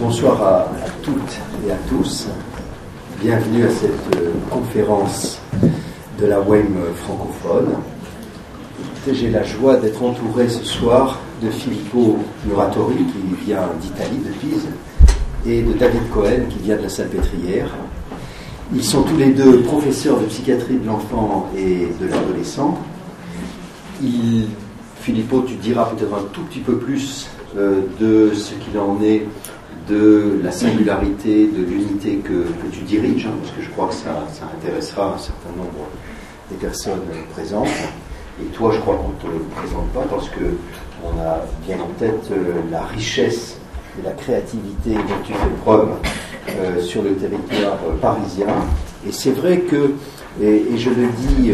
Bonsoir à toutes et à tous. Bienvenue à cette conférence de la WEM francophone. J'ai la joie d'être entouré ce soir de Filippo Muratori, qui vient d'Italie, de Pise, et de David Cohen, qui vient de la Salpêtrière. Ils sont tous les deux professeurs de psychiatrie de l'enfant et de l'adolescent. Filippo, tu diras peut-être un tout petit peu plus de ce qu'il en est de la singularité, de l'unité que tu diriges, parce que je crois que ça intéressera un certain nombre des personnes présentes. Et toi, je crois qu'on ne te le présente pas parce qu'on a bien en tête la richesse et la créativité dont tu fais preuve sur le territoire parisien. Et c'est vrai que, et je le dis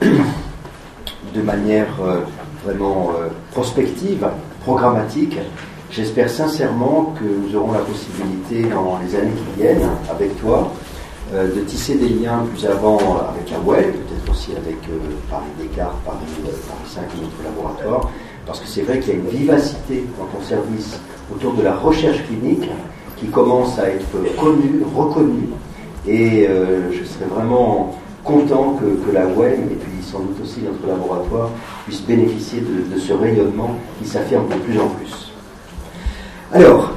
de manière vraiment prospective, programmatique, j'espère sincèrement que nous aurons la possibilité dans les années qui viennent, avec toi, de tisser des liens plus avant avec la WEM, peut-être aussi avec Paris Descartes, Paris 5 et notre laboratoire, parce que c'est vrai qu'il y a une vivacité dans ton service autour de la recherche clinique qui commence à être connue, reconnue, et je serais vraiment content que la WEM, et puis sans doute aussi notre laboratoire, puisse bénéficier de ce rayonnement qui s'affirme de plus en plus. Alors,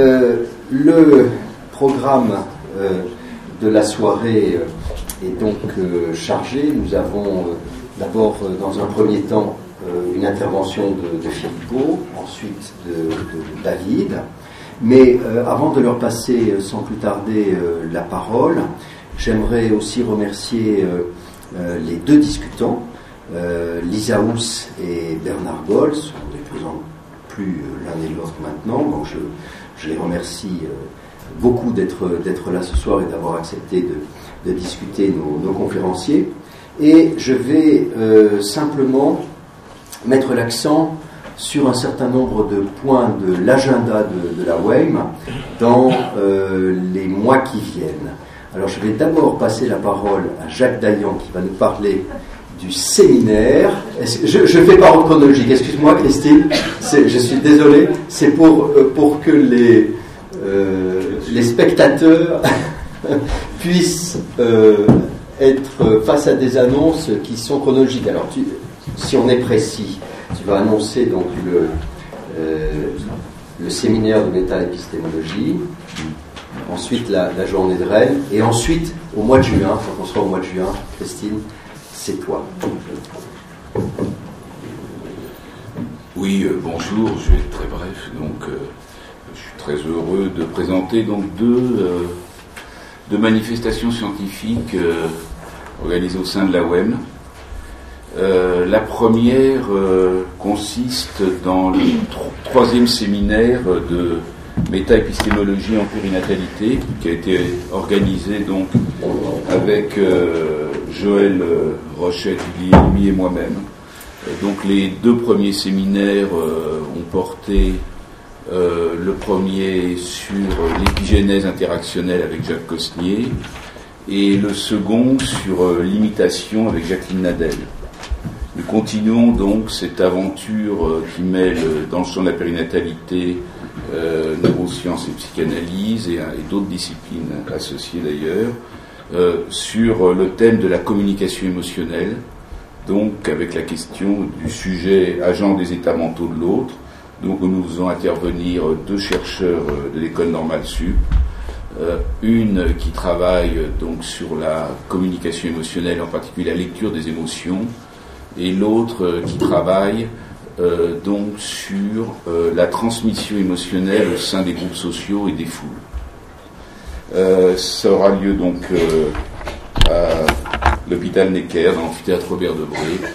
le programme de la soirée est donc chargé. Nous avons d'abord, dans un premier temps, une intervention de Filippo, ensuite de David. Mais avant de leur passer sans plus tarder la parole, j'aimerais aussi remercier les deux discutants, Lisa Housse et Bernard Gols. On ne les présente plus l'un et l'autre maintenant, donc je les remercie beaucoup d'être là ce soir et d'avoir accepté de discuter nos conférenciers. Et je vais simplement mettre l'accent sur un certain nombre de points de l'agenda de la WEM dans les mois qui viennent. Alors je vais d'abord passer la parole à Jacques Dayan qui va nous parler du séminaire. Je fais par ordre chronologique, excuse-moi Christine, je suis désolé, c'est pour que les spectateurs puissent être face à des annonces qui sont chronologiques. Alors si on est précis, tu vas annoncer donc le séminaire de méta-épistémologie, ensuite la journée de Rennes, et ensuite au mois de juin, quand on sera au mois de juin, Christine, c'est toi. Oui, bonjour, je vais être très bref. Donc, je suis très heureux de présenter donc deux manifestations scientifiques organisées au sein de la WEM. La première consiste dans le troisième séminaire de méta-épistémologie en périnatalité qui a été organisé donc avec Joël Rochette-Guillaumy et moi-même. Donc les deux premiers séminaires ont porté le premier sur l'épigénèse interactionnelle avec Jacques Cosnier et le second sur l'imitation avec Jacqueline Nadel. Nous continuons donc cette aventure qui mêle dans le champ de la périnatalité neurosciences et psychanalyse et d'autres disciplines associées d'ailleurs, sur le thème de la communication émotionnelle, donc avec la question du sujet agent des états mentaux de l'autre. Donc nous faisons intervenir deux chercheurs de l'école normale sup, une qui travaille donc sur la communication émotionnelle, en particulier la lecture des émotions, et l'autre qui travaille donc sur la transmission émotionnelle au sein des groupes sociaux et des foules. Ça aura lieu donc à l'hôpital Necker, dans l'amphithéâtre Robert Debré.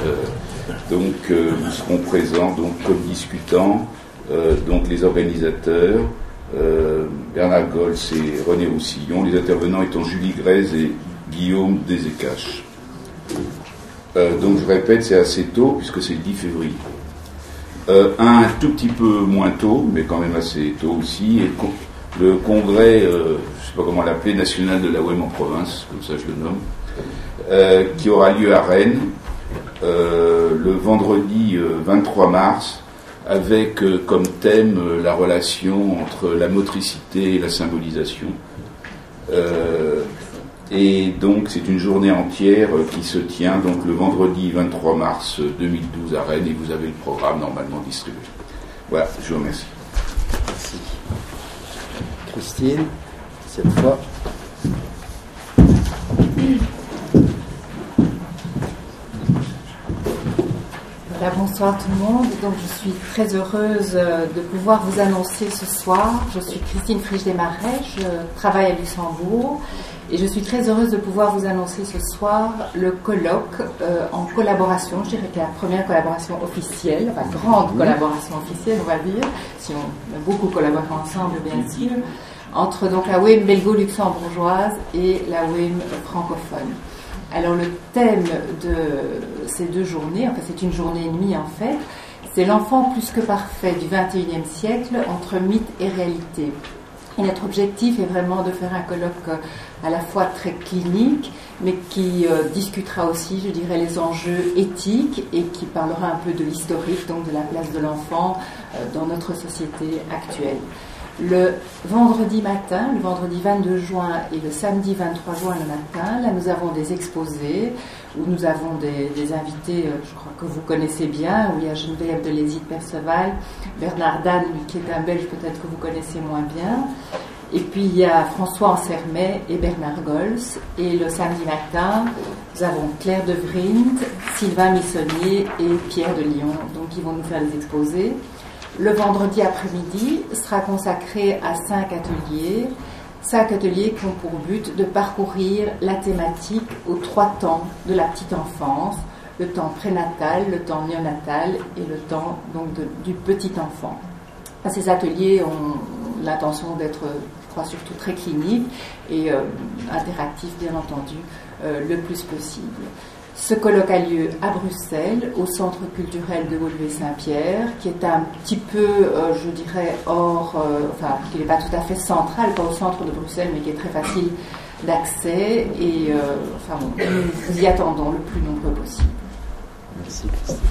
Nous serons présents donc comme discutants, donc les organisateurs, Bernard Gols et René Roussillon, les intervenants étant Julie Grèze et Guillaume Desécache. Donc je répète, c'est assez tôt puisque c'est le 10 février. Un tout petit peu moins tôt, mais quand même assez tôt aussi, et le congrès, je ne sais pas comment l'appeler, national de la WEM en province, comme ça je le nomme, qui aura lieu à Rennes le vendredi 23 mars avec comme thème la relation entre la motricité et la symbolisation. Et donc c'est une journée entière qui se tient donc le vendredi 23 mars 2012 à Rennes, et vous avez le programme normalement distribué. Voilà, je vous remercie. Merci. Christine, cette fois. Voilà, bonsoir tout le monde. Donc, je suis très heureuse de pouvoir vous annoncer ce soir. Je suis Christine Frisch-Desmarais, je travaille à Luxembourg et je suis très heureuse de pouvoir vous annoncer ce soir le colloque en collaboration, je dirais que la première collaboration officielle, enfin grande collaboration officielle, on va dire, si on a beaucoup collaboré ensemble, bien sûr, entre donc la WIM belgo-luxembourgeoise et la WIM francophone. Alors le thème de ces deux journées, enfin c'est une journée et demie en fait, c'est l'enfant plus que parfait du XXIe siècle entre mythe et réalité. Et notre objectif est vraiment de faire un colloque à la fois très clinique, mais qui discutera aussi, je dirais, les enjeux éthiques et qui parlera un peu de l'historique, donc de la place de l'enfant dans notre société actuelle. Le vendredi matin, le vendredi 22 juin et le samedi 23 juin le matin, là nous avons des exposés où nous avons des invités, je crois que vous connaissez bien, où il y a Geneviève de Lézy-Perceval, Bernard Dan, lui qui est un Belge peut-être que vous connaissez moins bien, et puis il y a François Ansermet et Bernard Gols, et le samedi matin, nous avons Claire de Vrind, Sylvain Missonnier et Pierre de Lyon, donc ils vont nous faire des exposés. Le vendredi après-midi sera consacré à 5 ateliers qui ont pour but de parcourir la thématique aux 3 temps de la petite enfance, le temps prénatal, le temps néonatal et le temps donc du petit enfant. Ces ateliers ont l'intention d'être, je crois, surtout très cliniques et interactifs, bien entendu, le plus possible. Ce colloque a lieu à Bruxelles, au Centre culturel de Woluwe-Saint-Pierre, qui est un petit peu, je dirais, enfin, qui n'est pas tout à fait central, pas au centre de Bruxelles, mais qui est très facile d'accès. Et enfin, bon, nous y attendons le plus nombreux possible. Merci, Christine.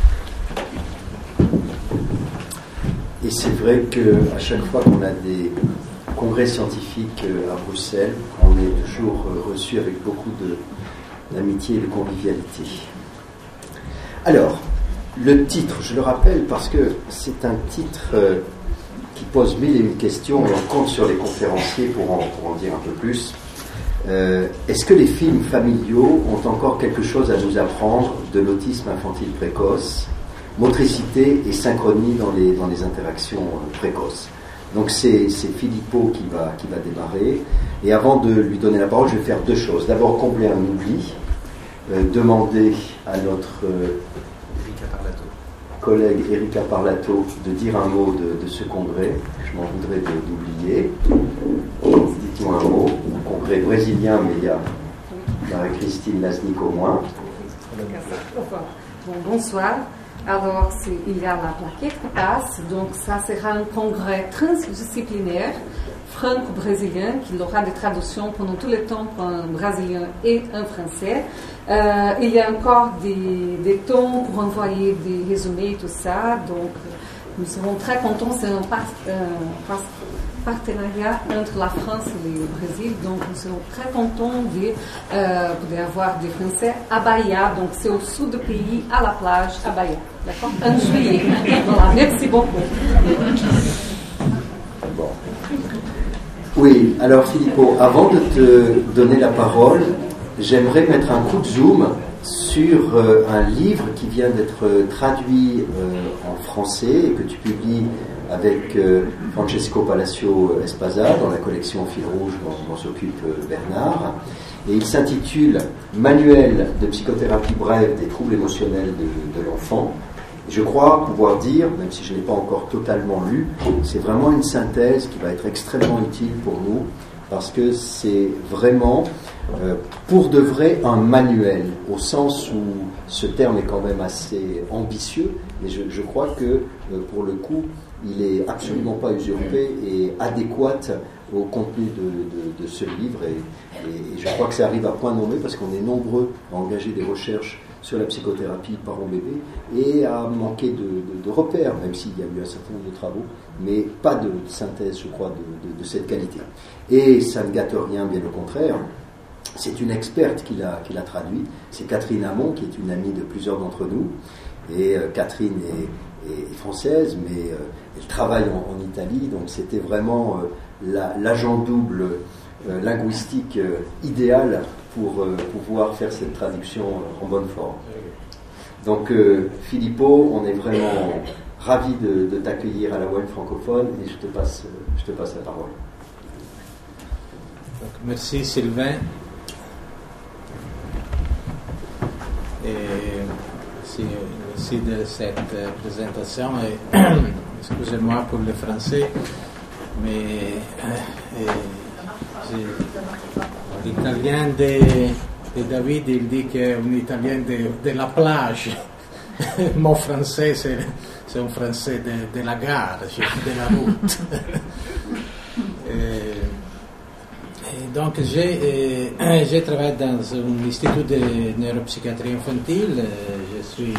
Et c'est vrai qu'à chaque fois qu'on a des congrès scientifiques à Bruxelles, on est toujours reçu avec beaucoup d'amitié et de convivialité. Alors, le titre, je le rappelle parce que c'est un titre qui pose mille et une questions, et on compte sur les conférenciers pour en dire un peu plus. Est-ce que les films familiaux ont encore quelque chose à nous apprendre de l'autisme infantile précoce, motricité et synchronie dans les interactions précoces? Donc c'est Filippo qui va démarrer. Et avant de lui donner la parole, je vais faire 2 choses. D'abord, combler un oubli, demander à notre collègue Erika Parlato de dire un mot de ce congrès. Je m'en voudrais d'oublier. Dites-moi un mot. Un congrès brésilien, mais il y a Marie-Christine Lasnik au moins. Bon, bonsoir. Alors, il y a la plaquette qui passe, donc ça sera un congrès transdisciplinaire franco-brésilien qui aura des traductions pendant tout le temps pour un brésilien et un français. Il y a encore des temps pour envoyer des résumés et tout ça, donc nous serons très contents. C'est un partenariat entre la France et le Brésil, donc nous serons très contents de pouvoir avoir des Français à Bahia, donc c'est au sud du pays, à la plage, à Bahia, d'accord, en juillet. Voilà, merci beaucoup. Bon. Oui, alors Filippo, avant de te donner la parole, j'aimerais mettre un coup de zoom sur un livre qui vient d'être traduit en français et que tu publies avec Francesco Palacio Espaza dans la collection Fil Rouge dont s'occupe Bernard. Et il s'intitule Manuel de psychothérapie brève des troubles émotionnels de l'enfant. Je crois pouvoir dire, même si je n'ai pas encore totalement lu, c'est vraiment une synthèse qui va être extrêmement utile pour nous, parce que c'est vraiment, pour de vrai, un manuel, au sens où ce terme est quand même assez ambitieux, et je crois que, pour le coup, il n'est absolument pas usurpé et adéquat au contenu de ce livre, et je crois que ça arrive à point nommé, parce qu'on est nombreux à engager des recherches sur la psychothérapie parents-bébés et a manqué de repères, même s'il y a eu un certain nombre de travaux, mais pas de synthèse, je crois, de cette qualité. Et ça ne gâte rien, bien au contraire. C'est une experte qui l'a traduit. C'est Catherine Hamon, qui est une amie de plusieurs d'entre nous. Et Catherine est française, mais elle travaille en Italie, donc c'était vraiment l'agent double linguistique idéal pour pouvoir faire cette traduction en bonne forme. Donc Filippo, on est vraiment ravis de t'accueillir à la WEM francophone et je te passe la parole. Donc, merci Sylvain. Et merci de cette présentation. Et, excusez-moi pour le français, mais l'italien de David, il dit qu'est un italien de la plage. Mon français, c'est un français de la gare, de la route. Donc, j'ai travaillé dans un institut de neuropsychiatrie infantile. Je suis.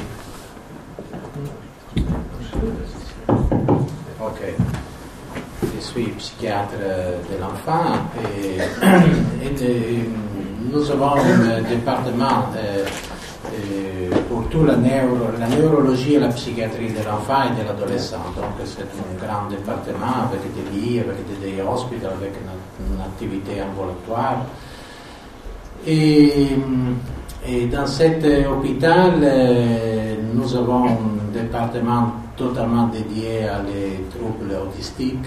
Ok. Je suis psychiatre de l'enfant et nous avons un département pour toute la neurologie et la psychiatrie de l'enfant et de l'adolescent. Donc, c'est un grand département avec des lits, avec des hospitals, avec une activité ambulatoire. Et dans cet hôpital, nous avons un département totalement dédié à les troubles autistiques.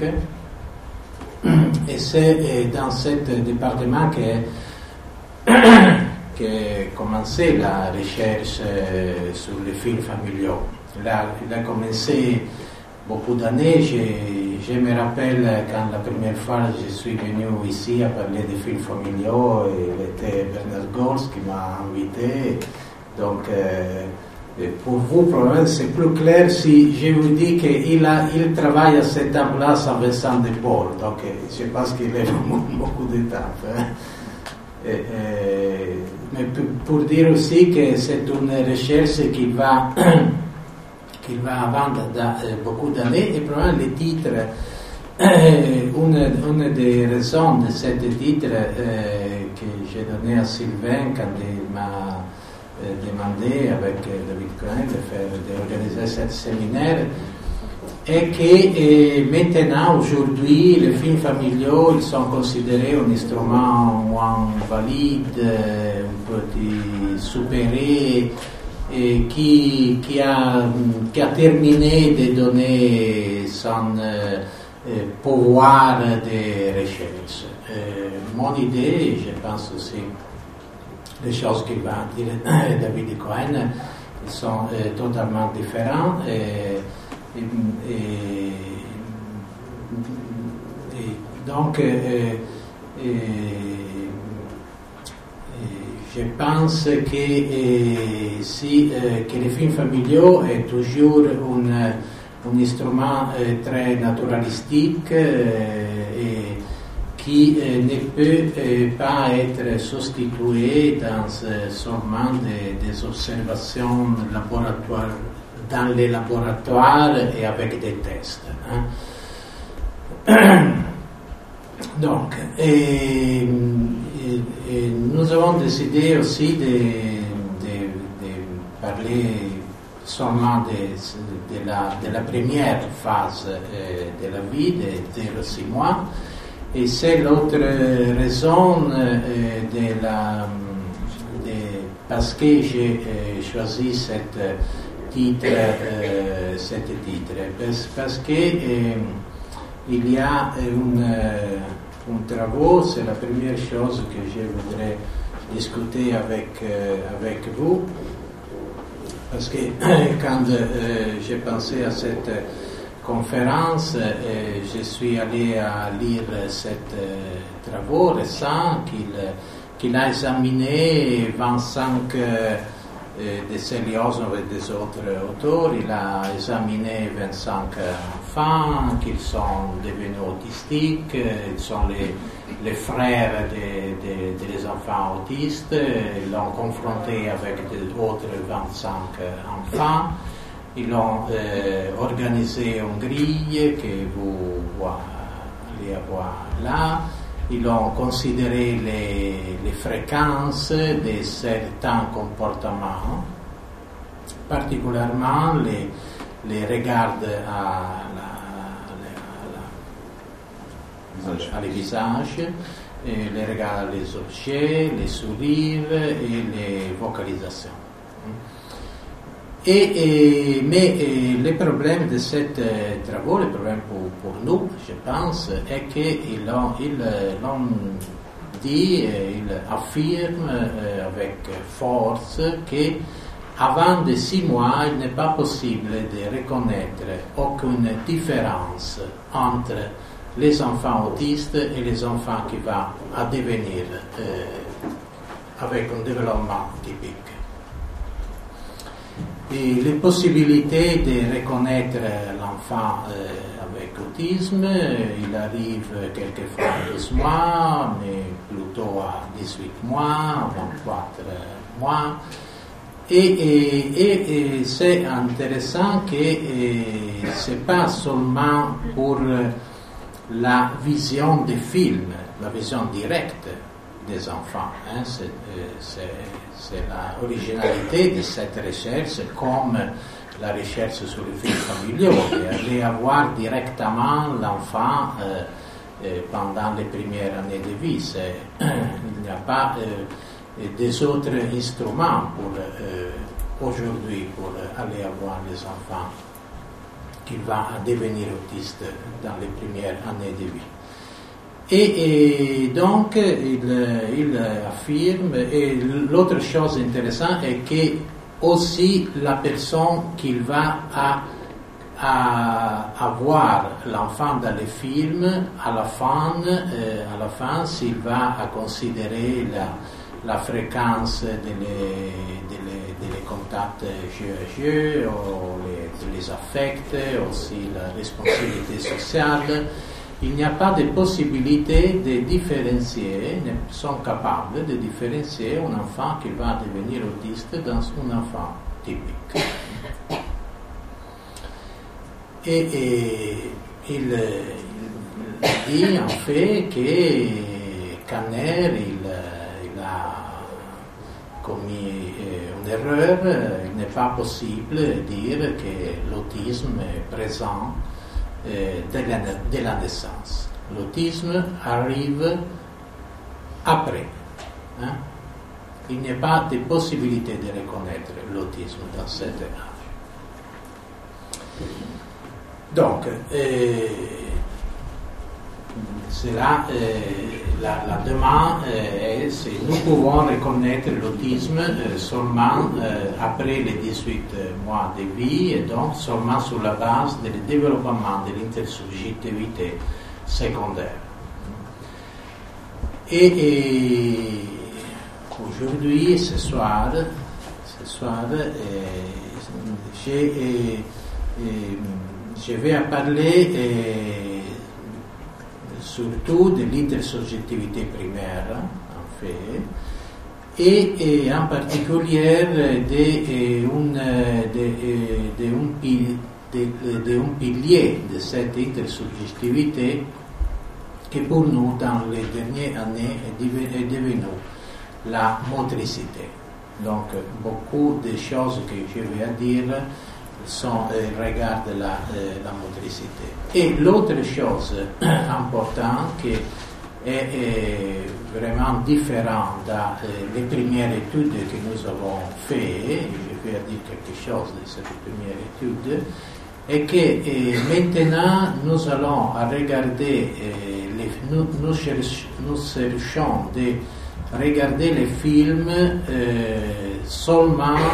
Et c'est dans ce département qu'est commencé la recherche sur les films familiaux. Il a commencé beaucoup d'années. Je me rappelle quand la première fois je suis venu ici à parler des films familiaux, il était Bernard Gols qui m'a invité. Donc, pour vous, probablement, c'est plus clair si je vous dis qu'il travaille à cet temps-là sans Vincent de Paul. Donc, je pense qu'il a beaucoup de temps. Hein. Mais pour dire aussi que c'est une recherche qui va avant beaucoup d'années, et probablement le titre, une des raisons de ce titre que j'ai donné à Sylvain quand il m'a demandé avec David Cohen d'organiser ce séminaire, est que maintenant, aujourd'hui, les films familiaux, ils sont considérés un instrument moins valide, un peu supéré, et qui a terminé de donner son pouvoir de recherche. Mon idée, je pense aussi, les choses qu'il va dire David Cohen, sont totalement différentes. Et donc, je pense que que les films familiaux est toujours un instrument très naturalistique et qui ne peut pas être substitué seulement des observations laboratoires, dans les laboratoires et avec des tests. Hein. Donc, nous avons décidé aussi de parler seulement de la première phase de la vie, de 0-6 mois, et c'est l'autre raison parce que j'ai choisi cette titre, parce que il y a un travail, c'est la première chose que je voudrais discuter avec vous, parce que quand j'ai pensé à cette conférence, je suis allé à lire cet travail récent qu'il a examiné 25 de Celiosov et des autres auteurs. Il a examiné 25 enfants, qu'ils sont devenus autistiques, ils sont les frères des enfants autistes, ils l'ont confronté avec d'autres 25 enfants, ils ont organisé une grille que vous allez avoir là, ils ont considéré les fréquences de certains comportements, particulièrement les regards à les visages, les regards les objets, les sourires et les vocalisations. Mais le problème de ces travaux, le problème pour nous, je pense, est qu'ils l'ont dit, ils affirment avec force que avant de 6 mois, il n'est pas possible de reconnaître aucune différence entre les enfants autistes et les enfants qui vont à devenir avec un développement typique. Et les possibilités de reconnaître l'enfant avec autisme, il arrive quelquefois à 12 mois, mais plutôt à 18 mois, 24 mois. Et c'est intéressant que c'est pas seulement pour la vision des films, la vision directe des enfants. Hein, c'est l'originalité de cette recherche, comme la recherche sur les films familiaux, d'aller avoir directement l'enfant pendant les premières années de vie. Il n'y a pas des autres instruments pour aujourd'hui pour aller avoir les enfants qui vont devenir autistes dans les premières années de vie. Et donc, il affirme, et l'autre chose intéressante est que aussi la personne qui va à voir l'enfant dans les films, à la fin, s'il va à considérer la fréquence des contacts jeu à jeu, ou les affects, aussi la responsabilité sociale. Il n'y a pas de possibilité de différencier, ne sont capables de différencier un enfant qui va devenir autiste dans un enfant typique. Et il dit en fait que Kanner, il a commis une erreur. Il n'est pas possible de dire que l'autisme est présent dès la naissance. L'autisme arrive après. Hein? Il n'y a pas de possibilité de reconnaître l'autisme dans cet âge. Donc, c'est là la demande est si nous pouvons reconnaître l'autisme seulement après les 18 mois de vie et donc seulement sur la base du développement de l'intersubjectivité secondaire. Et aujourd'hui, ce soir, je vais parler surtout de l'intersubjectivité primaire, en fait, et en particulier d'un pilier de cette intersubjectivité qui pour nous, dans les dernières années, est devenu la motricité. Donc, beaucoup de choses que je vais dire regardent la motricité. Et l'autre chose importante qui est vraiment différente dans les premières études que nous avons faites, je vais dire quelque chose de cette première étude, est que maintenant nous allons regarder, nous cherchons de regarder les films seulement.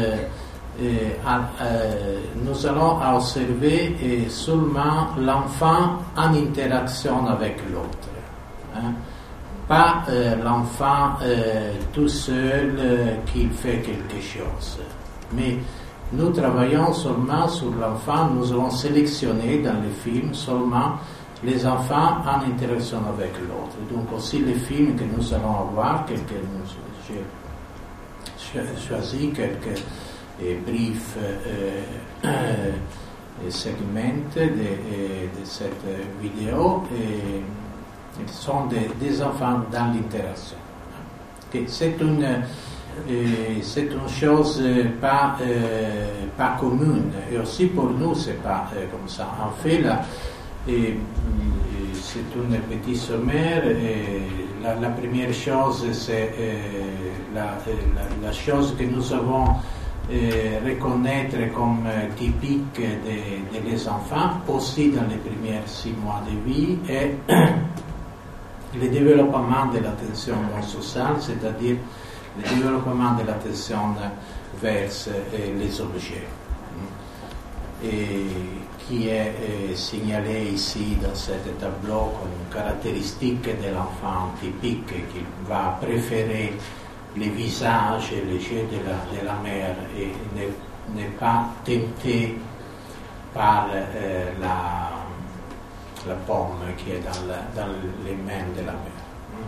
Nous allons observer seulement l'enfant en interaction avec l'autre. Hein? Pas l'enfant tout seul qui fait quelque chose. Mais nous travaillons seulement sur l'enfant, nous avons sélectionné dans les films seulement les enfants en interaction avec l'autre. Donc aussi les films que nous allons avoir, j'ai choisi quelques briefs segments de cette vidéo, et sont des enfants dans l'interaction. C'est une chose pas commune, et aussi pour nous c'est pas comme ça. En fait, là, c'est une petite sommaire. La première chose, c'est la chose que nous avons reconnaître comme typique des enfants, aussi dans les premiers 6 mois de vie, et le développement de l'attention non sociale, c'est-à-dire le développement de l'attention vers les objets, et qui est signalé ici dans ce tableau comme une caractéristique de l'enfant typique, qui va préférer les visages et les yeux de la mère et n'est pas tenté par la pomme qui est dans les mains de la mère.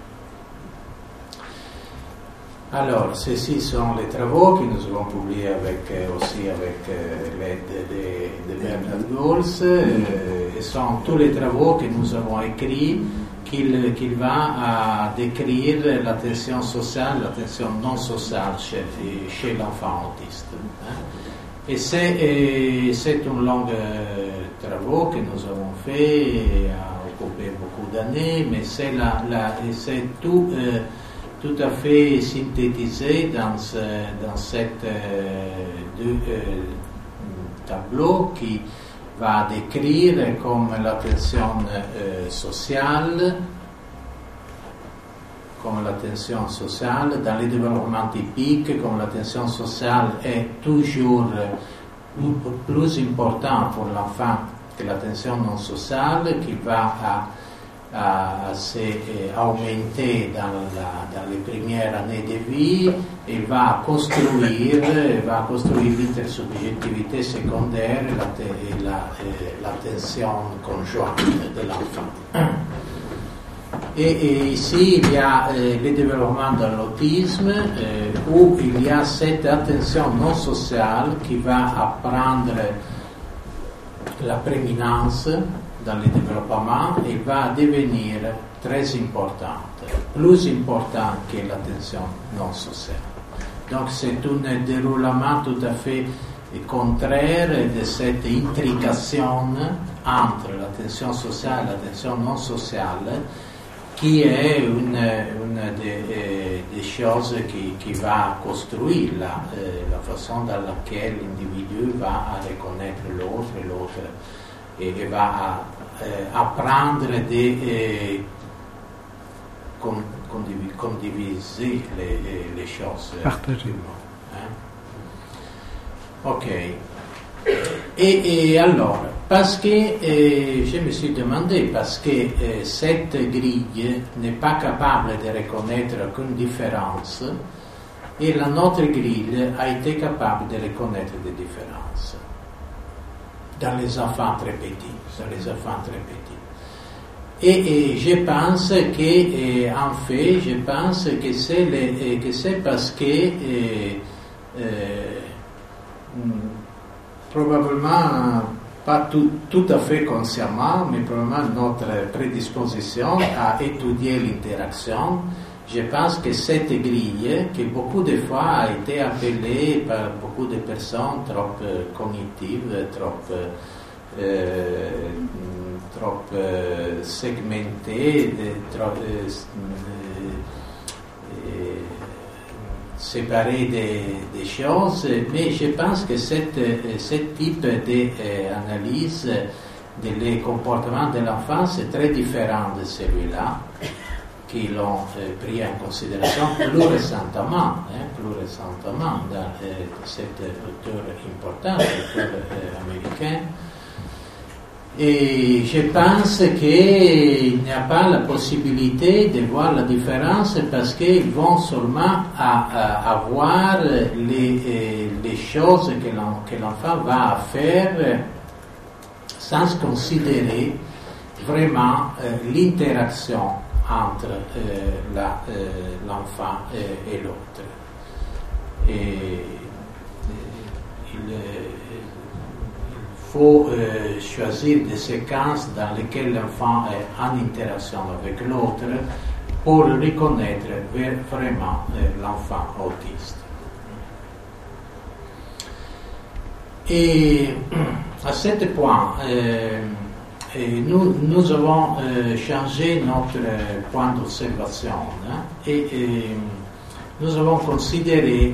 Alors, ceci sont les travaux que nous avons publiés aussi avec l'aide de Bernard Goals, et sont tous les travaux que nous avons écrits qu'il va décrire l'attention sociale, l'attention non sociale chez l'enfant autiste. Et c'est un long travaux que nous avons fait, et a occupé beaucoup d'années, mais c'est tout à fait synthétisé dans ces deux tableaux qui va décrire comme l'attention sociale, dans les développements typiques, comme l'attention sociale est toujours plus importante pour l'enfant que l'attention non sociale, qui va augmenter dans les premières années de vie, et va construire l'intersubjectivité secondaire et l'attention conjointe de l'enfant. Et ici, il y a le développement de l'autisme, où il y a cette attention non sociale qui va apprendre la prééminence dans le développement et va devenir très importante, plus importante que l'attention non sociale. Donc c'est un déroulement tout à fait contraire de cette intrication entre l'attention sociale et l'attention non sociale, qui est une des choses qui va construire la façon dans laquelle l'individu va reconnaître l'autre et va apprendre de condiviser les choses. Partager. Ok. Et alors, parce que je me suis demandé, parce que cette grille n'est pas capable de reconnaître aucune différence, et la notre grille a été capable de reconnaître des différences dans les enfants très petits. Et je pense que, en fait, c'est parce que probablement pas tout à fait consciemment, mais probablement notre prédisposition à étudier l'interaction. Je pense que cette grille, qui beaucoup de fois a été appelée par beaucoup de personnes trop cognitives, trop segmentées, séparées des choses, mais je pense que ce type d'analyse des comportements de l'enfant est très différent de celui-là, qui l'ont pris en considération plus récemment dans cet auteur important, l'auteur américain. Et je pense qu'il n'y a pas la possibilité de voir la différence parce qu'ils vont seulement avoir les choses que l'enfant va faire sans considérer vraiment l'interaction entre l'enfant et l'autre. Et il faut choisir des séquences dans lesquelles l'enfant est en interaction avec l'autre pour reconnaître vraiment l'enfant autiste. Et à ce point, nous avons changé notre point d'observation et nous avons considéré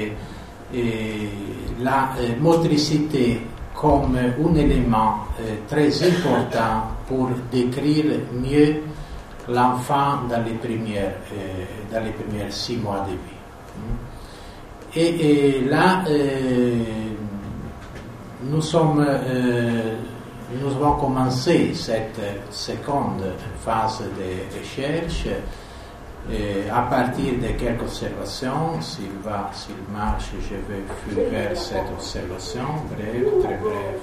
la motricité comme un élément très important pour décrire mieux l'enfant dans les premiers 6 mois de vie. Et là, nous avons commencé cette seconde phase de recherche à partir de quelques observations. S'il marche, je vais faire cette observation, brève, très brève.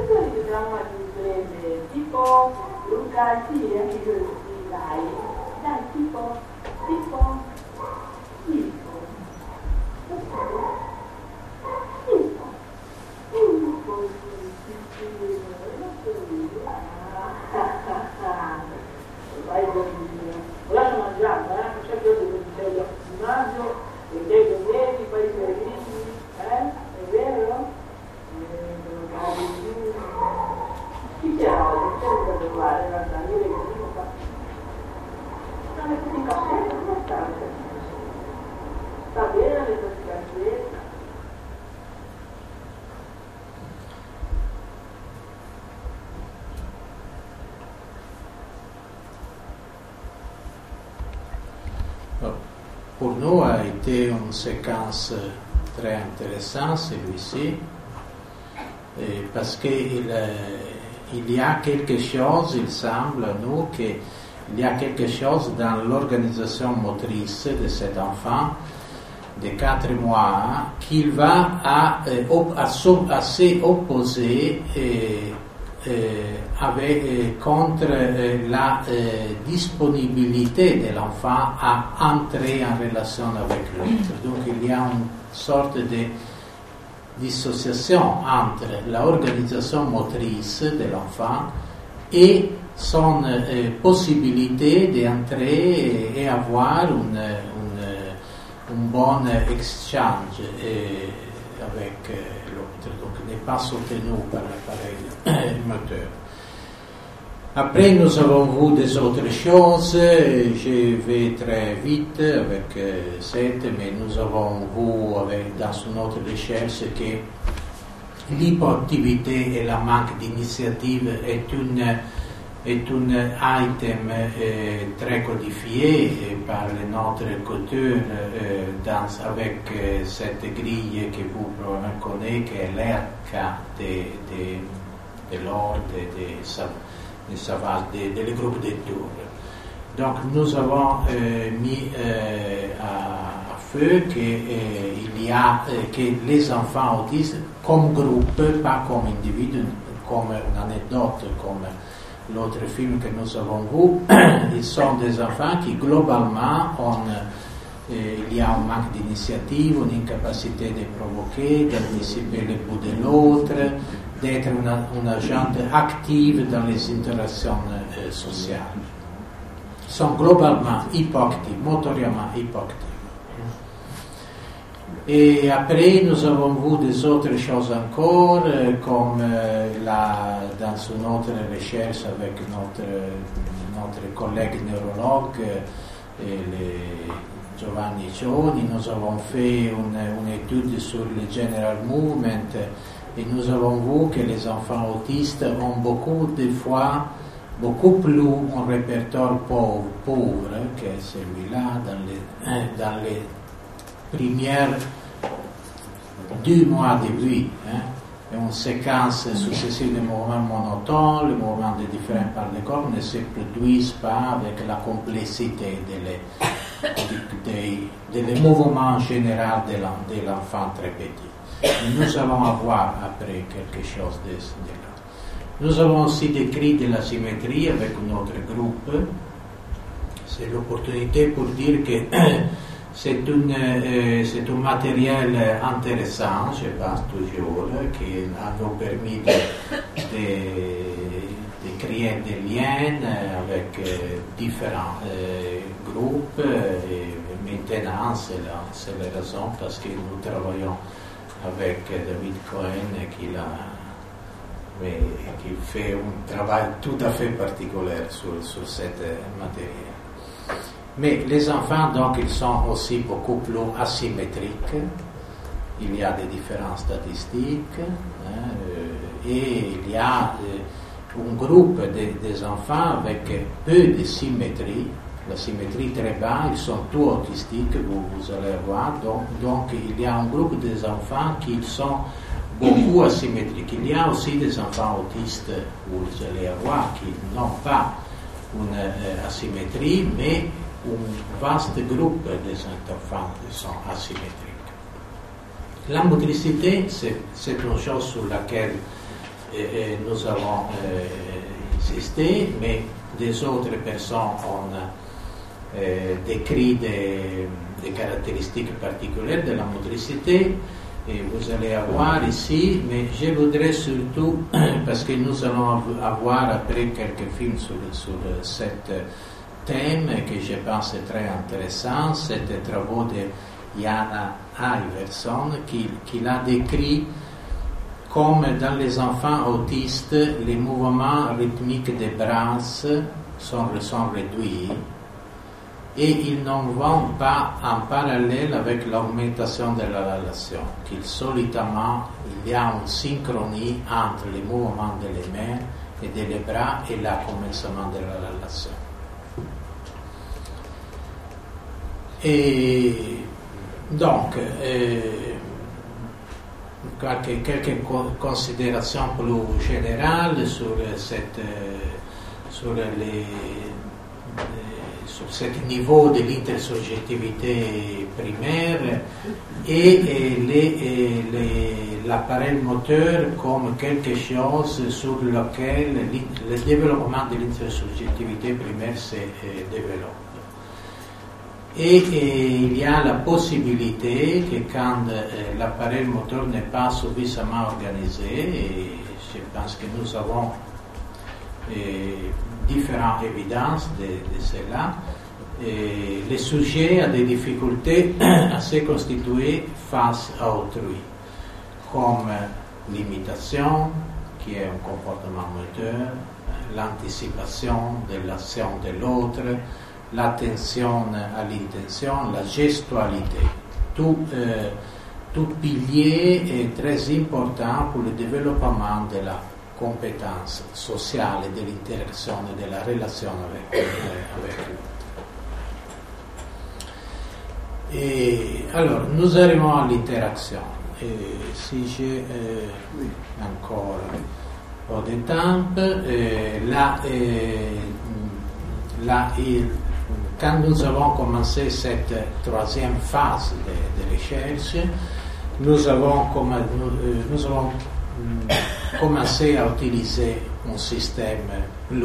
Lascia mangiare, non c'è più di il gimnasio, i miei i paesi agricoli, è vero? Chi c'era oggi? C'è da trovare, guarda, io le dico qua. Stanno tutti in cappello, come state? Sta bene le tue scarpette? Pour nous a été une séquence très intéressante, celui-ci, parce qu'il y a quelque chose, il semble à nous qu'il y a quelque chose dans l'organisation motrice de cet enfant de 4 mois qu'il va assez opposer contre la disponibilité de l'enfant à entrer en relation avec l'autre. Donc il y a une sorte de dissociation entre l'organisation motrice de l'enfant et son possibilité d'entrer et avoir un bon exchange avec l'autre. Donc il n'est pas soutenu par l'appareil moteur. Après, nous avons vu des autres choses. Je vais très vite avec cette, mais nous avons vu dans une autre recherche que l'hypoactivité et la manque d'initiative est un item très codifié par notre culture avec cette grille que vous probablement connaissez, qui est l'ERCA de l'ordre des groupes d'études. Donc nous avons mis à feu que les enfants autistes comme groupe, pas comme individu, comme une anecdote, comme l'autre film que nous avons vu, ils sont des enfants qui globalement il y a un manque d'initiative, une incapacité de provoquer, d'anticiper le bout de l'autre, d'être un agent actif dans les interactions sociales. Ils sont globalement hypoactifs, motoriellement hypoactifs. Et après, nous avons vu des autres choses encore, comme dans une autre recherche avec notre collègue neurologue, Giovanni Cioni, nous avons fait une étude sur le General Movement et nous avons vu que les enfants autistes ont beaucoup plus un répertoire pauvre que celui-là dans les premières 2 mois de vie. une séquence successive de mouvements monotones, les mouvements de différentes parts du corps ne se produisent pas avec la complexité des mouvements généraux de l'enfant très petit. Nous allons avoir après quelque chose de là. Nous avons aussi décrit de la symétrie avec notre groupe. C'est l'opportunité pour dire que c'est un matériel intéressant, je pense toujours, qui nous permis de créer des liens avec différents groupes. Et maintenant, c'est la raison parce que nous travaillons avec David Cohen qui fait un travail tout à fait particulier sur cette matière. Mais les enfants, donc, ils sont aussi beaucoup plus asymétriques. Il y a des différences statistiques et il y a un groupe des enfants avec peu de symétrie. La symétrie très bas, ils sont tous autistiques, vous allez voir. Donc, il y a un groupe des enfants qui sont beaucoup asymétriques. Il y a aussi des enfants autistes, vous allez voir, qui n'ont pas une asymétrie, mais un vaste groupe des enfants qui sont asymétriques. La motricité, c'est une chose sur laquelle nous avons insisté, mais des autres personnes ont décrit des caractéristiques particulières de la motricité. Et vous allez avoir ici, mais je voudrais surtout, parce que nous allons avoir après quelques films sur ce thème que je pense est très intéressant, c'est des travaux de Jana Iverson qui l'a décrit comme dans les enfants autistes, les mouvements rythmiques des bras sont réduits et ils n'en vont pas en parallèle avec l'augmentation de la relation, qu'il solitamment il y a une synchronie entre les mouvements des mains et des bras et le commencement de la relation. Et donc, quelques considérations plus générales sur ce niveau de l'intersubjectivité primaire et l'appareil moteur comme quelque chose sur lequel le développement de l'intersubjectivité primaire se développe. Et il y a la possibilité que quand l'appareil moteur n'est pas suffisamment organisé, et je pense que nous avons différentes évidences de cela, le sujet a des difficultés à se constituer face à autrui, comme l'imitation, qui est un comportement moteur, l'anticipation de l'action de l'autre, l'attention à l'intention, la gestualité. Tout pilier est très important pour le développement de la compétence sociale, de l'interaction et de la relation avec l'autre. Et alors, nous arrivons à l'interaction. Et si j'ai encore un peu de temps, quand nous avons commencé cette troisième phase de recherche, nous avons commencé à utiliser un système plus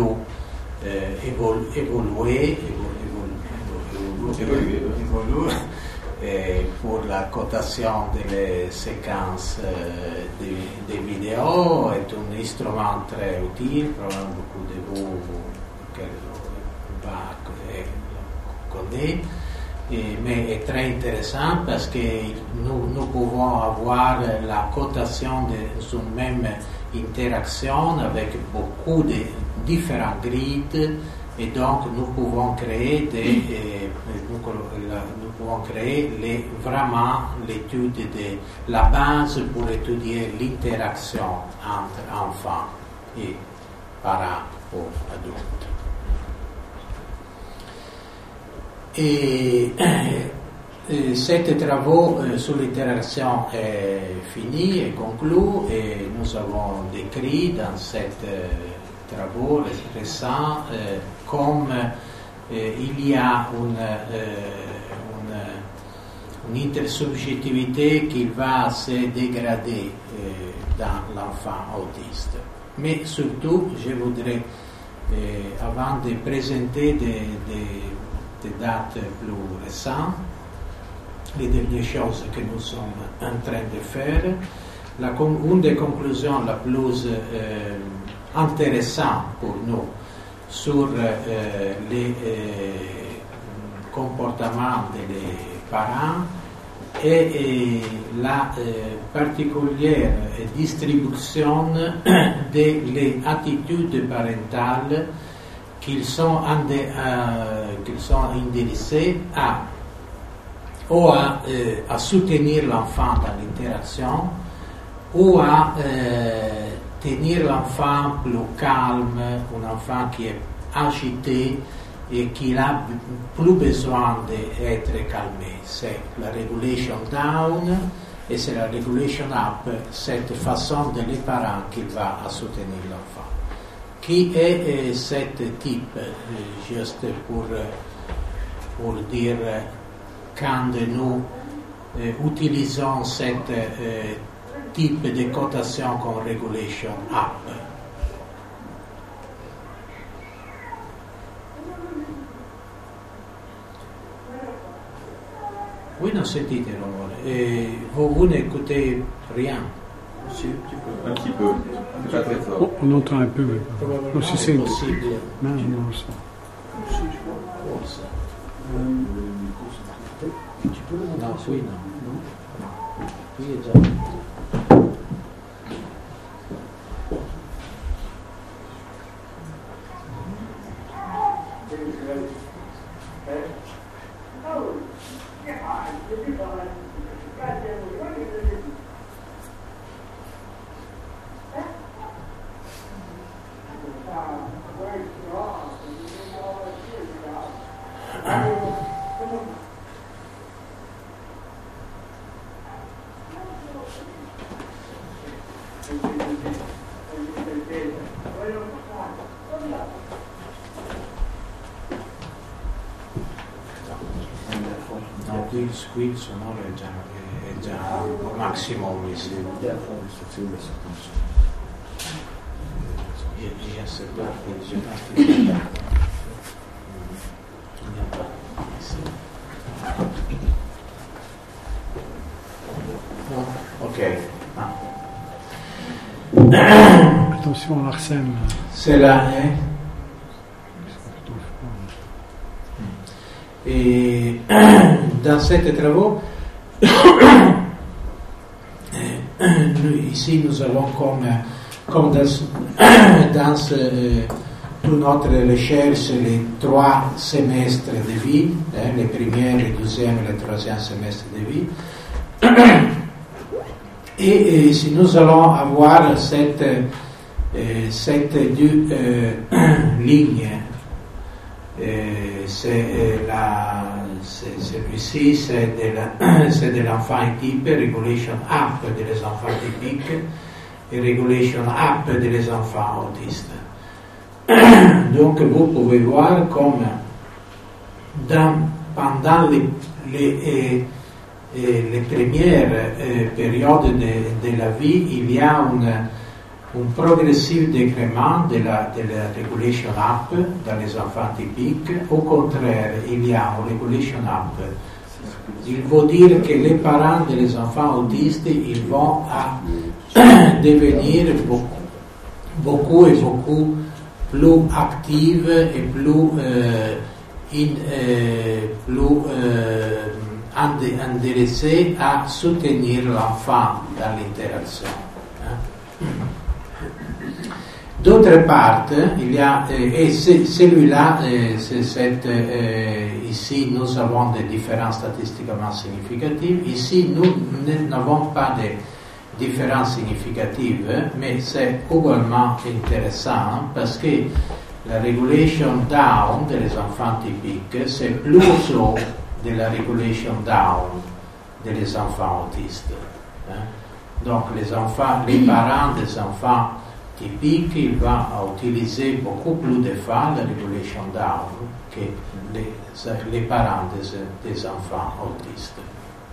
évolué pour la cotation des séquences de vidéos. Est un instrument très utile, probablement beaucoup de vous connaissez, mais est très intéressant parce que nous pouvons avoir la cotation d'une même interaction avec beaucoup de différents grids, et donc nous pouvons créer vraiment l'étude de la base pour étudier l'interaction entre enfants et parents ou adultes. Et ces travaux sur l'interaction est fini et conclu et nous avons décrit dans ces travaux récents comme il y a une intersubjectivité qui va se dégrader dans l'enfant autiste. Mais surtout, je voudrais, avant de présenter des dates plus récentes, les dernières choses que nous sommes en train de faire, une des conclusions la plus intéressante pour nous sur les comportements des parents et la particulière distribution des attitudes parentales qu'ils sont intéressés ou à soutenir l'enfant dans l'interaction ou à tenir l'enfant plus calme, un enfant qui est agité et qui a plus besoin d'être calmé. C'est la regulation down et c'est la regulation up, cette façon de les parents qui va à soutenir l'enfant. Qui est ce type, juste pour dire, quand nous utilisons ce type de cotation comme regulation up? Oui, non sentite il rumore. Vous n'écoutez rien? Si, un petit peu. C'est pas très fort. Oh, on entend un peu, mais Probablement non si è sente. possibile. Non, non, so. Forse. No, qui no. Qui è già. No, qui il sonoro è già massimo, mi sembra. Yes, ok. Attention, Arsène. C'est là, hein? Et dans ces travaux, ici nous avons comme dans toute notre recherche les 3 semestres de vie, les premiers, le deuxième et le troisième semestre de vie. Et si nous allons avoir cette 2 lignes, celui-ci c'est de l'enfant type, regulation up des enfants typiques et regulation up des enfants autistes. Donc vous pouvez voir comme pendant les premières périodes de la vie, il y a un progressif décrément de la regulation up dans les enfants typiques. Au contraire, il y a une regulation up. Il veut dire que les parents des enfants autistes, ils vont à devenir beaucoup plus actifs et plus intéressés à soutenir l'enfant dans l'interaction. D'autre part, il y a, et celui-là, ici nous avons des différences statistiquement significatives. Ici, nous n'avons pas de différences significatives, mais c'est également intéressant parce que la regulation down des enfants typiques, c'est plus de la regulation down des enfants autistes. Donc les parents des enfants typiques, ils vont utiliser beaucoup plus de fois la regulation down que les parents des enfants autistes.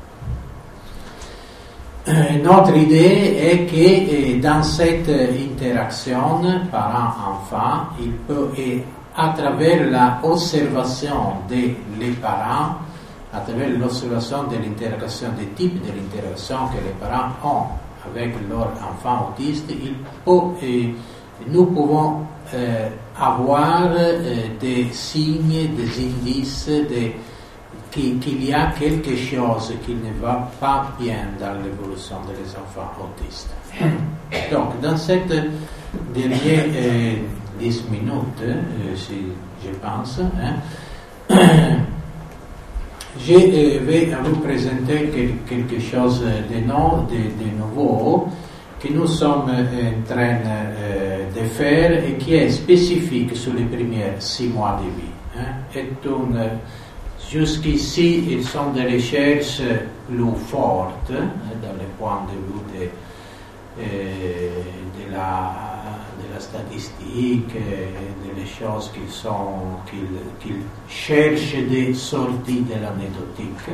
Notre idée est que dans cette interaction parent-enfant, il peut, à travers l'observation des parents, à travers l'observation de l'interaction, des types de l'interaction que les parents ont avec leur enfant autiste, nous pouvons avoir des signes, des indices qu'il y a quelque chose qui ne va pas bien dans l'évolution des enfants autistes. Donc, dans cette dernière 10 minutes, si je pense, je vais vous présenter quelque chose de nouveau que nous sommes en train de faire et qui est spécifique sur les premiers 6 mois de vie. Jusqu'ici, ils sont des recherches plus fortes dans le point de vue de la statistique, des choses qu'ils cherchent des sorties de l'anecdotique.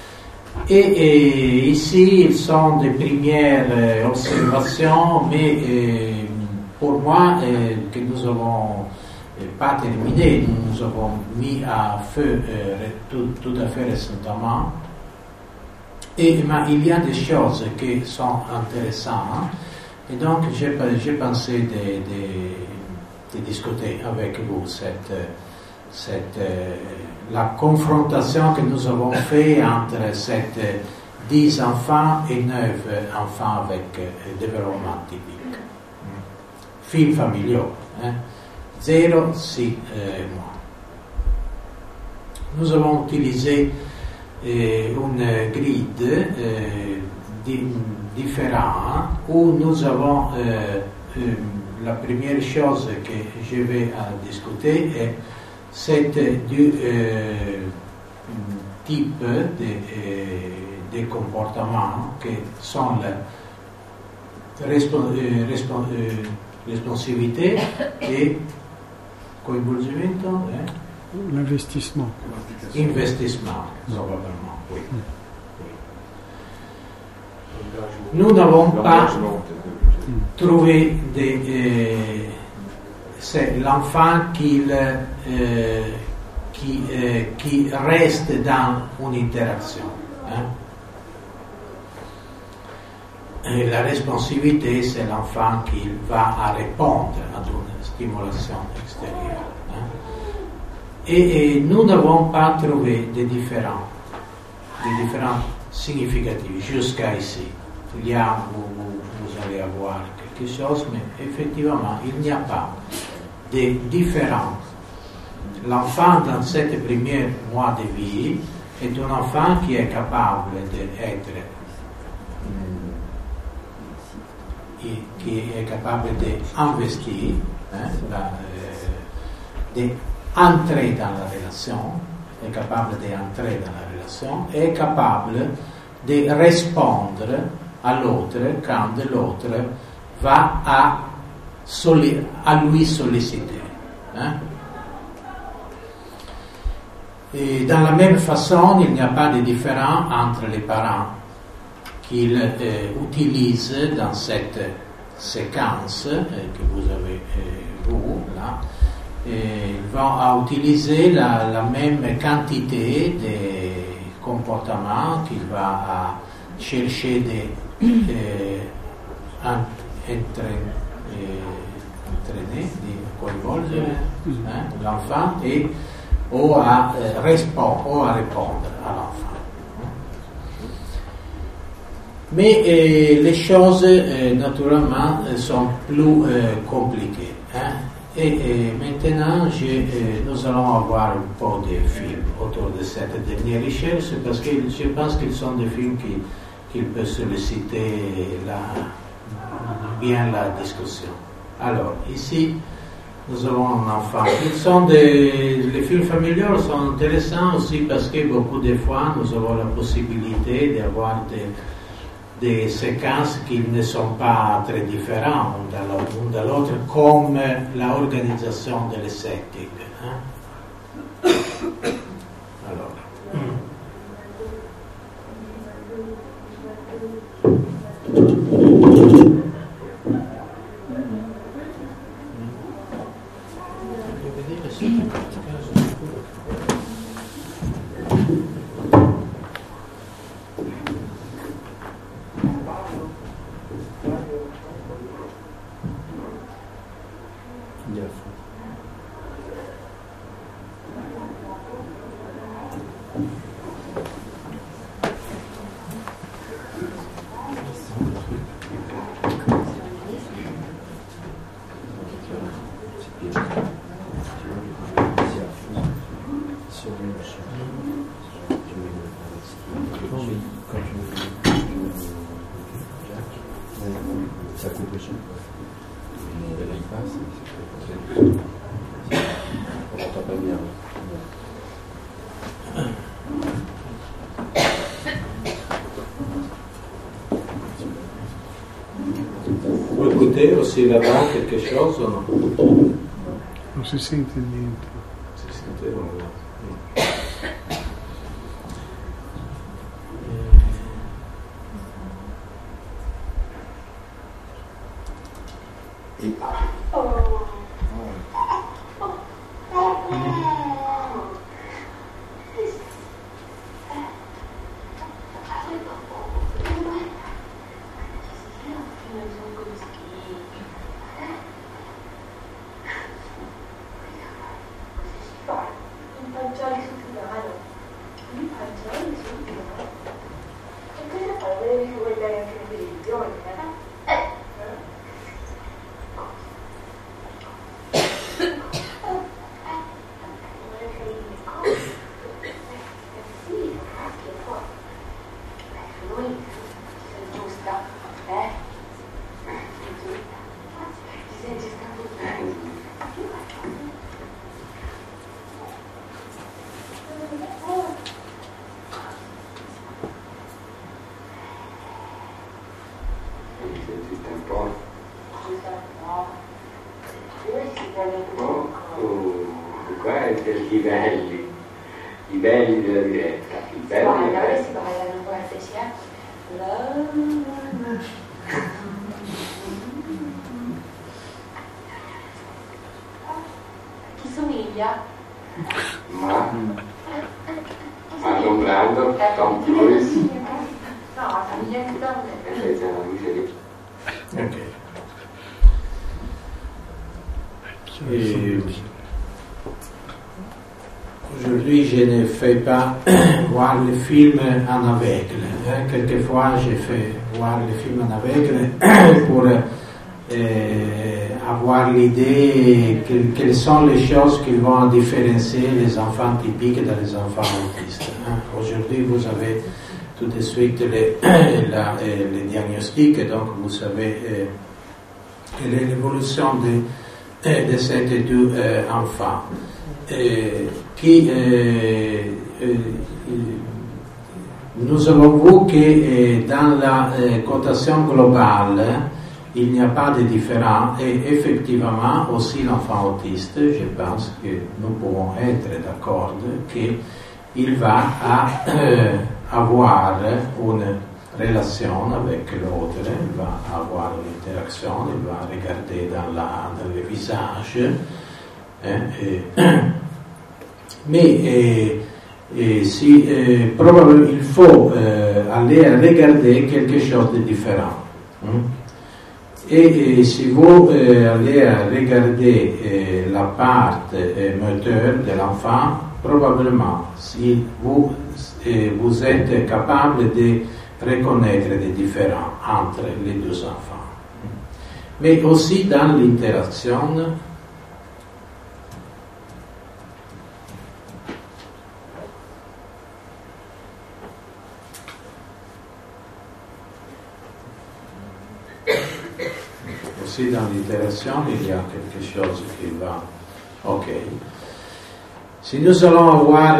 Et ici, ils sont des premières observations, mais pour moi, que nous avons pas terminé, nous avons mis à feu tout à fait récemment. Mais il y a des choses qui sont intéressantes. Et donc, j'ai pensé de discuter avec vous la confrontation que nous avons faite entre 10 enfants et 9 enfants avec développement typique. Filles familiaux. 0, 6 mois. Nous avons utilisé une grille différente où nous avons la première chose que je vais discuter est du type de comportements qui sont la responsabilité et coinvolgimento, l'investissement. Investissement, probablement, oui. Nous n'avons pas trouvé c'est l'enfant qui reste dans une interaction. Et la responsabilité, c'est l'enfant qui va à répondre à une stimulation extérieure. Et nous n'avons pas trouvé des différents significatifs jusqu'à ici. Il y a, vous allez avoir quelque chose, mais effectivement, il n'y a pas de différence. L'enfant, dans ces premiers mois de vie, est un enfant qui est capable d'être qui est capable d'investir, d'entrer dans la relation, est capable d'entrer dans la relation, est capable de répondre à l'autre quand l'autre va à lui solliciter. Et dans la même façon, il n'y a pas de différence entre les parents qu'ils utilisent dans cette séquence que vous avez vue là. Ils vont utiliser la même quantité de comportements qu'il va chercher entraîner, de coinvolgere l'enfant ou à répondre à l'enfant. Mais les choses, naturellement, sont plus compliquées. Et maintenant, nous allons avoir un peu de films autour de cette dernière recherche, parce que je pense qu'ils sont des films qui peuvent solliciter bien la discussion. Alors, ici, nous avons un enfant. Les films familiaux sont intéressants aussi parce que beaucoup de fois nous avons la possibilité d'avoir des séquences qui ne sont pas très différentes l'une de l'autre, comme l'organisation de l'esthétique. Alors. Vous écoutez aussi là-bas quelque chose ou non? Non si sente niente. Si sente nulla. I belli della diretta, i belli della diretta. Si ballano forte, sia. Chi somiglia? Ma Marlon Brando, Tom Cruise. No, famiglia di donne. C'è una luce lì. Ok. Et aujourd'hui, je ne fais pas voir le film en aveugle. Quelquefois, je fais voir le film en aveugle pour avoir l'idée quelles sont les choses qui vont différencier les enfants typiques des enfants autistes. Aujourd'hui, vous avez tout de suite les diagnostics, donc vous savez quelle est l'évolution de ces deux enfants. Nous avons vu que dans la cotation globale, il n'y a pas de différence et effectivement aussi l'enfant autiste, je pense que nous pouvons être d'accord qu'il va avoir une relation avec l'autre, il va avoir une interaction, il va regarder dans le visage. Mais probablement il faut aller regarder quelque chose de différent. Et si vous allez regarder la partie moteur de l'enfant, probablement si vous êtes capable de reconnaître des différences entre les deux enfants. Mais aussi dans l'interaction, aussi dans l'interaction, il y a quelque chose qui va. Ok. Si nous allons avoir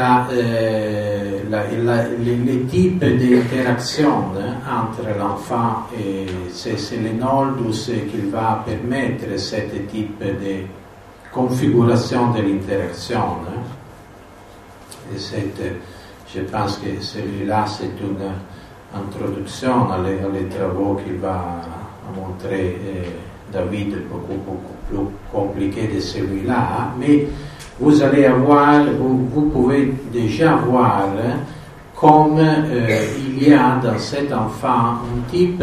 les types d'interaction entre l'enfant et c'est le Noldus qui va permettre ce type de configuration de l'interaction. Et je pense que celui-là, c'est une introduction à les travaux qu'il va montrer David, beaucoup plus compliqué de celui-là, mais vous allez avoir, vous pouvez déjà voir comme il y a dans cet enfant un type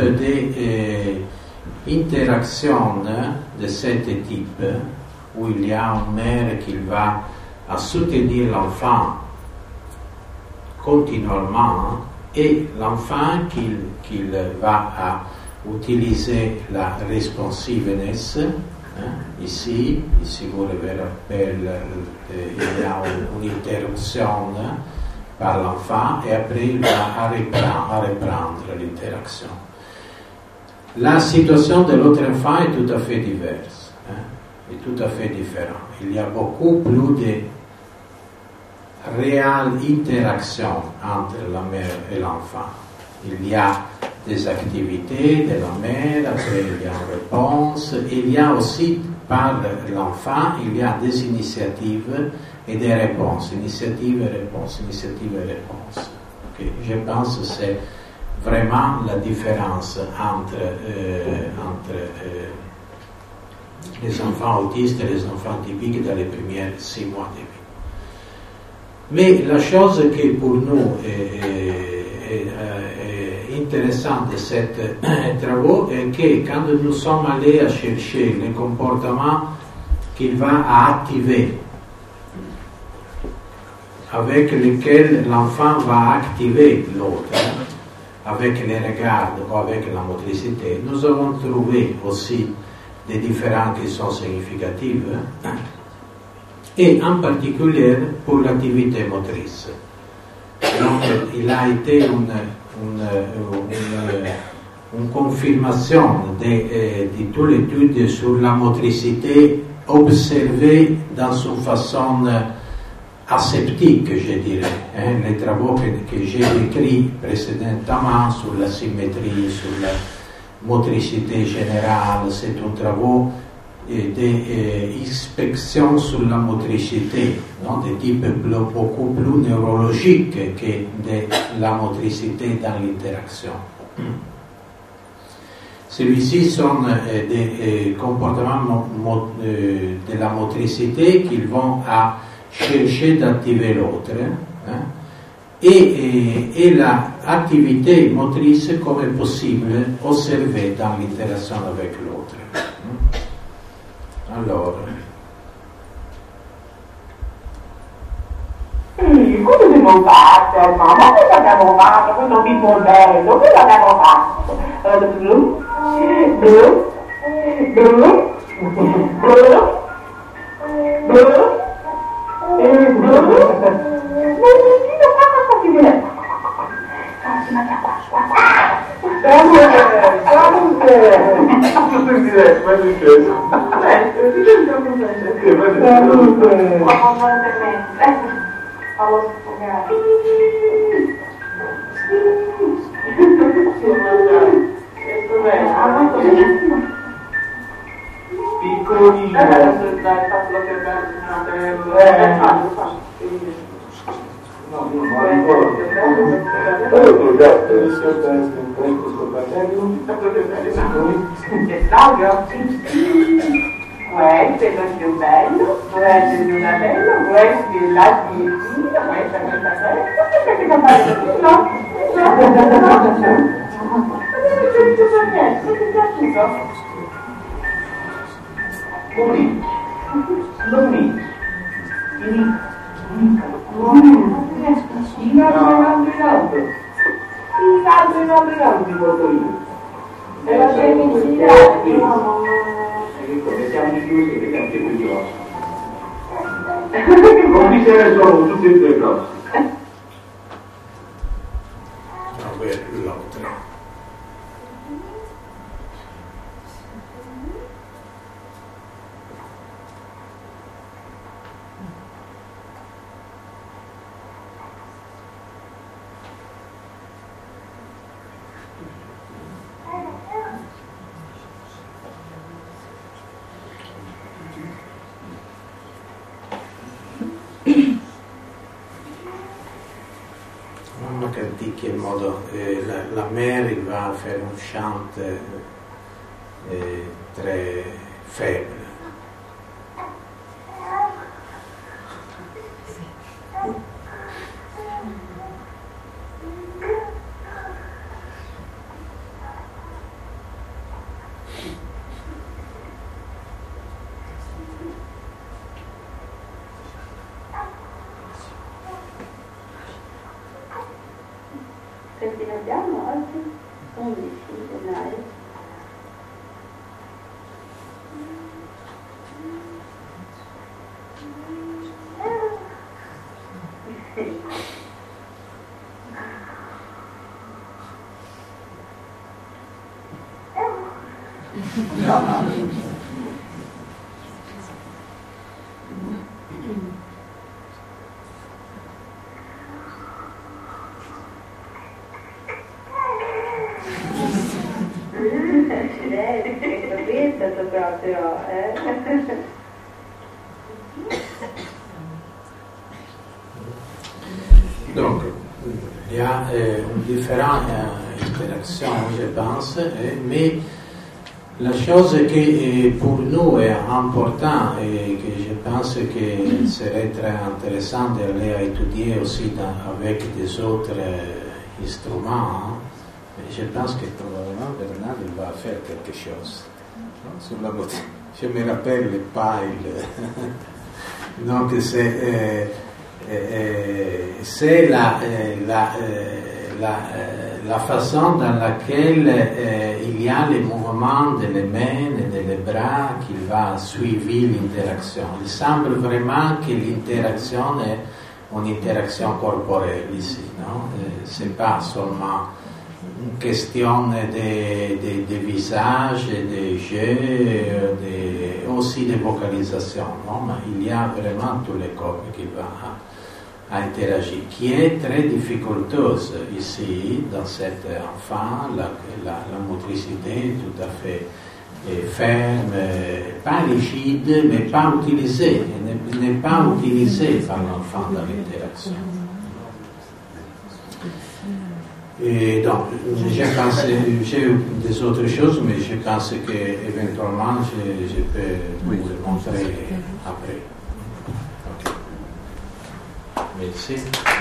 d'interaction de ce type, où il y a une mère qui va à soutenir l'enfant continuellement et l'enfant qu'il va à utiliser la responsiveness. Ici vous verrez, il y a une interruption par l'enfant et après il va reprendre l'interaction. La situation de l'autre enfant est tout à fait diverse, est tout à fait différente. Il y a beaucoup plus de réelle interaction entre la mère et l'enfant. Il y a des activités de la mère, après il y a une réponse, il y a aussi par l'enfant, il y a des initiatives et des réponses, initiative et réponse, initiative et réponse. Okay. Je pense que c'est vraiment la différence entre les enfants autistes et les enfants typiques dans les premiers 6 mois de vie. Mais la chose qui pour nous est intéressante de ces travaux est que quand nous sommes allés à chercher les comportements qu'il va activer, avec lesquels l'enfant va activer l'autre, avec les regards ou avec la motricité, nous avons trouvé aussi des différences qui sont significatives, et en particulier pour l'activité motrice. Donc, il a été une confirmation de toute l'étude sur la motricité observée dans une façon aseptique, je dirais. Les travaux que j'ai écrits précédemment sur la symétrie, sur la motricité générale, c'est un travail d'inspection sur la motricité, non, de type beaucoup plus neurologique que de la motricité dans l'interaction. Celui-ci sont des comportements de la motricité qui vont à chercher d'activer l'autre, et l'activité motrice comme est possible observer dans l'interaction avec l'autre. Allora, cosa abbiamo fatto? Mamma, cosa abbiamo fatto? Questo bimbolello, cosa abbiamo fatto? Piccolino. Questo è il più bello, questo è il più bello, questo è la diettina, questa. Perché non fare così? No. E la femminicida come siamo chiusi che siamo più grossi. Come dicevo sono tutti e due grossi. Non canticchia in modo la mère il va faire un chant très faible. Perché ne abbiamo altri 11 gennaio. Donc, il y a une différente interaction, je pense, mais la chose qui pour nous est importante et que je pense que serait très intéressant d'aller à étudier aussi avec des autres instruments, je pense que probablement Bernard il va faire quelque chose sur la beauté. Je me rappelle les pailles. Donc c'est la façon dans laquelle il y a les mouvements de les mains et de les bras qui va suivre l'interaction. Il semble vraiment que l'interaction est une interaction corporelle ici, non? C'est pas seulement une question de visage, de jeux, aussi de vocalisation, non? Mais il y a vraiment tout le corps qui va à interagir, qui est très difficulteuse ici, dans cet enfant, la motricité tout à fait ferme, pas rigide, mais pas utilisée, n'est pas utilisée par l'enfant dans l'interaction. Et donc, j'ai eu des autres choses, mais je pense qu'éventuellement, je peux vous le montrer après. Okay. Merci.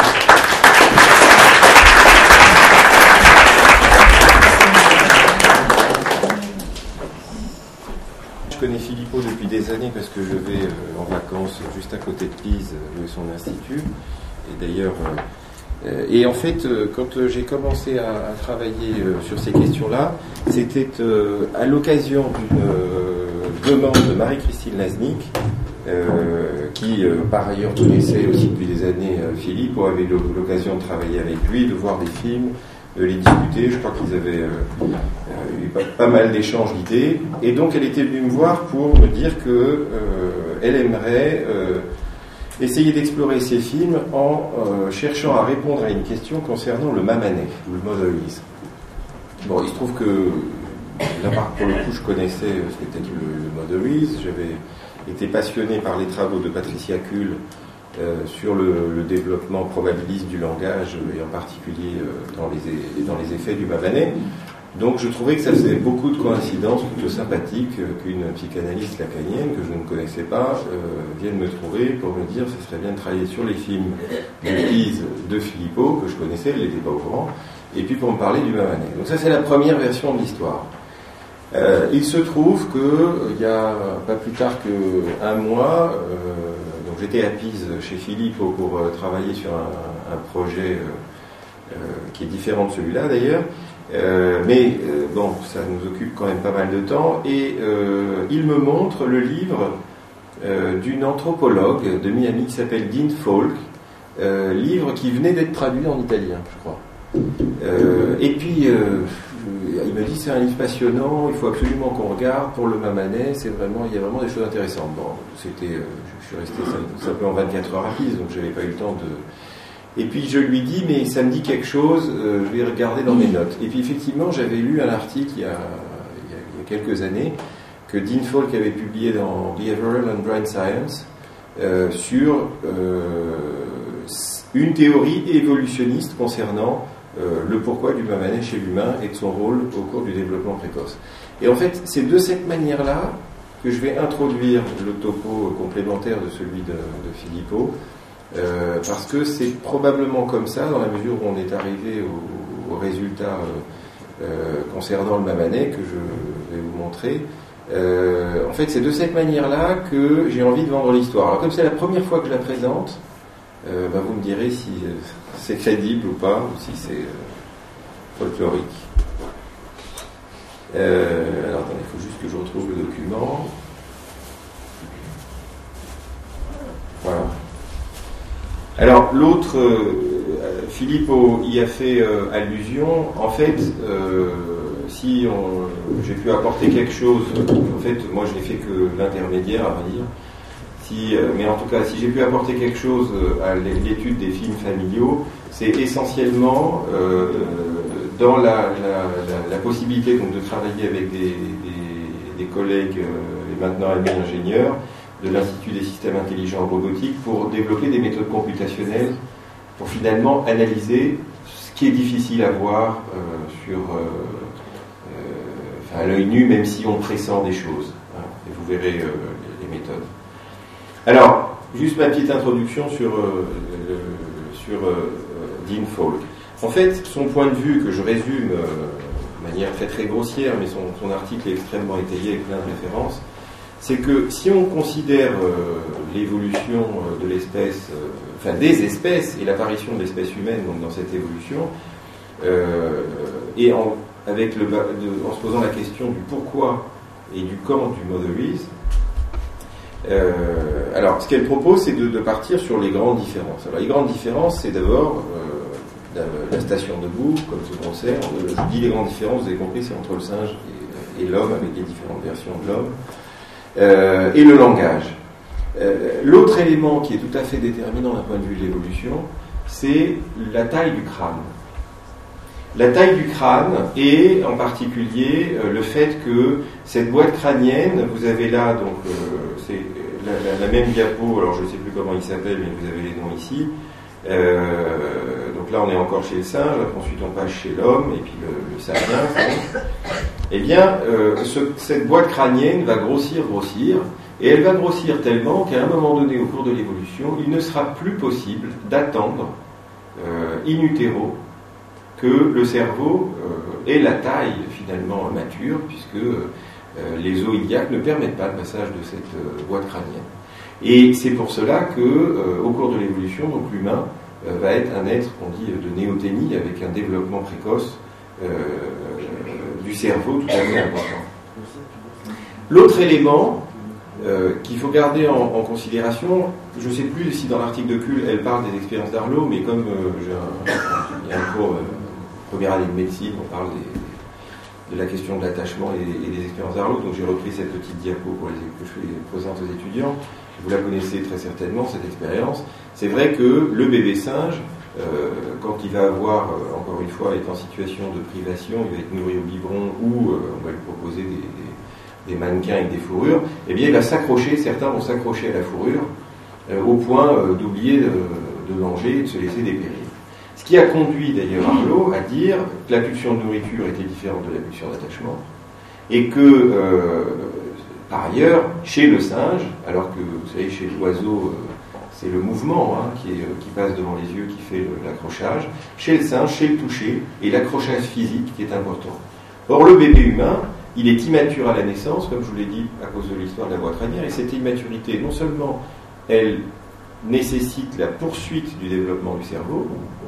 Je connais Filippo depuis des années parce que je vais en vacances juste à côté de Pise, où est son institut. Et d'ailleurs, et en fait, quand j'ai commencé à travailler sur ces questions-là, c'était à l'occasion d'une demande de Marie-Christine Laznik, qui par ailleurs connaissait aussi depuis des années Filippo, avait eu l'occasion de travailler avec lui, de voir des films, de les discuter. Je crois qu'ils avaient eu pas mal d'échanges d'idées. Et donc elle était venue me voir pour me dire qu'elle aimerait essayer d'explorer ces films en cherchant à répondre à une question concernant le Mamanais, ou le motherese. Bon, il se trouve que là, pour le coup, je connaissais ce qu'était le motherese. J'avais été passionné par les travaux de Patricia Kuhl sur le développement probabiliste du langage, et en particulier dans les effets du Mamanais. Donc je trouvais que ça faisait beaucoup de coïncidences plutôt sympathiques qu'une psychanalyste lacanienne que je ne connaissais pas vienne me trouver pour me dire que ce serait bien de travailler sur les films de Filippo, que je connaissais, elle n'était pas au courant, et puis pour me parler du Mamanais. Donc ça c'est la première version de l'histoire. Il se trouve qu'il y a pas plus tard qu'un mois, donc j'étais à Pise chez Filippo pour travailler sur un projet qui est différent de celui-là d'ailleurs, mais bon, ça nous occupe quand même pas mal de temps, et il me montre le livre d'une anthropologue de Miami qui s'appelle Dean Falk, livre qui venait d'être traduit en italien, je crois. Et puis il me dit c'est un livre passionnant, il faut absolument qu'on regarde pour le Mamanais, il y a vraiment des choses intéressantes. Bon, je suis resté simplement 24 heures à Pise, donc j'avais pas eu le temps de... Et puis je lui dis, mais ça me dit quelque chose, je vais regarder dans mes notes. Et puis effectivement, j'avais lu un article il y a quelques années que Dean Falk avait publié dans Behavioral and Brain Science sur une théorie évolutionniste concernant le pourquoi du mamané chez l'humain et de son rôle au cours du développement précoce. Et en fait, c'est de cette manière-là que je vais introduire le topo complémentaire de celui de Filippo, parce que c'est probablement comme ça, dans la mesure où on est arrivé au résultat concernant le mamané, que je vais vous montrer. En fait, c'est de cette manière-là que j'ai envie de vendre l'histoire. Alors, comme c'est la première fois que je la présente, vous me direz si c'est crédible ou pas, ou si c'est folklorique. Alors, attendez, il faut juste que je retrouve le document. Voilà. Alors, l'autre, Filippo y a fait allusion. En fait, si j'ai pu apporter quelque chose, en fait, moi je n'ai fait que l'intermédiaire, à vrai dire. Mais en tout cas, si j'ai pu apporter quelque chose à l'étude des films familiaux, c'est essentiellement dans la possibilité donc, de travailler avec des collègues et maintenant amis ingénieurs de l'Institut des systèmes intelligents robotiques pour développer des méthodes computationnelles pour finalement analyser ce qui est difficile à voir à l'œil nu, même si on pressent des choses. Hein, et vous verrez les méthodes. Alors, juste ma petite introduction sur Dean Falk. En fait, son point de vue, que je résume de manière très très grossière, mais son article est extrêmement étayé avec plein de références, c'est que si on considère l'évolution de l'espèce, des espèces et l'apparition de l'espèce humaine donc dans cette évolution, et en se posant la question du pourquoi et du quand du Mother Is, alors ce qu'elle propose c'est de partir sur les grandes différences. Alors les grandes différences c'est d'abord la station debout, comme ce qu'on sait. Je dis les grandes différences, vous avez compris, c'est entre le singe et l'homme avec les différentes versions de l'homme, et le langage. L'autre élément qui est tout à fait déterminant d'un point de vue de l'évolution, c'est la taille du crâne. La taille du crâne et en particulier le fait que cette boîte crânienne, vous avez là donc c'est la même diapo, alors je ne sais plus comment il s'appelle, mais vous avez les noms ici. Donc là on est encore chez le singe, ensuite on passe chez l'homme et puis le sapiens. Eh bien, cette boîte crânienne va grossir, et elle va grossir tellement qu'à un moment donné au cours de l'évolution, il ne sera plus possible d'attendre in utero que le cerveau ait la taille finalement mature, puisque les os iliaques ne permettent pas le passage de cette boîte crânienne. Et c'est pour cela que, au cours de l'évolution, donc l'humain va être un être qu'on dit de néothénie, avec un développement précoce du cerveau tout à fait important. L'autre élément qu'il faut garder en considération, je ne sais plus si dans l'article de Kuhl elle parle des expériences d'Arlo, mais comme il y a un cours première année de médecine, on parle de la question de l'attachement et des expériences d'Arlo, donc j'ai repris cette petite diapo que je présente aux étudiants. Vous la connaissez très certainement, cette expérience. C'est vrai que le bébé singe, quand il va avoir, encore une fois, est en situation de privation, il va être nourri au biberon ou on va lui proposer des mannequins avec des fourrures, eh bien il va s'accrocher, certains vont s'accrocher à la fourrure au point d'oublier de manger et de se laisser dépérir. Ce qui a conduit d'ailleurs Arlo à dire que la pulsion de nourriture était différente de la pulsion d'attachement et que par ailleurs, chez le singe, alors que vous savez chez l'oiseau c'est le mouvement qui passe devant les yeux qui fait l'accrochage, chez le singe c'est le toucher et l'accrochage physique qui est important. Or le bébé humain, il est immature à la naissance, comme je vous l'ai dit, à cause de l'histoire de la boîte crânienne, et cette immaturité, non seulement elle nécessite la poursuite du développement du cerveau,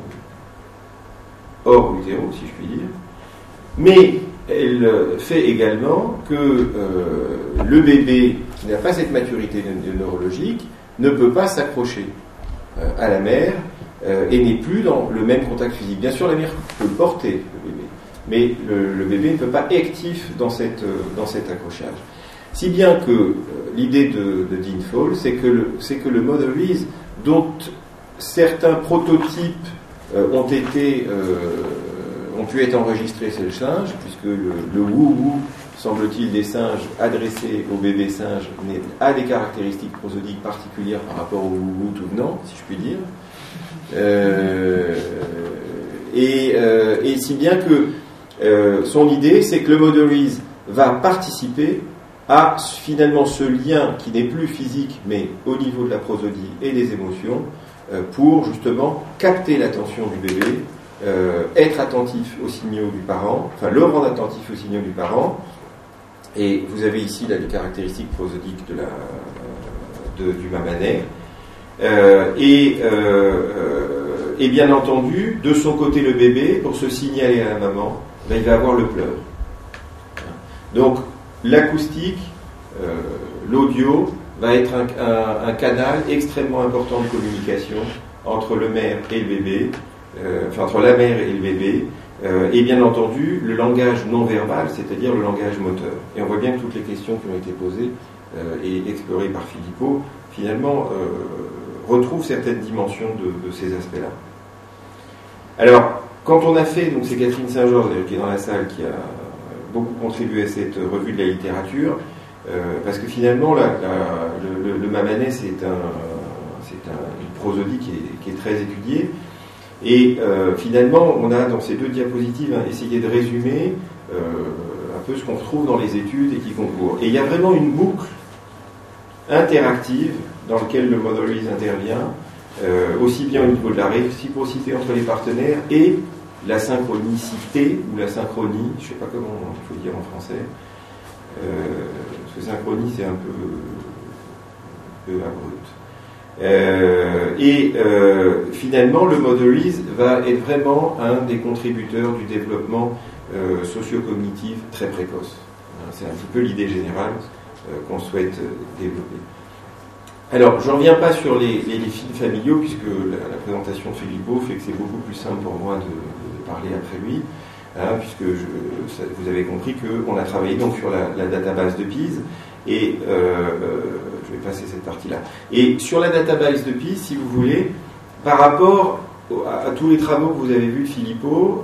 hors utéro, si je puis dire, mais elle fait également que le bébé qui n'a pas cette maturité neurologique ne peut pas s'accrocher à la mère et n'est plus dans le même contact physique. Bien sûr, la mère peut porter le bébé, mais le bébé ne peut pas être actif dans cet accrochage. Si bien que l'idée de Dean Falk, c'est que le Mother Is, dont certains prototypes ont pu être enregistrés chez le singe, puisque le wou-wou, semble-t-il, des singes adressés aux bébés singes a des caractéristiques prosodiques particulières par rapport au wou-wou tout venant, si je puis dire. Et si bien que son idée, c'est que le Moderies va participer à finalement ce lien qui n'est plus physique, mais au niveau de la prosodie et des émotions, pour justement capter l'attention du bébé, être attentif aux signaux du parent, enfin le rendre attentif aux signaux du parent. Et vous avez ici là, les caractéristiques prosodiques du mamanet. Et bien entendu, de son côté, le bébé, pour se signaler à la maman, ben, il va avoir le pleur. Donc, l'acoustique, l'audio, va être un canal extrêmement important de communication entre le mère et le bébé, entre la mère et le bébé, et bien entendu, le langage non verbal, c'est-à-dire le langage moteur. Et on voit bien que toutes les questions qui ont été posées et explorées par Philippot, finalement, retrouvent certaines dimensions de ces aspects-là. Alors, quand on a fait, donc c'est Catherine Saint-Georges qui est dans la salle, qui a beaucoup contribué à cette revue de la littérature, parce que finalement, le mamanet, c'est une prosodie qui est très étudiée, et finalement, on a dans ces deux diapositives essayé de résumer un peu ce qu'on retrouve dans les études et qui concourent. Et il y a vraiment une boucle interactive dans laquelle le Moderies intervient, aussi bien au niveau de la réciprocité entre les partenaires et la synchronicité, ou la synchronie, je ne sais pas comment il faut dire en français, parce que synchronie c'est un peu abrupt. Finalement, le Moderies va être vraiment un des contributeurs du développement socio-cognitif très précoce. C'est un petit peu l'idée générale qu'on souhaite développer. Alors, je ne reviens pas sur les films familiaux, puisque la présentation de Philippot fait que c'est beaucoup plus simple pour moi de parler après lui, puisque vous avez compris qu'on a travaillé donc sur la database de Pise, et je vais passer cette partie-là. Et sur la database de Pise, si vous voulez, par rapport à tous les travaux que vous avez vus de Philippot,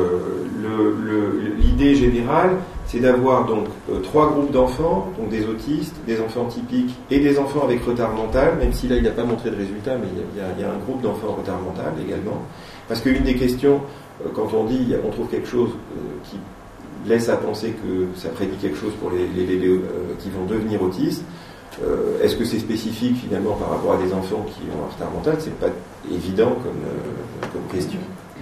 l'idée générale, c'est d'avoir donc 3 groupes d'enfants, donc des autistes, des enfants typiques et des enfants avec retard mental, même si là il n'a pas montré de résultat, mais il y a un groupe d'enfants retard mental également. Parce qu'une des questions, quand on dit on trouve quelque chose qui laisse à penser que ça prédit quelque chose pour les bébés qui vont devenir autistes, est-ce que c'est spécifique finalement par rapport à des enfants qui ont un retard mental? C'est pas évident comme question.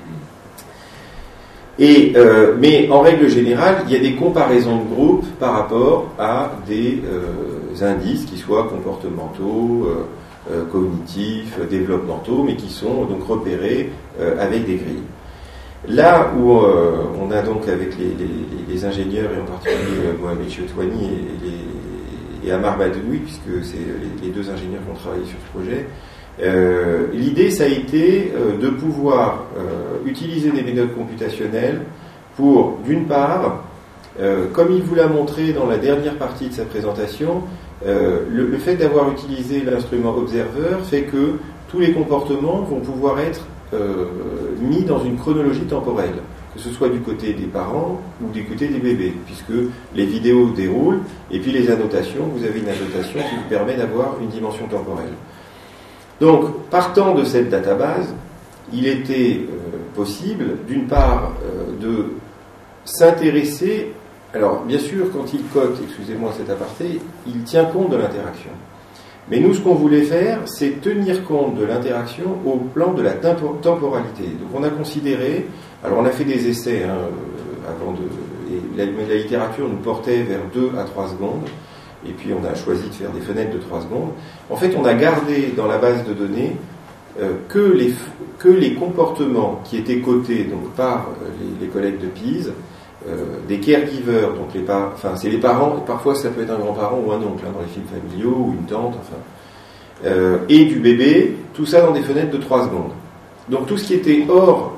Mais en règle générale, il y a des comparaisons de groupes par rapport à des indices qui soient comportementaux, cognitifs, développementaux, mais qui sont donc repérés avec des grilles. Là où on a donc avec les ingénieurs, et en particulier Mohamed Chotouani et Amar Badoui, puisque c'est les deux ingénieurs qui ont travaillé sur ce projet, l'idée, ça a été de pouvoir utiliser des méthodes computationnelles pour, d'une part, comme il vous l'a montré dans la dernière partie de sa présentation, le fait d'avoir utilisé l'instrument observer fait que tous les comportements vont pouvoir être mis dans une chronologie temporelle, que ce soit du côté des parents ou du côté des bébés, puisque les vidéos déroulent, et puis les annotations, vous avez une annotation qui vous permet d'avoir une dimension temporelle. Donc, partant de cette database, il était possible, d'une part, de s'intéresser. Alors, bien sûr, quand il cote, excusez-moi cet aparté, il tient compte de l'interaction. Mais nous, ce qu'on voulait faire, c'est tenir compte de l'interaction au plan de la temporalité. Donc, on a considéré, alors on a fait des essais avant et la littérature nous portait vers 2 à 3 secondes. Et puis on a choisi de faire des fenêtres de 3 secondes. En fait, on a gardé dans la base de données que les comportements qui étaient cotés donc, par les collègues de Pise, des caregivers, donc c'est les parents, et parfois ça peut être un grand-parent ou un oncle, dans les films familiaux, ou une tante, et du bébé, tout ça dans des fenêtres de 3 secondes. Donc tout ce qui était hors,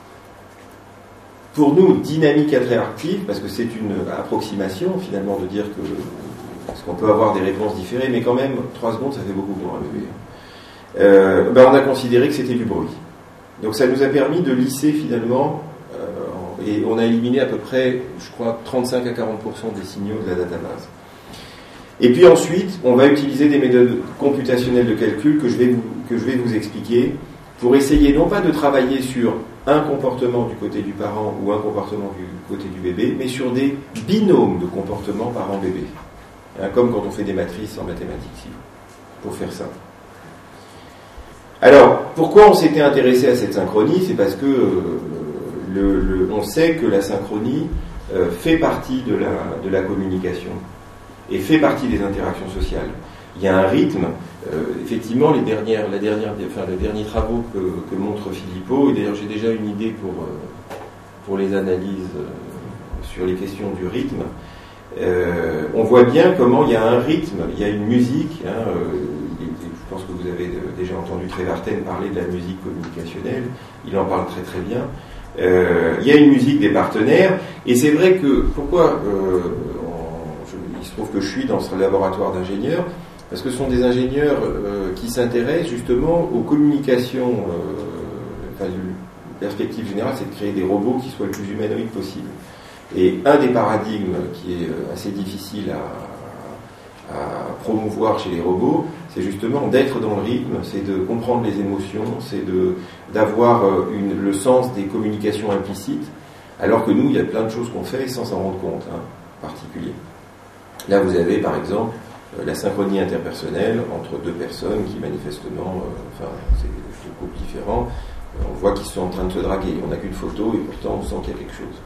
pour nous, dynamique interactive, parce que c'est une approximation finalement de dire que parce qu'on peut avoir des réponses différées, mais quand même, 3 secondes, ça fait beaucoup pour un bébé. On a considéré que c'était du bruit. Donc ça nous a permis de lisser finalement, et on a éliminé à peu près, je crois, 35 à 40% des signaux de la database. Et puis ensuite, on va utiliser des méthodes computationnelles de calcul que je vais vous expliquer, pour essayer non pas de travailler sur un comportement du côté du parent ou un comportement du côté du bébé, mais sur des binômes de comportement parent-bébé. Hein, comme quand on fait des matrices en mathématiques, pour faire ça. Alors, pourquoi on s'était intéressé à cette synchronie? C'est parce que on sait que la synchronie fait partie de la communication et fait partie des interactions sociales. Il y a un rythme. Effectivement, les derniers travaux que montre Philippot, et d'ailleurs j'ai déjà une idée pour les analyses sur les questions du rythme, on voit bien comment il y a un rythme, il y a une musique. Je pense que vous avez déjà entendu Trevarten parler de la musique communicationnelle, il en parle très très bien. Il y a une musique des partenaires, et c'est vrai que, pourquoi il se trouve que je suis dans ce laboratoire d'ingénieurs, parce que ce sont des ingénieurs qui s'intéressent justement aux communications. Une perspective générale, c'est de créer des robots qui soient le plus humanoïdes possible. Et un des paradigmes qui est assez difficile à promouvoir chez les robots, c'est justement d'être dans le rythme, c'est de comprendre les émotions, c'est d'avoir le sens des communications implicites, alors que nous, il y a plein de choses qu'on fait sans s'en rendre compte, en particulier. Là, vous avez par exemple la synchronie interpersonnelle entre deux personnes qui manifestement, c'est deux couples différents, on voit qu'ils sont en train de se draguer, on n'a qu'une photo et pourtant on sent qu'il y a quelque chose.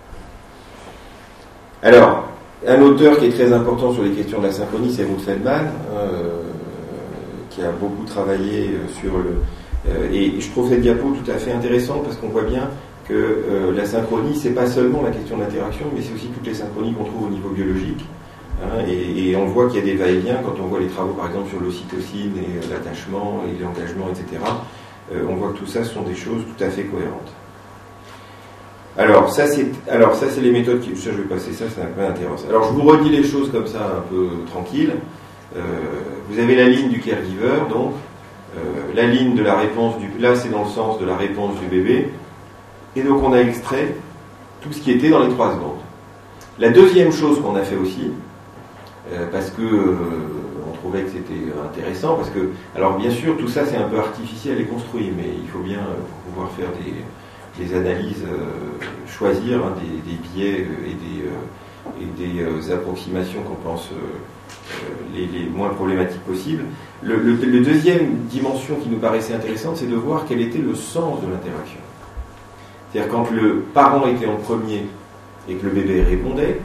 Alors, un auteur qui est très important sur les questions de la synchronie, c'est Ruth Feldman, qui a beaucoup travaillé sur et je trouve cette diapo tout à fait intéressante parce qu'on voit bien que la synchronie, c'est pas seulement la question de l'interaction, mais c'est aussi toutes les synchronies qu'on trouve au niveau biologique. Et on voit qu'il y a des va-et-vient quand on voit les travaux, par exemple, sur l'ocytocine et l'attachement et l'engagement, etc. On voit que tout ça sont des choses tout à fait cohérentes. Alors ça c'est les méthodes qui... Ça, je vais passer ça, c'est un peu intéressant. Alors je vous redis les choses comme ça, un peu tranquille. Vous avez la ligne du caregiver, donc la ligne de la réponse là c'est dans le sens de la réponse du bébé, et donc on a extrait tout ce qui était dans les 3 secondes. La deuxième chose qu'on a fait aussi, parce que on trouvait que c'était intéressant, parce que, alors bien sûr tout ça c'est un peu artificiel et construit, mais il faut bien pouvoir faire des analyses, choisir des biais et des approximations qu'on pense les moins problématiques possibles. Le deuxième dimension qui nous paraissait intéressante, c'est de voir quel était le sens de l'interaction. C'est-à-dire quand le parent était en premier et que le bébé répondait,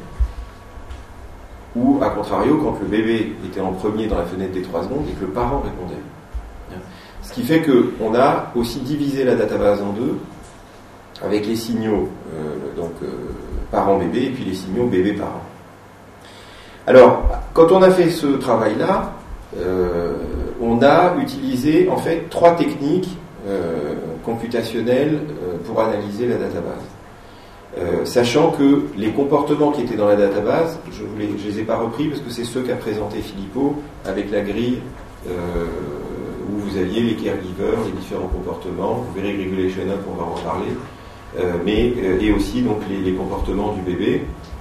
ou à contrario quand le bébé était en premier dans la fenêtre des 3 secondes et que le parent répondait. Ce qui fait qu'on a aussi divisé la database en deux, avec les signaux parent-bébé et puis les signaux bébé-parent. Alors, quand on a fait ce travail-là, on a utilisé en fait 3 techniques computationnelles pour analyser la database. Sachant que les comportements qui étaient dans la database, je les ai pas repris parce que c'est ceux qu'a présenté Philippot avec la grille où vous aviez les caregivers, les différents comportements. Vous verrez Regulation Up, on va en parler. Et aussi donc les comportements du bébé.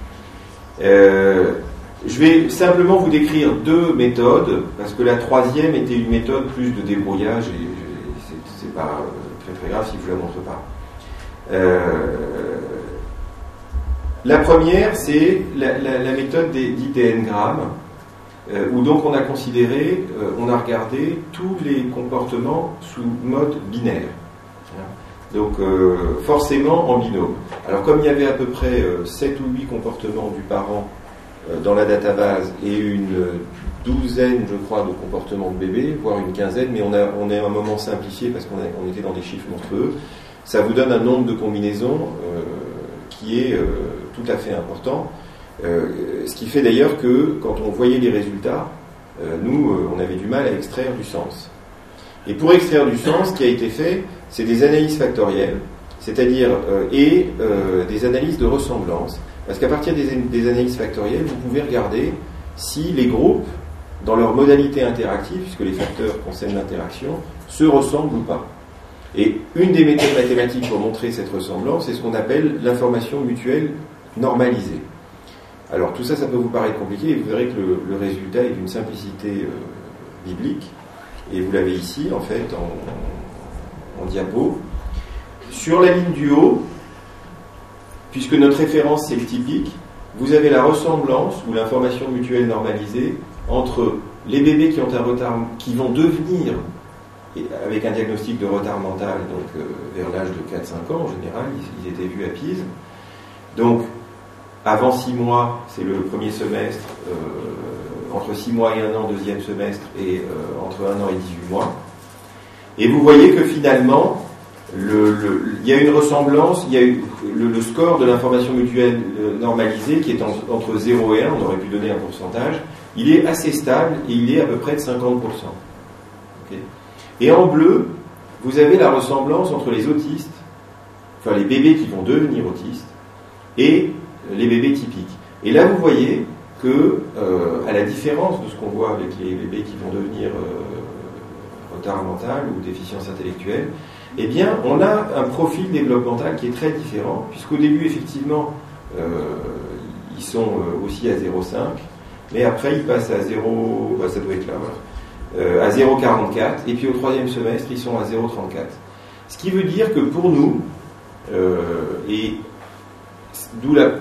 Je vais simplement vous décrire 2 méthodes, parce que la 3e était une méthode plus de débrouillage, et c'est pas très grave si je ne vous la montre pas. La première, c'est la méthode dite des n-grammes, où donc on a considéré, on a regardé tous les comportements sous mode binaire. Donc forcément en binôme. Alors comme il y avait à peu près 7 ou 8 comportements du parent dans la database et une douzaine, je crois, de comportements de bébé, voire une quinzaine, mais on est à un moment simplifié parce qu'on était dans des chiffres monstrueux, ça vous donne un nombre de combinaisons qui est tout à fait important. Ce qui fait d'ailleurs que quand on voyait les résultats, nous, on avait du mal à extraire du sens. Et pour extraire du sens, ce qui a été fait, c'est des analyses factorielles, c'est-à-dire des analyses de ressemblance. Parce qu'à partir des analyses factorielles, vous pouvez regarder si les groupes, dans leur modalité interactive, puisque les facteurs concernent l'interaction, se ressemblent ou pas. Et une des méthodes mathématiques pour montrer cette ressemblance, c'est ce qu'on appelle l'information mutuelle normalisée. Alors tout ça, ça peut vous paraître compliqué, et vous verrez que le résultat est d'une simplicité biblique. Et vous l'avez ici, en fait, en diapo. Sur la ligne du haut, puisque notre référence c'est le typique, vous avez la ressemblance ou l'information mutuelle normalisée entre les bébés qui ont un retard, qui vont devenir, avec un diagnostic de retard mental, donc vers l'âge de 4-5 ans en général, ils étaient vus à Pise. Donc, avant 6 mois, c'est le premier semestre, entre 6 mois et 1 an, deuxième semestre, et entre 1 an et 18 mois. Et vous voyez que finalement, il y a une ressemblance, il y a le score de l'information mutuelle normalisée qui est entre 0 et 1, on aurait pu donner un pourcentage, il est assez stable et il est à peu près de 50%. Okay. Et en bleu, vous avez la ressemblance entre les autistes, enfin les bébés qui vont devenir autistes, et les bébés typiques. Et là, vous voyez que, à la différence de ce qu'on voit avec les bébés qui vont devenir retard mental ou déficience intellectuelle, eh bien, on a un profil développemental qui est très différent, puisqu'au début, effectivement, ils sont aussi à 0,5, mais après, ils passent à 0, ça doit être là, à 0,44, et puis au troisième semestre, ils sont à 0,34. Ce qui veut dire que pour nous, et d'où le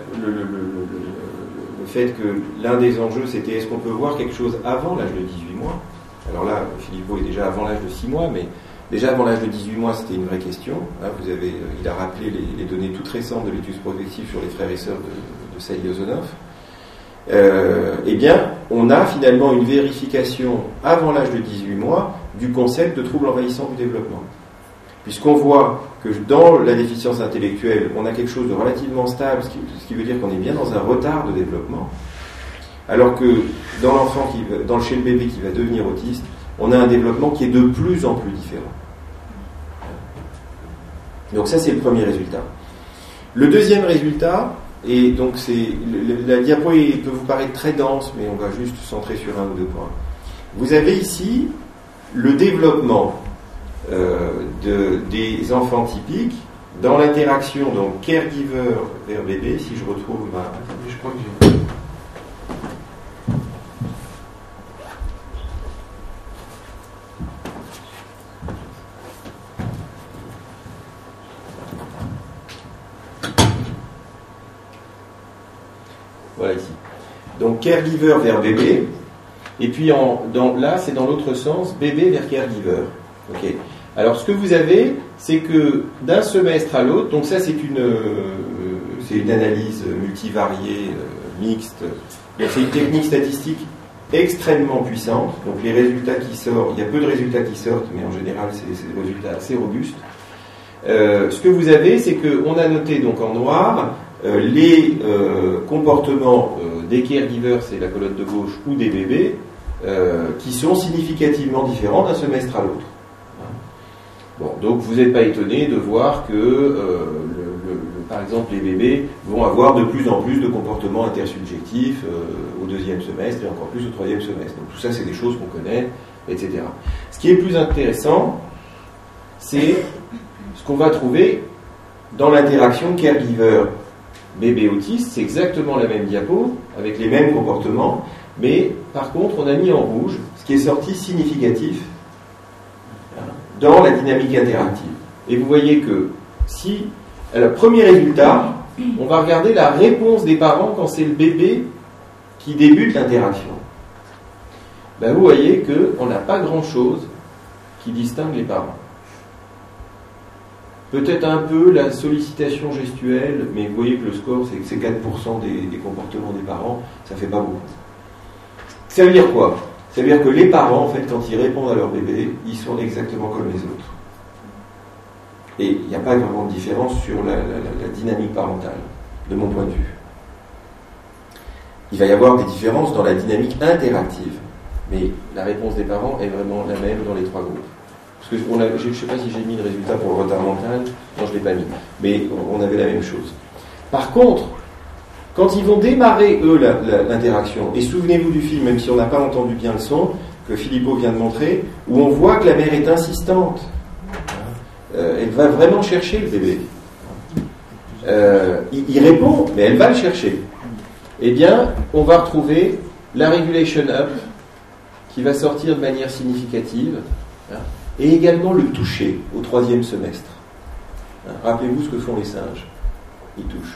fait que l'un des enjeux, c'était est-ce qu'on peut voir quelque chose avant l'âge de 18 mois. Alors là, Philippot est déjà avant l'âge de 6 mois, mais déjà avant l'âge de 18 mois, c'était une vraie question. Hein, il a rappelé les données toutes récentes de l'étude prospective sur les frères et sœurs de Saïd-Ozonov. Eh bien, on a finalement une vérification avant l'âge de 18 mois du concept de trouble envahissant du développement. Puisqu'on voit que dans la déficience intellectuelle, on a quelque chose de relativement stable, ce qui veut dire qu'on est bien dans un retard de développement, alors que dans l'enfant, chez le bébé qui va devenir autiste, on a un développement qui est de plus en plus différent. Donc ça, c'est le premier résultat. Le deuxième résultat, et donc la diapo peut vous paraître très dense, mais on va juste se centrer sur un ou deux points. Vous avez ici le développement des enfants typiques dans l'interaction donc caregiver vers bébé. Si je retrouve attendez, je crois que j'ai... Voilà ici. Donc caregiver vers bébé, et puis là c'est dans l'autre sens, bébé vers caregiver. Ok. Alors ce que vous avez, c'est que d'un semestre à l'autre, donc ça c'est une analyse multivariée, mixte, c'est une technique statistique extrêmement puissante, donc les résultats qui sortent, il y a peu de résultats qui sortent, mais en général c'est des résultats assez robustes. Ce que vous avez, c'est qu'on a noté donc en noir les comportements des caregivers, c'est la colonne de gauche, ou des bébés, qui sont significativement différents d'un semestre à l'autre. Bon, donc vous n'êtes pas étonné de voir que, par exemple, les bébés vont avoir de plus en plus de comportements intersubjectifs au deuxième semestre et encore plus au troisième semestre. Donc tout ça, c'est des choses qu'on connaît, etc. Ce qui est plus intéressant, c'est ce qu'on va trouver dans l'interaction caregiver bébé autiste. C'est exactement la même diapo, avec les mêmes comportements, mais par contre, on a mis en rouge ce qui est sorti significatif dans la dynamique interactive. Et vous voyez que si, alors, premier résultat, on va regarder la réponse des parents quand c'est le bébé qui débute l'interaction. Ben, vous voyez qu'on n'a pas grand-chose qui distingue les parents. Peut-être un peu la sollicitation gestuelle, mais vous voyez que le score, c'est 4% des comportements des parents, ça fait pas beaucoup. Ça veut dire quoi ? Ça veut dire que les parents, en fait, quand ils répondent à leur bébé, ils sont exactement comme les autres. Et il n'y a pas vraiment de différence sur la dynamique parentale, de mon point de vue. Il va y avoir des différences dans la dynamique interactive, mais la réponse des parents est vraiment la même dans les trois groupes. Parce que je ne sais pas si j'ai mis le résultat pour le retard mental, non, je ne l'ai pas mis, mais on avait la même chose. Par contre, quand ils vont démarrer, eux, l'interaction, et souvenez-vous du film, même si on n'a pas entendu bien le son, que Philippot vient de montrer, où on voit que la mère est insistante. Elle va vraiment chercher le bébé. Il répond, mais elle va le chercher. Eh bien, on va retrouver la regulation up, qui va sortir de manière significative. et également le toucher au 3e semestre. Rappelez-vous ce que font les singes. Ils touchent.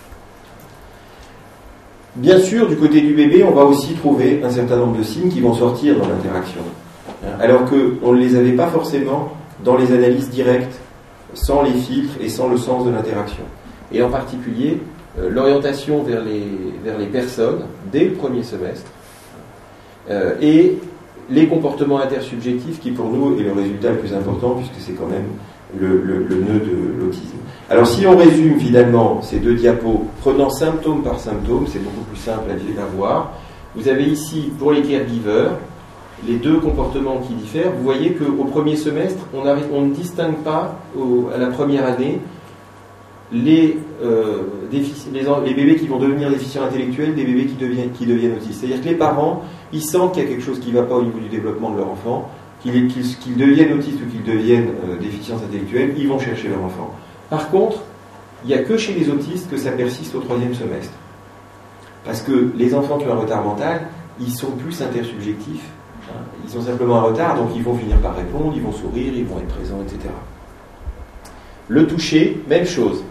Bien sûr, du côté du bébé, on va aussi trouver un certain nombre de signes qui vont sortir dans l'interaction, alors qu'on ne les avait pas forcément dans les analyses directes, sans les filtres et sans le sens de l'interaction. Et en particulier, l'orientation vers les personnes dès le 1er semestre, et les comportements intersubjectifs qui pour nous est le résultat le plus important puisque c'est quand même le nœud de l'autisme. Alors si on résume finalement ces deux diapos, prenant symptôme par symptôme, c'est beaucoup plus simple à voir. Vous avez ici pour les caregivers les deux comportements qui diffèrent. Vous voyez qu'au 1er semestre, on ne distingue pas à la première année les bébés qui vont devenir déficients intellectuels des bébés qui deviennent autistes. C'est-à-dire que les parents, ils sentent qu'il y a quelque chose qui ne va pas au niveau du développement de leur enfant, qu'ils deviennent autistes ou qu'ils deviennent déficients intellectuels, ils vont chercher leur enfant. Par contre, il n'y a que chez les autistes que ça persiste au 3e semestre. Parce que les enfants qui ont un retard mental, ils sont plus intersubjectifs. Ils ont simplement un retard, donc ils vont finir par répondre, ils vont sourire, ils vont être présents, etc. Le toucher, même chose.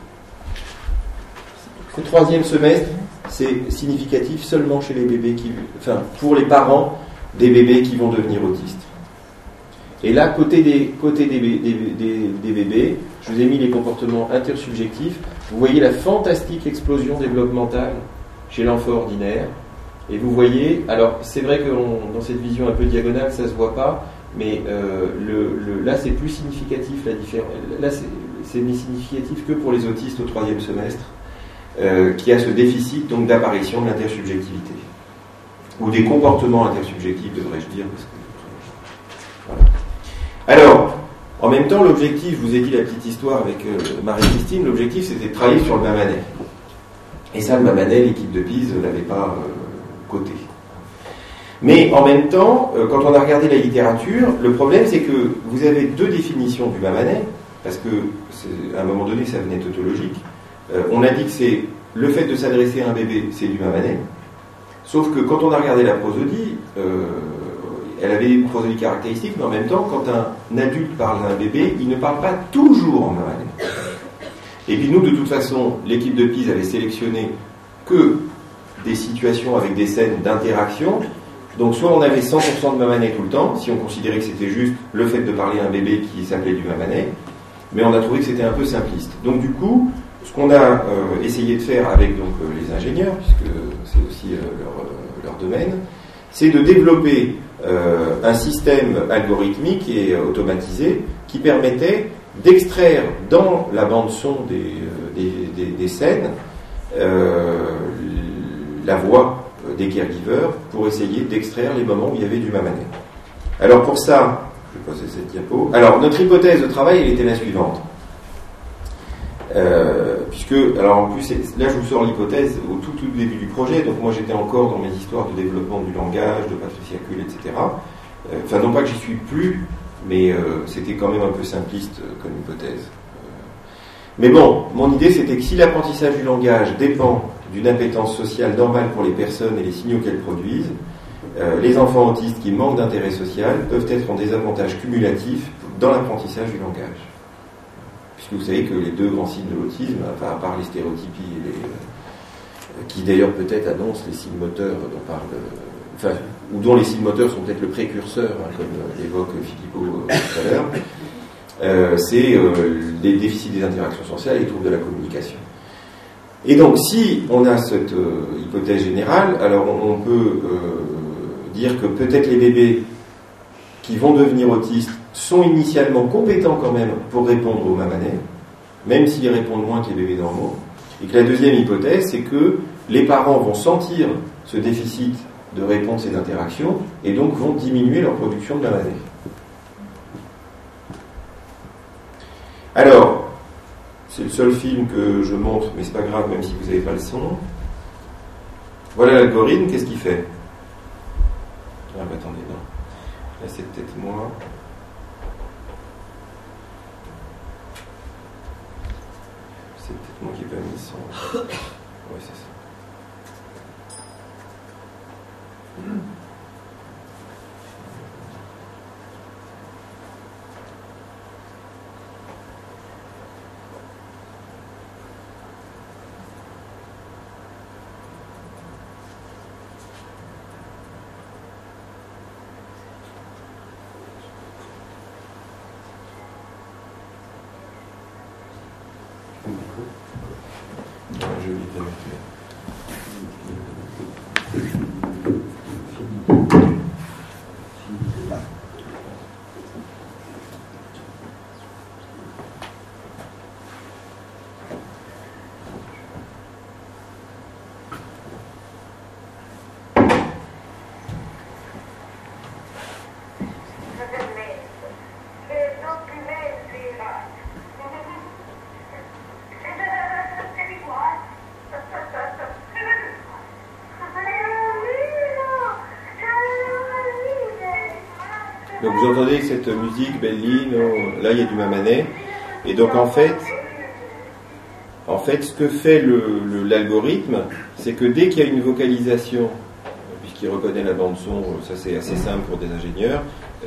Au 3e semestre, c'est significatif seulement chez les bébés pour les parents des bébés qui vont devenir autistes. Et là, côté des bébés, je vous ai mis les comportements intersubjectifs. Vous voyez la fantastique explosion développementale chez l'enfant ordinaire. Et vous voyez, alors c'est vrai que dans cette vision un peu diagonale, ça ne se voit pas, mais là c'est plus significatif la différence. Là c'est significatif que pour les autistes au 3e semestre, qui a ce déficit donc d'apparition de l'intersubjectivité. Ou des comportements intersubjectifs, devrais-je dire. Voilà. Alors, en même temps, l'objectif, je vous ai dit la petite histoire avec Marie-Christine, l'objectif c'était de travailler sur le Mamanet. Et ça, le Mamanet, l'équipe de Pise ne l'avait pas coté. Mais en même temps, quand on a regardé la littérature, le problème c'est que vous avez deux définitions du Mamanet, parce qu'à un moment donné ça venait tautologique. On a dit que c'est le fait de s'adresser à un bébé, c'est du Mamanet. Sauf que quand on a regardé la prosodie, elle avait une prosodie caractéristique, mais en même temps, quand un adulte parle à un bébé, il ne parle pas toujours en Mamanet. Et puis nous, de toute façon, l'équipe de Pise avait sélectionné que des situations avec des scènes d'interaction. Donc soit on avait 100% de Mamanet tout le temps, si on considérait que c'était juste le fait de parler à un bébé qui s'appelait du Mamanet, mais on a trouvé que c'était un peu simpliste. Donc du coup, ce qu'on a essayé de faire avec donc, les ingénieurs, puisque c'est aussi leur domaine, c'est de développer un système algorithmique et automatisé qui permettait d'extraire dans la bande-son des scènes la voix des caregivers pour essayer d'extraire les moments où il y avait du Mamanet. Alors pour ça, je vais poser cette diapo. Alors notre hypothèse de travail, elle était la suivante. Alors en plus, là je vous sors l'hypothèse au tout début du projet, donc moi j'étais encore dans mes histoires de développement du langage, de Patricia Kuhl, etc. Enfin non pas que j'y suis plus, mais c'était quand même un peu simpliste comme hypothèse. Mais bon, mon idée c'était que si l'apprentissage du langage dépend d'une appétence sociale normale pour les personnes et les signaux qu'elles produisent, les enfants autistes qui manquent d'intérêt social peuvent être en désavantage cumulatif dans l'apprentissage du langage. Puisque vous savez que les deux grands signes de l'autisme, enfin, à part les stéréotypies, qui d'ailleurs peut-être annoncent les signes moteurs ou dont les signes moteurs sont peut-être le précurseur, comme l'évoque Philippot tout à l'heure, c'est les déficits des interactions sociales et les troubles de la communication. Et donc, si on a cette hypothèse générale, alors on peut dire que peut-être les bébés qui vont devenir autistes sont initialement compétents quand même pour répondre au Mamanet, même s'ils répondent moins que les bébés normaux. Et que la deuxième hypothèse, c'est que les parents vont sentir ce déficit de réponse et d'interaction, et donc vont diminuer leur production de Mamanet. Alors, c'est le seul film que je montre, mais c'est pas grave, même si vous n'avez pas le son. Voilà l'algorithme, qu'est-ce qu'il fait? Ah bah attendez, non. Là c'est peut-être moi. C'est peut-être moi qui n'ai pas mis le son. Ouais, c'est ça. Donc vous entendez cette musique, Bellino, là il y a du Mamanais. Et donc en fait, ce que fait l'algorithme, c'est que dès qu'il y a une vocalisation, puisqu'il reconnaît la bande son, ça c'est assez simple pour des ingénieurs,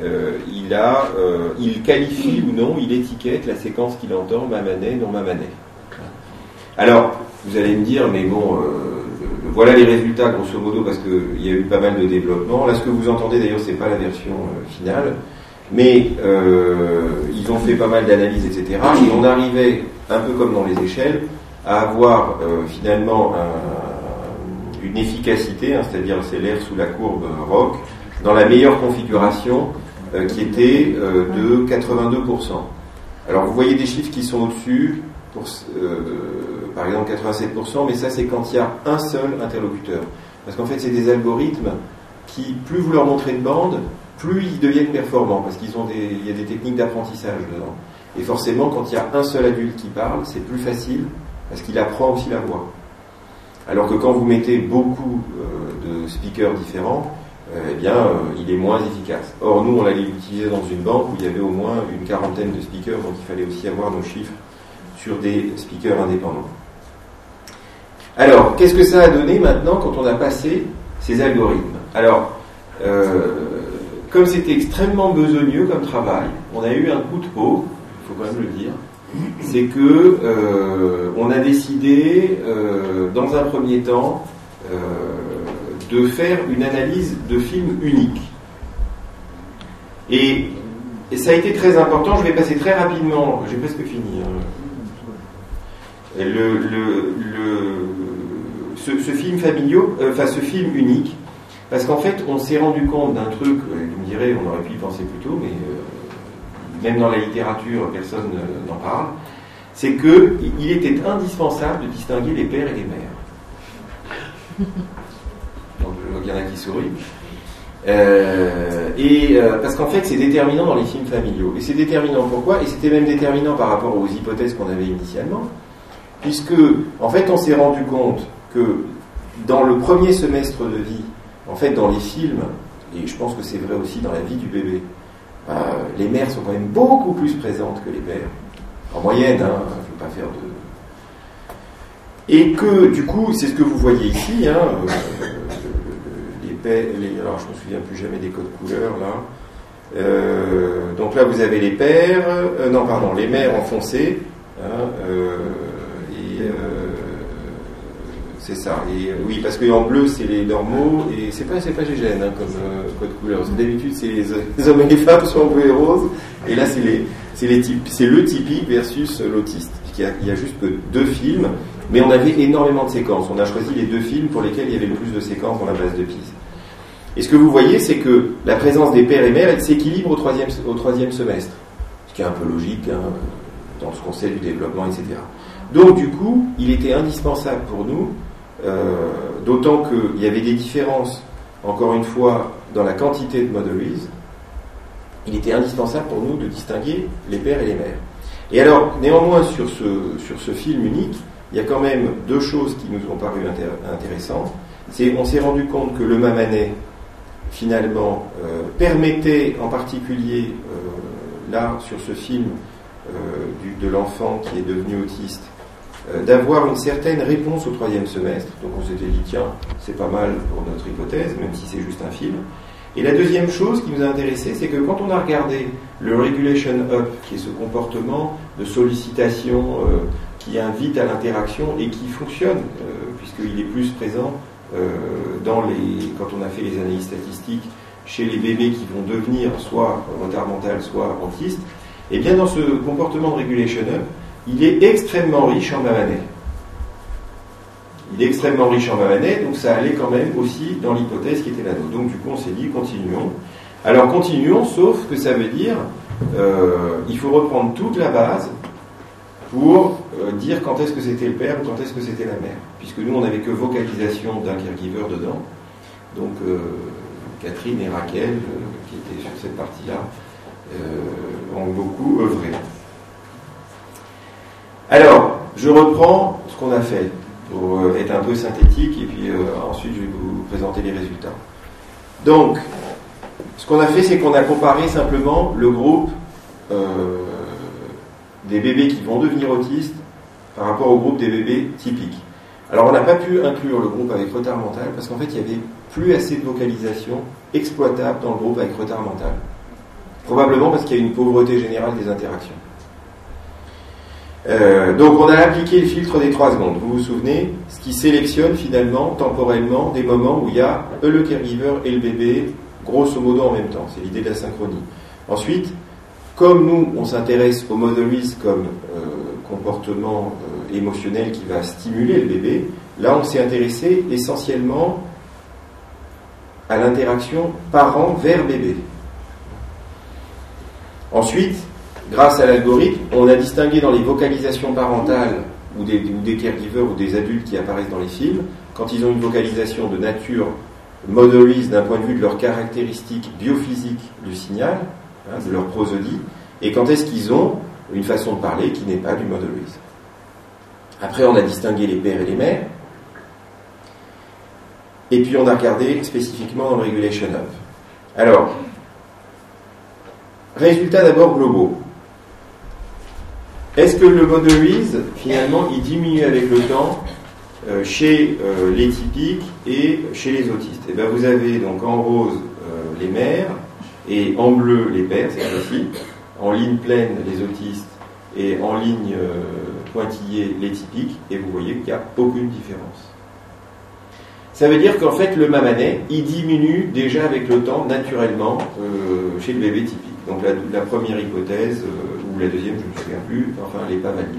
il qualifie ou non, il étiquette la séquence qu'il entend, Mamanais, non Mamanais. Alors, vous allez me dire, mais bon, voilà les résultats grosso modo, parce qu'il y a eu pas mal de développement. Là, ce que vous entendez d'ailleurs, c'est pas la version finale, mais ils ont fait pas mal d'analyses, etc. Et on arrivait, un peu comme dans les échelles, à avoir finalement une efficacité, c'est-à-dire c'est l'air sous la courbe ROC, dans la meilleure configuration qui était de 82%. Alors vous voyez des chiffres qui sont au-dessus, par exemple 87%, mais ça c'est quand il y a un seul interlocuteur. Parce qu'en fait c'est des algorithmes qui, plus vous leur montrez de bande, plus ils deviennent performants, parce qu'il y a des techniques d'apprentissage dedans. Et forcément quand il y a un seul adulte qui parle, c'est plus facile, parce qu'il apprend aussi la voix. Alors que quand vous mettez beaucoup de speakers différents, il est moins efficace. Or, nous, on allait l'utiliser dans une banque où il y avait au moins une quarantaine de speakers, donc il fallait aussi avoir nos chiffres sur des speakers indépendants. Alors, qu'est-ce que ça a donné maintenant quand on a passé ces algorithmes? Alors, comme c'était extrêmement besogneux comme travail, on a eu un coup de peau, il faut quand même le dire, c'est que on a décidé, dans un premier temps, de faire une analyse de film unique. Et ça a été très important, je vais passer très rapidement, j'ai presque fini. Ce film familial, ce film unique, parce qu'en fait, on s'est rendu compte d'un truc, vous me direz, on aurait pu y penser plus tôt, mais même dans la littérature, personne n'en parle, c'est qu'il était indispensable de distinguer les pères et les mères. Donc, il y en a qui sourient. Parce qu'en fait, c'est déterminant dans les films familiaux. Et c'est déterminant pourquoi? Et c'était même déterminant par rapport aux hypothèses qu'on avait initialement, puisque, en fait, on s'est rendu compte que dans le premier semestre de vie, en fait, dans les films, et je pense que c'est vrai aussi dans la vie du bébé, les mères sont quand même beaucoup plus présentes que les pères, en moyenne, hein, je ne veux pas faire de... Et que, du coup, c'est ce que vous voyez ici, hein, alors je ne me souviens plus jamais des codes couleurs, là. Donc là, vous avez les pères, les mères en foncé, hein, c'est ça. Et oui, parce qu'en bleu, c'est les normaux, et c'est pas GGN hein, comme code couleur. D'habitude, c'est les hommes et les femmes sont en bleu et rose, et là, c'est le typique versus l'autiste. Il y a juste que 2 films, mais on avait énormément de séquences. On a choisi les 2 films pour lesquels il y avait le plus de séquences dans la base de Pise. Et ce que vous voyez, c'est que la présence des pères et mères, elle s'équilibre au troisième semestre, ce qui est un peu logique hein, dans ce qu'on sait du développement, etc. Donc, du coup, il était indispensable pour nous, d'autant qu'il y avait des différences, encore une fois, dans la quantité de moderies, il était indispensable pour nous de distinguer les pères et les mères. Et alors, néanmoins, sur ce film unique, il y a quand même 2 choses qui nous ont paru intéressantes. On s'est rendu compte que le Mamanais, finalement, permettait en particulier, là, sur ce film de l'enfant qui est devenu autiste, d'avoir une certaine réponse au 3e semestre. Donc on s'était dit, tiens, c'est pas mal pour notre hypothèse, même si c'est juste un film. Et la deuxième chose qui nous a intéressé, c'est que quand on a regardé le Regulation Up, qui est ce comportement de sollicitation qui invite à l'interaction et qui fonctionne, puisqu'il est plus présent quand on a fait les analyses statistiques chez les bébés qui vont devenir soit retard mental, soit autistes, et bien dans ce comportement de Regulation Up, il est extrêmement riche en Mamanais. Il est extrêmement riche en Mamanais, donc ça allait quand même aussi dans l'hypothèse qui était la nôtre. Donc du coup on s'est dit continuons. Alors continuons, sauf que ça veut dire il faut reprendre toute la base pour dire quand est-ce que c'était le père ou quand est-ce que c'était la mère. Puisque nous on n'avait que vocalisation d'un caregiver dedans. Donc Catherine et Raquel, qui étaient sur cette partie-là, ont beaucoup œuvré. Alors, je reprends ce qu'on a fait pour être un peu synthétique et puis ensuite je vais vous présenter les résultats. Donc, ce qu'on a fait, c'est qu'on a comparé simplement le groupe des bébés qui vont devenir autistes par rapport au groupe des bébés typiques. Alors on n'a pas pu inclure le groupe avec retard mental parce qu'en fait il n'y avait plus assez de vocalisation exploitable dans le groupe avec retard mental. Probablement parce qu'il y a une pauvreté générale des interactions. Donc on a appliqué le filtre des 3 secondes, vous vous souvenez, ce qui sélectionne finalement temporellement des moments où il y a le caregiver et le bébé grosso modo en même temps, c'est l'idée de la synchronie. Ensuite, comme nous on s'intéresse au motherisme comme comportement émotionnel qui va stimuler le bébé, là on s'est intéressé essentiellement à l'interaction parent vers bébé. Ensuite, grâce à l'algorithme, on a distingué dans les vocalisations parentales ou des caregivers ou des adultes qui apparaissent dans les films, quand ils ont une vocalisation de nature motherisme d'un point de vue de leurs caractéristiques biophysiques du signal, de leur prosodie, et quand est-ce qu'ils ont une façon de parler qui n'est pas du motherisme. Après, on a distingué les pères et les mères, et puis on a regardé spécifiquement dans le Regulation Up. Alors, résultats d'abord globaux. Est-ce que le motherisme, finalement, il diminue avec le temps chez les typiques et chez les autistes? Et bien, vous avez donc en rose les mères et en bleu les pères, cette fois-ci, en ligne pleine les autistes et en ligne pointillée les typiques, et vous voyez qu'il n'y a aucune différence. Ça veut dire qu'en fait, le mamanet, il diminue déjà avec le temps, naturellement, chez le bébé typique. Donc la première hypothèse, ou la deuxième, je ne me souviens plus, enfin, elle n'est pas valide.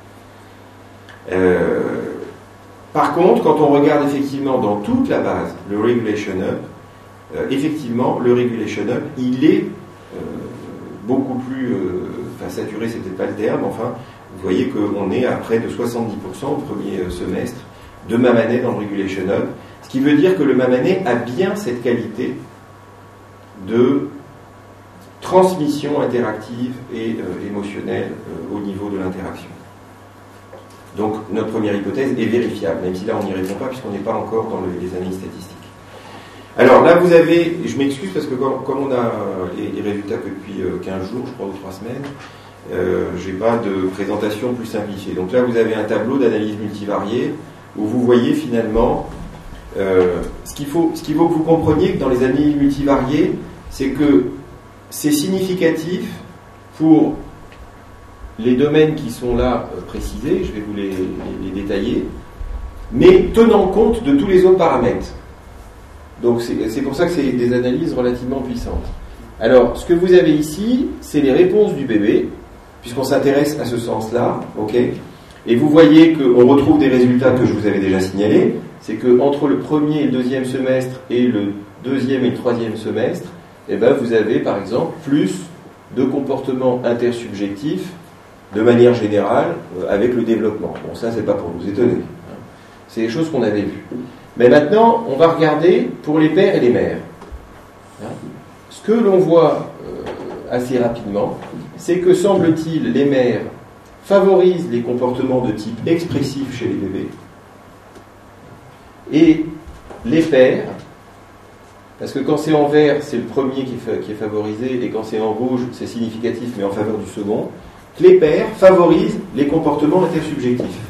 Par contre, quand on regarde effectivement dans toute la base, le Regulation Up, effectivement, le Regulation Up, il est beaucoup plus saturé, c'est peut-être pas le terme, enfin, vous voyez qu'on est à près de 70% au premier semestre de mamanet dans le Regulation Up, ce qui veut dire que le mamanet a bien cette qualité de transmission interactive et émotionnelle au niveau de l'interaction. Donc notre première hypothèse est vérifiable, même si là on n'y répond pas puisqu'on n'est pas encore dans les analyses statistiques. Alors là vous avez, je m'excuse parce que comme on a les résultats que depuis 15 jours, je crois, ou 3 semaines, j'ai pas de présentation plus simplifiée. Donc là vous avez un tableau d'analyse multivariée où vous voyez finalement ce qu'il faut que vous compreniez que dans les analyses multivariées, c'est que c'est significatif pour les domaines qui sont là précisés, je vais vous les détailler, mais tenant compte de tous les autres paramètres. Donc c'est pour ça que c'est des analyses relativement puissantes. Alors, ce que vous avez ici, c'est les réponses du bébé, puisqu'on s'intéresse à ce sens-là, ok ? Et vous voyez qu'on retrouve des résultats que je vous avais déjà signalés, c'est qu'entre le premier et le deuxième semestre et le deuxième et le troisième semestre, eh ben, vous avez par exemple plus de comportements intersubjectifs de manière générale avec le développement. Bon, ça c'est pas pour nous étonner, c'est des choses qu'on avait vues. Mais maintenant, on va regarder pour les pères et les mères. Ce que l'on voit assez rapidement, c'est que semble-t-il les mères favorisent les comportements de type expressif chez les bébés et les pères, parce que quand c'est en vert, c'est le premier qui est favorisé, et quand c'est en rouge, c'est significatif, mais en faveur du second, les pères favorisent les comportements intersubjectifs.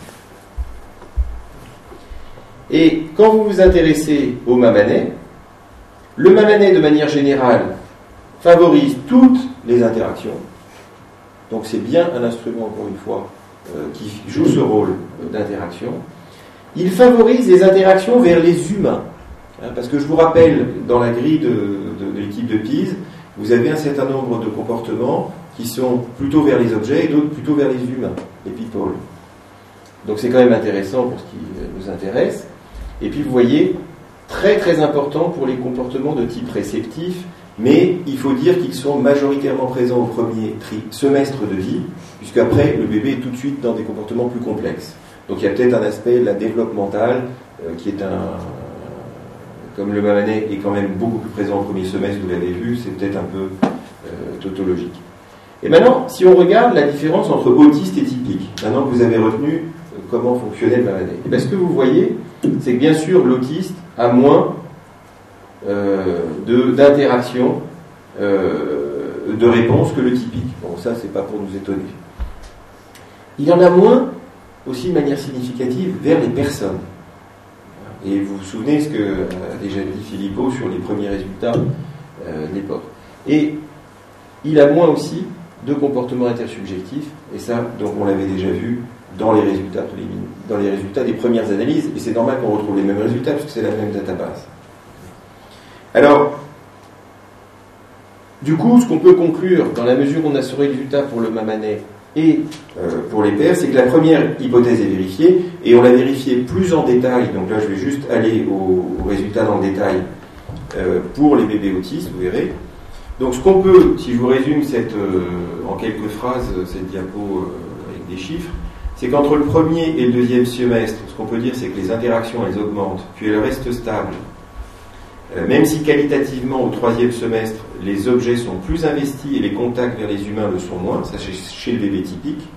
Et quand vous vous intéressez au mamanet, le mamanet, de manière générale, favorise toutes les interactions. Donc c'est bien un instrument, encore une fois, qui joue ce rôle d'interaction. Il favorise les interactions vers les humains. Parce que je vous rappelle, dans la grille de l'équipe de Pise, vous avez un certain nombre de comportements qui sont plutôt vers les objets et d'autres plutôt vers les humains, les people. Donc c'est quand même intéressant pour ce qui nous intéresse. Et puis vous voyez, très très important pour les comportements de type réceptif, mais il faut dire qu'ils sont majoritairement présents au premier semestre de vie, puisqu'après le bébé est tout de suite dans des comportements plus complexes. Donc il y a peut-être un aspect, la développementale, qui est comme le mamanet est quand même beaucoup plus présent au premier semestre, vous l'avez vu, c'est peut-être un peu tautologique. Et maintenant, si on regarde la différence entre autiste et typique, maintenant que vous avez retenu comment fonctionnait le mamanet, et bien ce que vous voyez, c'est que bien sûr l'autiste a moins d'interaction, de réponse que le typique. Bon, ça, c'est pas pour nous étonner. Il y en a moins, aussi de manière significative, vers les personnes. Et vous vous souvenez ce que a déjà dit Philippot sur les premiers résultats de l'époque. Et il a moins aussi de comportements intersubjectifs, et ça, donc on l'avait déjà vu dans les résultats des premières analyses, et c'est normal qu'on retrouve les mêmes résultats, parce que c'est la même database. Alors, du coup, ce qu'on peut conclure, dans la mesure où on a ce résultat pour le Mamanais et pour les pairs, c'est que la première hypothèse est vérifiée, et on l'a vérifiée plus en détail, donc là je vais juste aller aux résultats dans le détail pour les bébés autistes, vous verrez. Donc ce qu'on peut, si je vous résume en quelques phrases cette diapo avec des chiffres, c'est qu'entre le premier et le deuxième semestre, ce qu'on peut dire c'est que les interactions elles augmentent, puis elles restent stables, même si qualitativement au troisième semestre les objets sont plus investis et les contacts vers les humains le sont moins, ça c'est chez le bébé typique.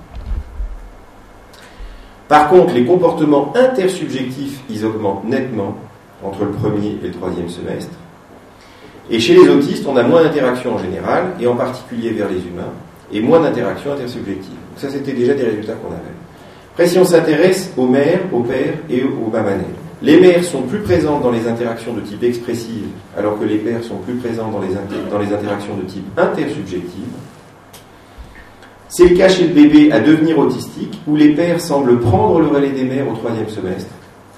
Par contre, les comportements intersubjectifs ils augmentent nettement entre le premier et le troisième semestre. Et chez les autistes, on a moins d'interactions en général, et en particulier vers les humains, et moins d'interactions intersubjectives. Donc ça, c'était déjà des résultats qu'on avait. Après, si on s'intéresse aux mères, aux pères et aux Mamanais, les mères sont plus présentes dans les interactions de type expressive, alors que les pères sont plus présents dans les interactions de type intersubjective. C'est le cas chez le bébé à devenir autistique, où les pères semblent prendre le relais des mères au troisième semestre.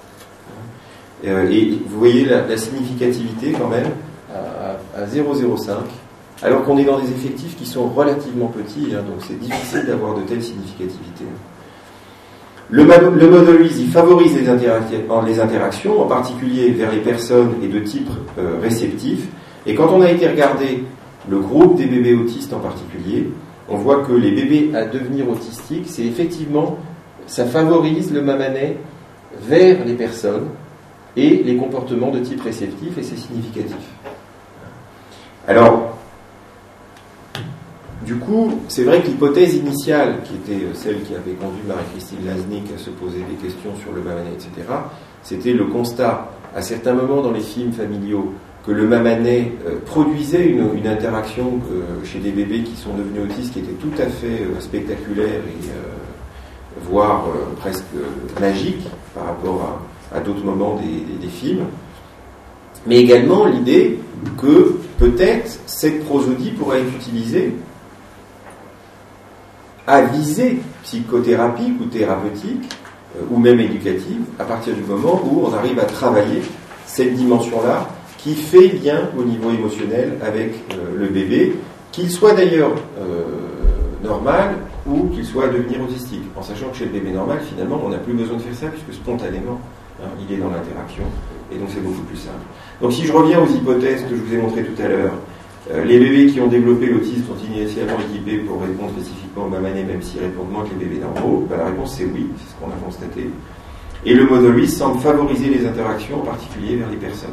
Et vous voyez la significativité quand même, à 0,05, alors qu'on est dans des effectifs qui sont relativement petits, donc c'est difficile d'avoir de telles significativités. Le modèle il favorise les interactions, en particulier vers les personnes et de type réceptif, et quand on a été regarder le groupe des bébés autistes en particulier, on voit que les bébés à devenir autistiques, c'est effectivement, ça favorise le Mamanais vers les personnes et les comportements de type réceptif, et c'est significatif. Alors, du coup, c'est vrai que l'hypothèse initiale, qui était celle qui avait conduit Marie-Christine Laznik à se poser des questions sur le Mamanais, etc., c'était le constat, à certains moments dans les films familiaux, que le Mamanais produisait une interaction chez des bébés qui sont devenus autistes qui était tout à fait spectaculaire et voire presque magique par rapport à d'autres moments des films. Mais également l'idée que peut-être cette prosodie pourrait être utilisée à visée psychothérapeutique ou thérapeutique, ou même éducative, à partir du moment où on arrive à travailler cette dimension-là qui fait lien au niveau émotionnel avec le bébé, qu'il soit d'ailleurs normal ou qu'il soit à devenir autistique, en sachant que chez le bébé normal, finalement, on n'a plus besoin de faire ça, puisque spontanément, il est dans l'interaction, et donc c'est beaucoup plus simple. Donc si je reviens aux hypothèses que je vous ai montrées tout à l'heure, les bébés qui ont développé l'autisme sont initialement équipés pour répondre spécifiquement au Mamanais, même s'ils répondent moins que les bébés normaux. La réponse c'est oui, c'est ce qu'on a constaté. Et le modèle semble favoriser les interactions, en particulier vers les personnes.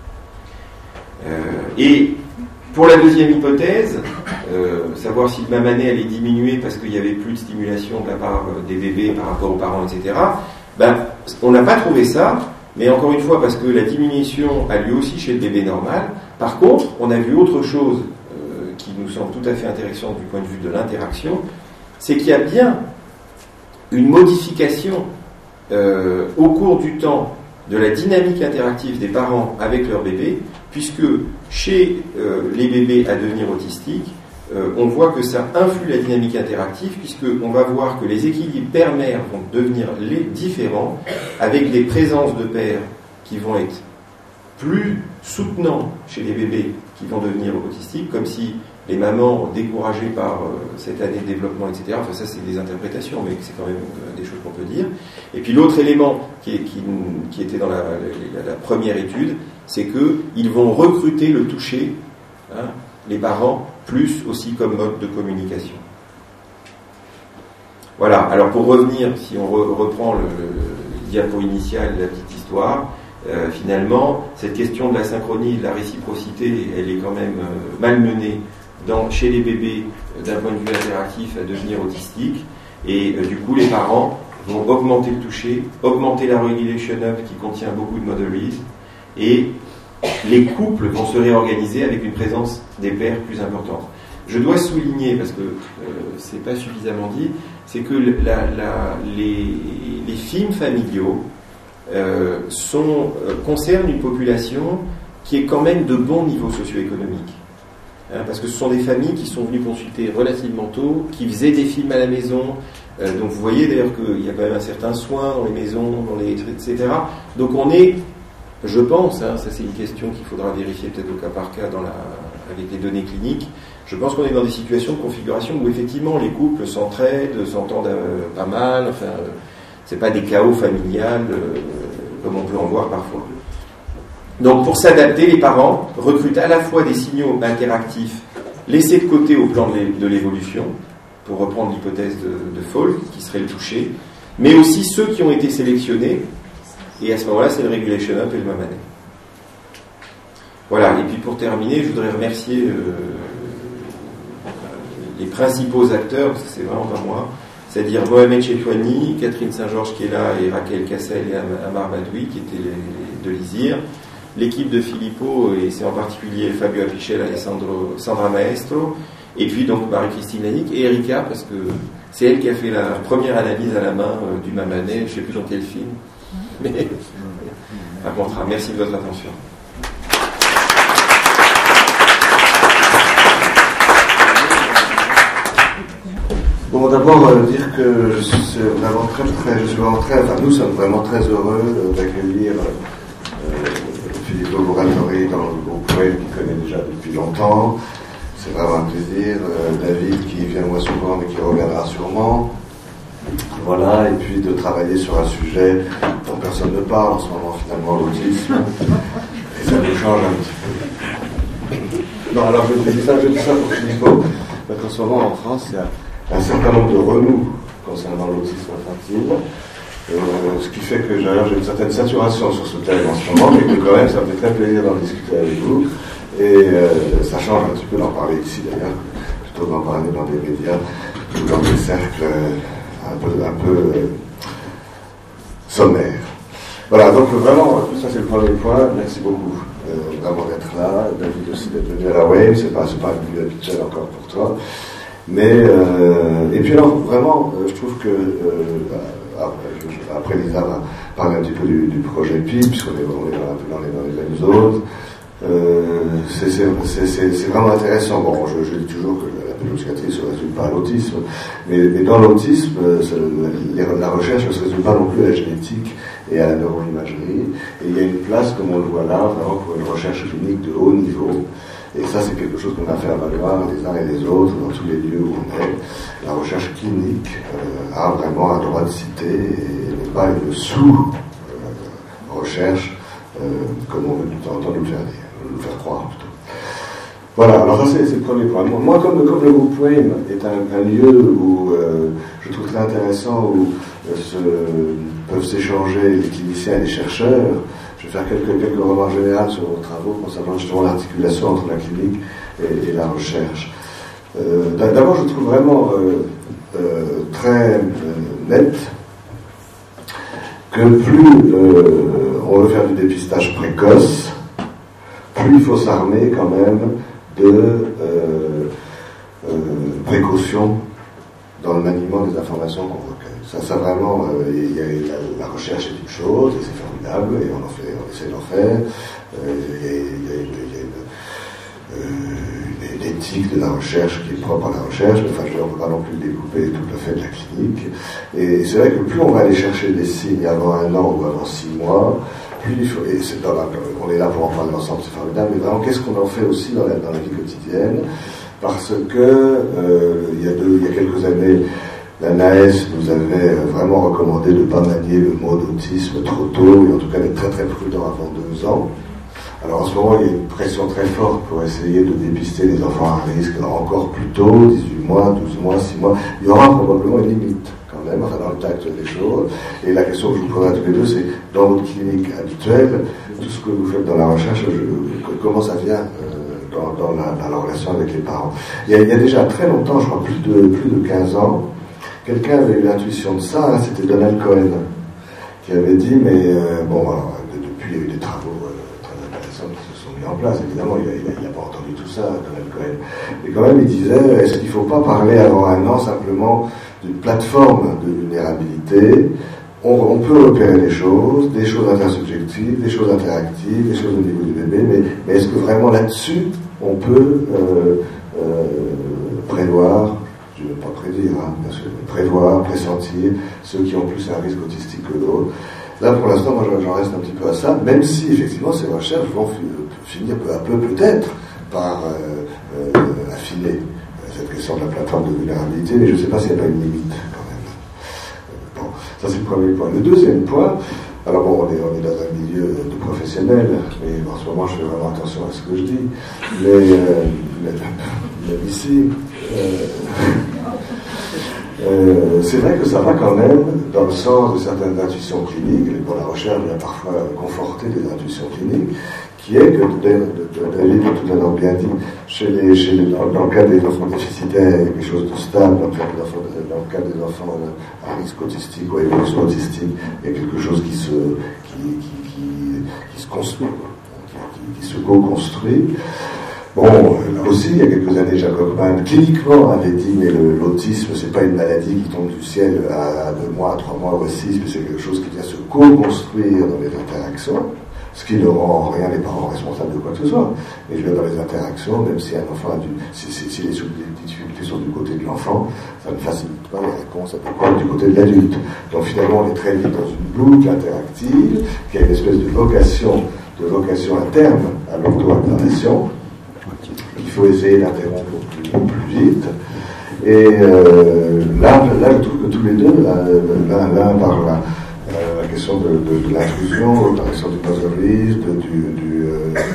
Et pour la deuxième hypothèse, savoir si le Mamanais allait diminuer parce qu'il n'y avait plus de stimulation de la part des bébés par rapport aux parents, etc., on n'a pas trouvé ça, mais encore une fois, parce que la diminution a lieu aussi chez le bébé normal. Par contre, on a vu autre chose qui nous semble tout à fait intéressante du point de vue de l'interaction, c'est qu'il y a bien une modification au cours du temps de la dynamique interactive des parents avec leur bébé, puisque chez les bébés à devenir autistiques, on voit que ça influe la dynamique interactive, puisqu'on va voir que les équilibres père-mère vont devenir différents, avec des présences de pères qui vont être plus soutenants chez les bébés qui vont devenir autistiques, comme si les mamans découragées par cette année de développement, etc. Enfin ça c'est des interprétations, mais c'est quand même des choses qu'on peut dire. Et puis l'autre élément qui était dans la première étude, c'est qu'ils vont recruter le toucher, les parents, plus aussi comme mode de communication. Voilà, alors pour revenir, si on reprend le diapo initial, la petite histoire, finalement, cette question de la synchronie, de la réciprocité, elle est quand même malmenée chez les bébés d'un point de vue interactif à devenir autistique, et du coup les parents vont augmenter le toucher, augmenter la regulation up qui contient beaucoup de model read, et les couples vont se réorganiser avec une présence des pères plus importante. Je dois souligner, parce que c'est pas suffisamment dit, c'est que les films familiaux concernent une population qui est quand même de bon niveau socio-économique. Parce que ce sont des familles qui sont venues consulter relativement tôt, qui faisaient des films à la maison. Donc vous voyez d'ailleurs qu'il y a quand même un certain soin dans les maisons, etc. Donc on est, je pense, ça c'est une question qu'il faudra vérifier peut-être au cas par cas avec les données cliniques, je pense qu'on est dans des situations de configuration où effectivement les couples s'entraident, s'entendent pas mal, enfin c'est pas des chaos familiales comme on peut en voir parfois. Donc pour s'adapter, les parents recrutent à la fois des signaux interactifs laissés de côté au plan de l'évolution, pour reprendre l'hypothèse de Falk, qui serait le toucher, mais aussi ceux qui ont été sélectionnés, et à ce moment-là c'est le Regulation Up et le Mamanet. Voilà, et puis pour terminer, je voudrais remercier les principaux acteurs, parce que c'est vraiment pas moi, c'est-à-dire Mohamed Chetouani, Catherine Saint-Georges qui est là, et Raquel Cassel et Amar Badoui, qui étaient de l'ISIR, l'équipe de Filippo, et c'est en particulier Fabio Apichel, Sandra Maestro, et puis donc Marie-Christine Lanique, et Erika, parce que c'est elle qui a fait la première analyse à la main du Mamanet, je ne sais plus dans quel film, mais racontera. Merci de votre attention. Bon, d'abord, dire que je suis vraiment nous sommes vraiment très heureux d'accueillir Filippo Muratori dans le groupe Wave qui connaît déjà depuis longtemps. C'est vraiment un plaisir. David qui vient moins souvent mais qui reviendra sûrement. Voilà, et puis de travailler sur un sujet dont personne ne parle en ce moment, finalement, l'autisme. Et ça nous change un petit peu. Non, alors je dis ça pour Filippo, parce qu'en ce moment en France, il y a un certain nombre de remous concernant l'autisme infantile. Ce qui fait que j'ai une certaine saturation sur ce thème en ce moment, mais que quand même ça me fait très plaisir d'en discuter avec vous. Et ça change un petit peu d'en parler ici d'ailleurs, plutôt d'en parler dans des médias ou dans des cercles un peu sommaires. Voilà, donc vraiment, ça c'est le premier point. Merci beaucoup vraiment d'être là. David aussi d'être venu à la Wave, c'est pas un milieu habituel encore pour toi. Mais, et puis alors, vraiment, je trouve que, après Lisa va parler un petit peu du projet PIP, puisqu'on est un peu dans les mêmes zones, c'est vraiment intéressant. Bon, je dis toujours que la pédopsychiatrie ne se résume pas à l'autisme, mais dans l'autisme, la recherche ne se résume pas non plus à la génétique et à la neuroimagerie, et il y a une place, comme on le voit là, vraiment pour une recherche clinique de haut niveau. Et ça, c'est quelque chose qu'on a fait valoir les uns et les autres dans tous les lieux où on est. La recherche clinique a vraiment un droit de citer et n'est pas une sous-recherche comme on veut de temps en temps nous faire croire plutôt. Voilà, alors ça c'est le premier point. Moi, comme le groupe WAME est un lieu où je trouve très intéressant, où peuvent s'échanger les cliniciens et les chercheurs, je vais faire quelques remarques générales sur vos travaux concernant justement l'articulation entre la clinique et la recherche. D'abord, je trouve vraiment très net que plus on veut faire du dépistage précoce, plus il faut s'armer quand même de précautions dans le maniement des informations qu'on recueille. Ça vraiment, la recherche est une chose, et c'est formidable, et on essaie d'en faire. Il y a une éthique de la recherche qui est propre à la recherche, mais enfin, on ne peut pas non plus découper tout le fait de la clinique. Et c'est vrai que plus on va aller chercher des signes avant 1 an ou avant 6 mois, plus il faut, et on est là pour en parler ensemble, c'est formidable, mais vraiment, qu'est-ce qu'on en fait aussi dans la vie quotidienne? Parce que, il y a quelques années, la NAES nous avait vraiment recommandé de ne pas manier le mot d'autisme trop tôt, et en tout cas d'être très très prudent avant 2 ans. Alors en ce moment, il y a une pression très forte pour essayer de dépister les enfants à risque encore plus tôt, 18 mois, 12 mois, 6 mois. Il y aura probablement une limite quand même, enfin dans le tact des choses. Et la question que je vous poserai à tous les deux, c'est dans votre clinique habituelle, tout ce que vous faites dans la recherche, comment ça vient dans la relation avec les parents. Il y a déjà très longtemps, je crois plus de 15 ans, quelqu'un avait eu l'intuition de ça, hein, c'était Donald Cohen, qui avait dit, mais bon, alors, depuis il y a eu des travaux très intéressants qui se mis en place. Évidemment, il n'a pas entendu tout ça, Donald Cohen. Et quand même, il disait, est-ce qu'il ne faut pas parler avant un an simplement d'une plateforme de vulnérabilité? On peut repérer des choses intersubjectives, des choses interactives, des choses au niveau du bébé, mais est-ce que vraiment là-dessus, on peut prévoir, je ne veux pas prédire, bien sûr, mais prévoir, pressentir ceux qui ont plus un risque autistique que d'autres? Là, pour l'instant, moi, j'en reste un petit peu à ça, même si, effectivement, ces recherches vont finir peu à peu, peut-être, par affiner cette question de la plateforme de vulnérabilité, mais je ne sais pas s'il n'y a pas une limite, quand même. Bon, ça, c'est le premier point. Le deuxième point, alors bon, on est dans un milieu de professionnels, mais en ce moment, je fais vraiment attention à ce que je dis, mais ici... c'est vrai que ça va quand même dans le sens de certaines intuitions cliniques, et pour la recherche vient parfois conforter des intuitions cliniques, qui est que, David a tout à l'heure bien dit, dans le cas des enfants déficitaires, il y a quelque chose de stable, dans le cas des enfants à risque autistique ou à évolution autistique, il y a quelque chose qui se construit, qui se co-construit. Bon, là aussi, il y a quelques années, Jacques Hockman, cliniquement, avait dit, mais l'autisme, c'est pas une maladie qui tombe du ciel à 2 mois, à 3 mois ou à 6, mais c'est quelque chose qui vient se co-construire dans les interactions, ce qui ne rend rien les parents responsables de quoi que ce soit. Mais je veux dire, dans les interactions, même si un enfant a si les difficultés sont du côté de l'enfant, ça ne facilite pas les réponses adéquates du côté de l'adulte. Donc finalement, on est très vite dans une boucle interactive, qui a une espèce de vocation interne à l'auto-alternation, qu'il faut essayer d'interrompre plus vite. Et là, je trouve que tous les deux, l'un par la question de l'intrusion, la question du poserise, du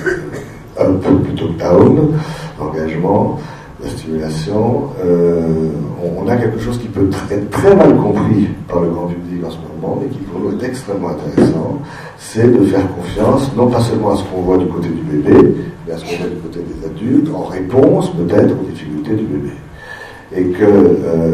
up plutôt que down, l'engagement, la stimulation, on a quelque chose qui peut être très mal compris par le grand public en ce moment, mais qui pour nous est extrêmement intéressant, c'est de faire confiance, non pas seulement à ce qu'on voit du côté du bébé, mais à ce qu'on voit du côté des adultes, en réponse peut-être aux difficultés du bébé. Et que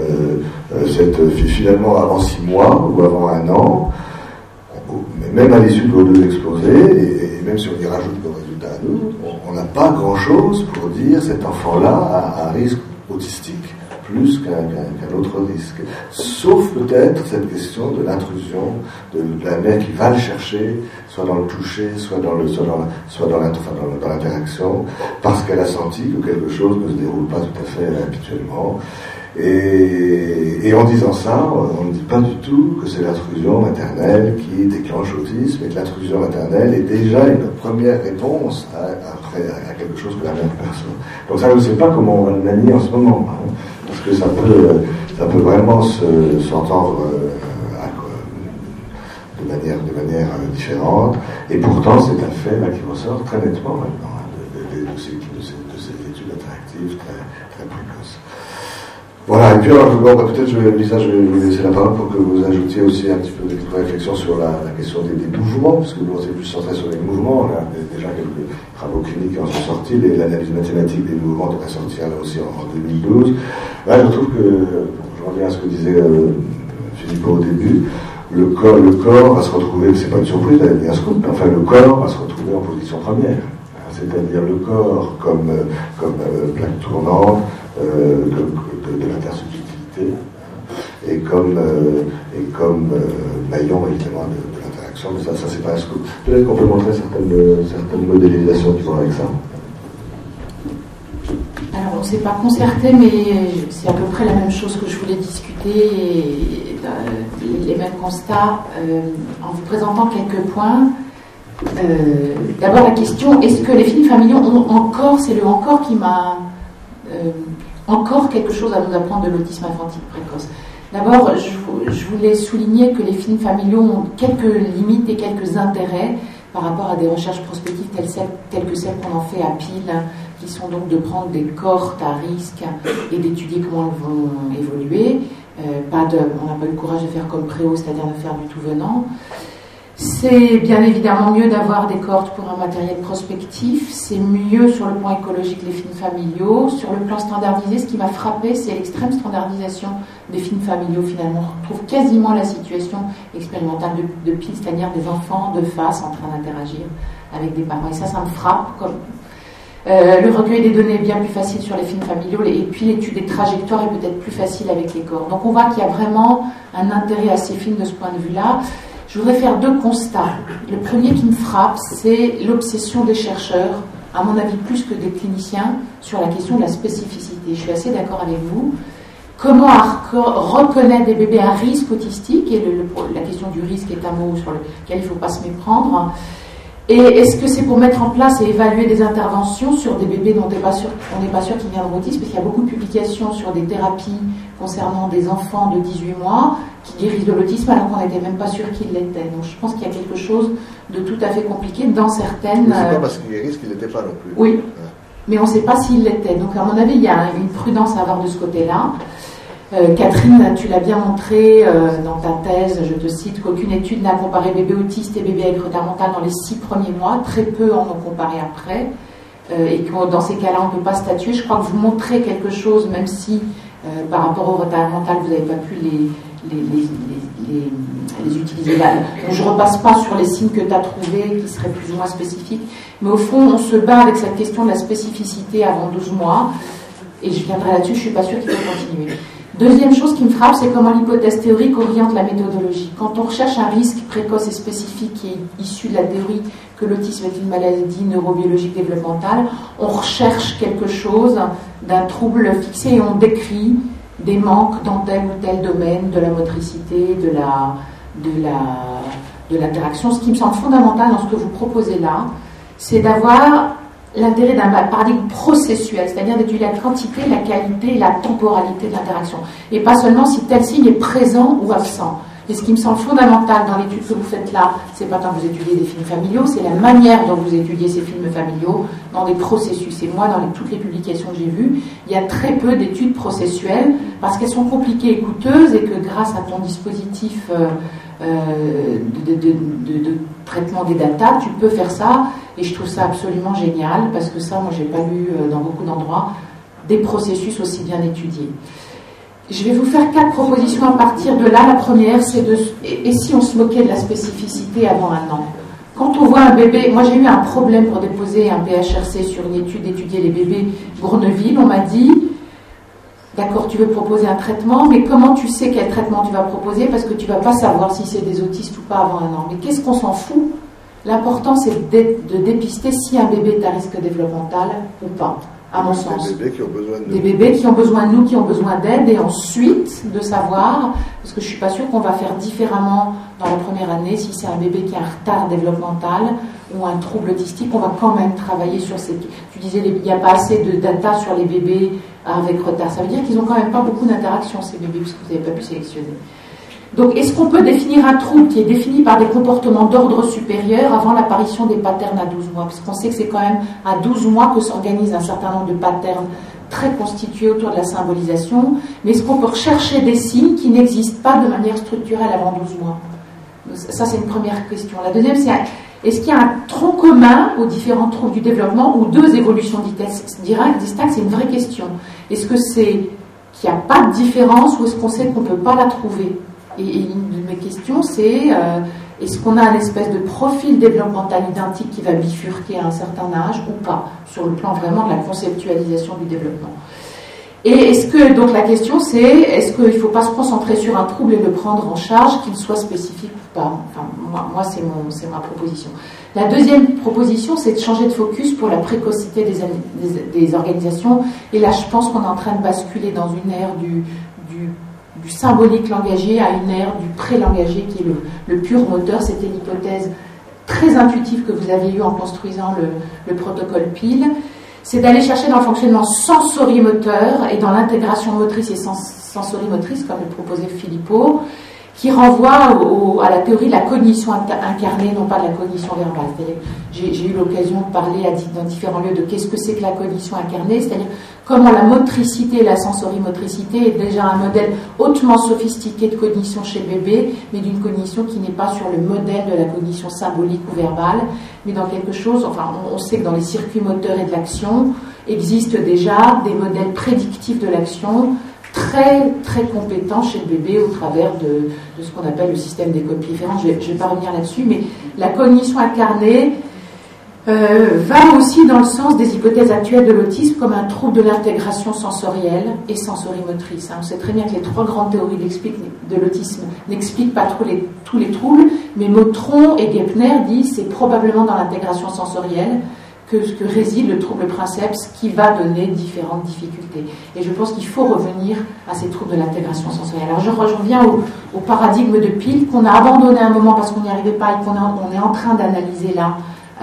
finalement avant 6 mois ou avant 1 an, même à l'issue de vos 2 exposés, et même si on y rajoute nos résultats à nous, on n'a pas grand-chose pour dire cet enfant-là a un risque autistique plus qu'un autre risque. Sauf peut-être cette question de l'intrusion de la mère qui va le chercher, soit dans le toucher, soit dans l'interaction, parce qu'elle a senti que quelque chose ne se déroule pas tout à fait habituellement. Et en disant ça, on ne dit pas du tout que c'est l'intrusion maternelle qui déclenche l'autisme, et que l'intrusion maternelle est déjà une première réponse à quelque chose que la mère perçoit. Donc ça, je ne sais pas comment on va le manier en ce moment, hein, parce que ça peut vraiment s'entendre de manière différente, et pourtant c'est un fait là, qui ressort très nettement maintenant de ces études interactives très précoces. Voilà, et puis alors, peut-être Lisa, je vais vous laisser la parole pour que vous ajoutiez aussi un petit peu de réflexion sur la question des mouvements, parce que vous êtes plus centré sur les mouvements. On a déjà quelques travaux cliniques qui en sont sortis, l'analyse mathématique des mouvements devrait sortir là aussi en 2012. Là, je trouve que, je reviens à ce que disait Philippe au début, le corps va se retrouver, c'est pas une surprise, il y a un scoop, mais enfin le corps va se retrouver en position première. C'est-à-dire le corps comme plaque tournante de l'intersubjectivité et comme maillon évidemment de l'interaction, mais ça c'est pas un scoop. Peut-être qu'on peut montrer certaines modélisations qui vont avec ça. Alors on ne s'est pas concerté, mais c'est à peu près la même chose que je voulais discuter, et les mêmes constats, en vous présentant quelques points. D'abord la question, est-ce que les films familiaux ont encore, c'est le encore qui m'a encore quelque chose à nous apprendre de l'autisme infantile précoce. D'abord, je voulais souligner que les films familiaux ont quelques limites et quelques intérêts par rapport à des recherches prospectives telles que celles qu'on en fait à Peel, qui sont donc de prendre des cohortes à risque et d'étudier comment elles vont évoluer. On n'a pas eu le courage de faire comme Préau, c'est-à-dire de faire du tout venant. C'est bien évidemment mieux d'avoir des cohortes pour un matériel prospectif, c'est mieux sur le plan écologique les films familiaux. Sur le plan standardisé, ce qui m'a frappé, c'est l'extrême standardisation des films familiaux finalement. On retrouve quasiment la situation expérimentale de pile, c'est-à-dire des enfants de face en train d'interagir avec des parents. Et ça me frappe. Le recueil des données est bien plus facile sur les films familiaux et puis l'étude des trajectoires est peut-être plus facile avec les corps. Donc on voit qu'il y a vraiment un intérêt à ces films de ce point de vue-là. Je voudrais faire 2 constats. Le premier qui me frappe, c'est l'obsession des chercheurs, à mon avis plus que des cliniciens, sur la question de la spécificité. Je suis assez d'accord avec vous. Comment reconnaître des bébés à risque autistique, et la question du risque est un mot sur lequel il ne faut pas se méprendre. Et est-ce que c'est pour mettre en place et évaluer des interventions sur des bébés dont on n'est pas sûr qu'ils viendront autistes, parce qu'il y a beaucoup de publications sur des thérapies concernant des enfants de 18 mois qui guérissent de l'autisme alors qu'on n'était même pas sûr qu'ils l'étaient. Donc je pense qu'il y a quelque chose de tout à fait compliqué dans certaines... C'est pas parce qu'ils guérissent qu'ils n'étaient pas non plus. Oui, mais on ne sait pas s'ils l'étaient. Donc à mon avis, il y a une prudence à avoir de ce côté-là. Catherine, tu l'as bien montré dans ta thèse, je te cite, qu'aucune étude n'a comparé bébé autiste et bébé avec retard mental dans les 6 premiers mois, très peu en ont comparé après, et que dans ces cas-là, on ne peut pas statuer. Je crois que vous montrez quelque chose, même si par rapport au retard mental, vous n'avez pas pu les utiliser là. Donc, je ne repasse pas sur les signes que tu as trouvés, qui seraient plus ou moins spécifiques, mais au fond, on se bat avec cette question de la spécificité avant 12 mois, et je viendrai là-dessus, je ne suis pas sûre qu'il faut continuer. Deuxième chose qui me frappe, c'est comment l'hypothèse théorique oriente la méthodologie. Quand on recherche un risque précoce et spécifique qui est issu de la théorie que l'autisme est une maladie neurobiologique développementale, on recherche quelque chose d'un trouble fixé et on décrit des manques dans tel ou tel domaine de la motricité, de l'interaction. Ce qui me semble fondamental dans ce que vous proposez là, c'est d'avoir l'intérêt d'un paradigme processuel, c'est-à-dire d'étudier la quantité, la qualité et la temporalité de l'interaction, et pas seulement si tel signe est présent ou absent. Et ce qui me semble fondamental dans l'étude que vous faites là, c'est pas tant que vous étudiez des films familiaux, c'est la manière dont vous étudiez ces films familiaux dans des processus. Et moi, dans toutes les publications que j'ai vues, il y a très peu d'études processuelles parce qu'elles sont compliquées et coûteuses, et que grâce à ton dispositif de traitement des datas, tu peux faire ça. Et je trouve ça absolument génial, parce que ça, moi, j'ai pas lu dans beaucoup d'endroits des processus aussi bien étudiés. Je vais vous faire 4 propositions à partir de là. La première, c'est et si on se moquait de la spécificité avant 1 an? Quand on voit un bébé, moi j'ai eu un problème pour déposer un PHRC sur une étude d'étudier les bébés Bourneville. On m'a dit, d'accord, tu veux proposer un traitement, mais comment tu sais quel traitement tu vas proposer? Parce que tu vas pas savoir si c'est des autistes ou pas avant 1 an. Mais qu'est-ce qu'on s'en fout? L'important, c'est de dépister si un bébé est à risque développemental ou pas, à mon sens. Des bébés qui ont besoin de nous. Des bébés qui ont besoin de nous, qui ont besoin d'aide, et ensuite de savoir, parce que je ne suis pas sûre qu'on va faire différemment dans la première année, si c'est un bébé qui a un retard développemental ou un trouble autistique, on va quand même travailler sur ces... Tu disais, il n'y a pas assez de data sur les bébés avec retard. Ça veut dire qu'ils n'ont quand même pas beaucoup d'interactions, ces bébés, parce que vous n'avez pas pu sélectionner. Donc, est-ce qu'on peut définir un trouble qui est défini par des comportements d'ordre supérieur avant l'apparition des patterns à 12 mois? Parce qu'on sait que c'est quand même à 12 mois que s'organisent un certain nombre de patterns très constitués autour de la symbolisation. Mais est-ce qu'on peut rechercher des signes qui n'existent pas de manière structurelle avant 12 mois? Ça, c'est une première question. La deuxième, c'est est-ce qu'il y a un tronc commun aux différents troubles du développement ou 2 évolutions distinctes? C'est une vraie question. Est-ce que c'est qu'il n'y a pas de différence, ou est-ce qu'on sait qu'on ne peut pas la trouver? Et une de mes questions, c'est est-ce qu'on a une espèce de profil développemental identique qui va bifurquer à un certain âge ou pas, sur le plan vraiment de la conceptualisation du développement? Et est-ce que, donc la question c'est, est-ce qu'il ne faut pas se concentrer sur un trouble et le prendre en charge, qu'il soit spécifique ou pas? Enfin, moi c'est ma proposition. La deuxième proposition, c'est de changer de focus pour la précocité des organisations. Et là, je pense qu'on est en train de basculer dans une ère du symbolique langagé à une ère du pré-langagé qui est le pur moteur. C'était l'hypothèse très intuitive que vous avez eue en construisant le protocole PIL. C'est d'aller chercher dans le fonctionnement sensorimoteur et dans l'intégration motrice et sensorimotrice, comme le proposait Philippot, qui renvoie à la théorie de la cognition incarnée, non pas de la cognition verbale. J'ai eu l'occasion de parler dans différents lieux de qu'est-ce que c'est que la cognition incarnée, c'est-à-dire comment la motricité et la sensorimotricité est déjà un modèle hautement sophistiqué de cognition chez le bébé, mais d'une cognition qui n'est pas sur le modèle de la cognition symbolique ou verbale, mais dans quelque chose, enfin on sait que dans les circuits moteurs et de l'action existent déjà des modèles prédictifs de l'action très très compétents chez le bébé au travers de ce qu'on appelle le système des copies différentes. Je ne vais pas revenir là-dessus, mais la cognition incarnée va aussi dans le sens des hypothèses actuelles de l'autisme comme un trouble de l'intégration sensorielle et sensorimotrice. On sait très bien que les 3 grandes théories de l'autisme n'expliquent pas tous les troubles, mais Motron et Gepner disent que c'est probablement dans l'intégration sensorielle que réside le trouble princeps qui va donner différentes difficultés. Et je pense qu'il faut revenir à ces troubles de l'intégration sensorielle. Alors je reviens au paradigme de Peel qu'on a abandonné un moment parce qu'on n'y arrivait pas et qu'on est en train d'analyser là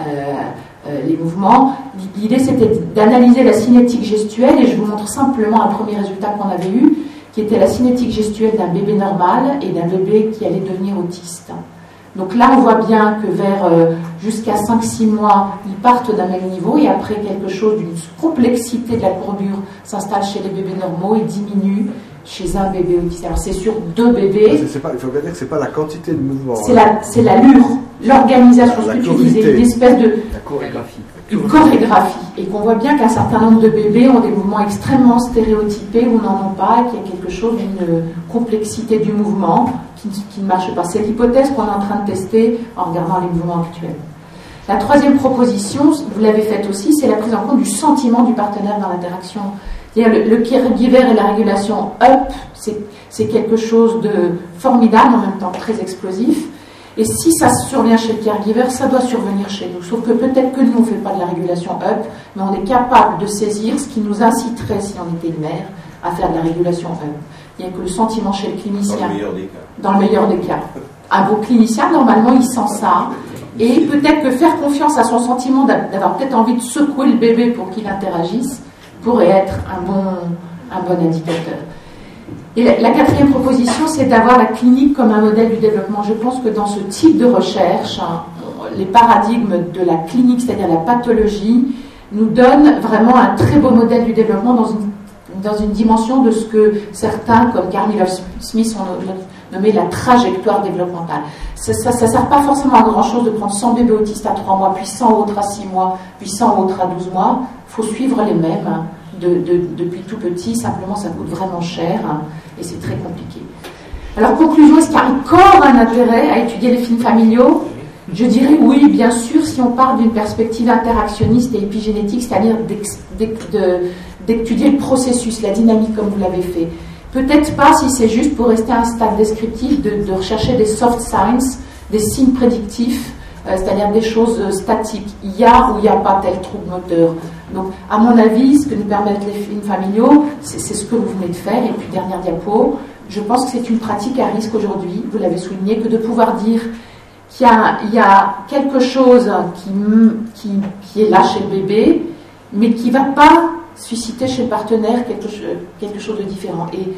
les mouvements. L'idée c'était d'analyser la cinétique gestuelle et je vous montre simplement un premier résultat qu'on avait eu qui était la cinétique gestuelle d'un bébé normal et d'un bébé qui allait devenir autiste. Donc là, on voit bien que vers jusqu'à 5-6 mois, ils partent d'un même niveau et après quelque chose d'une complexité de la courbure s'installe chez les bébés normaux et diminue chez un bébé autiste. Alors c'est sur 2 bébés. Il faut bien dire que ce n'est pas la quantité de mouvement. C'est l'allure, l'organisation, ce que tu disais, une espèce de... La chorégraphie. Une chorégraphie. Et qu'on voit bien qu'un certain nombre de bébés ont des mouvements extrêmement stéréotypés ou n'en ont pas, et qu'il y a quelque chose d'une complexité du mouvement qui ne marche pas. C'est l'hypothèse qu'on est en train de tester en regardant les mouvements actuels. La 3e proposition, vous l'avez faite aussi, c'est la prise en compte du sentiment du partenaire dans l'interaction. C'est-à-dire le caregiver et la régulation up, c'est quelque chose de formidable, en même temps très explosif. Et si ça survient chez le caregiver, ça doit survenir chez nous. Sauf que peut-être que nous, on ne fait pas de la régulation up, mais on est capable de saisir ce qui nous inciterait, si on était une mère, à faire de la régulation up. Il n'y a que le sentiment chez le clinicien. Dans le meilleur des cas. Dans le meilleur des cas. Un beau clinicien, normalement, il sent ça. Et peut-être que faire confiance à son sentiment d'avoir peut-être envie de secouer le bébé pour qu'il interagisse pourrait être un bon indicateur. Et la 4e proposition, c'est d'avoir la clinique comme un modèle du développement. Je pense que dans ce type de recherche, les paradigmes de la clinique, c'est-à-dire la pathologie, nous donnent vraiment un très beau modèle du développement dans une dimension de ce que certains, comme Carney Smith, ont nommé la trajectoire développementale. Ça ne sert pas forcément à grand-chose de prendre 100 bébés autistes à 3 mois, puis 100 autres à 6 mois, puis 100 autres à 12 mois. Il faut suivre les mêmes depuis tout petit, simplement ça coûte vraiment cher et c'est très compliqué. Alors conclusion, est-ce qu'il y a encore un intérêt à étudier les films familiaux ? Je dirais oui, bien sûr, si on part d'une perspective interactionniste et épigénétique, c'est-à-dire d'étudier le processus, la dynamique comme vous l'avez fait. Peut-être pas si c'est juste pour rester à un stade descriptif de rechercher des soft signs, des signes prédictifs, c'est-à-dire des choses statiques. Il y a ou il n'y a pas tel trouble moteur. Donc, à mon avis, ce que nous permettent les films familiaux, c'est ce que vous venez de faire. Et puis, dernière diapo, je pense que c'est une pratique à risque aujourd'hui, vous l'avez souligné, que de pouvoir dire qu'il y a quelque chose qui est là chez le bébé, mais qui ne va pas susciter chez le partenaire quelque chose de différent. Et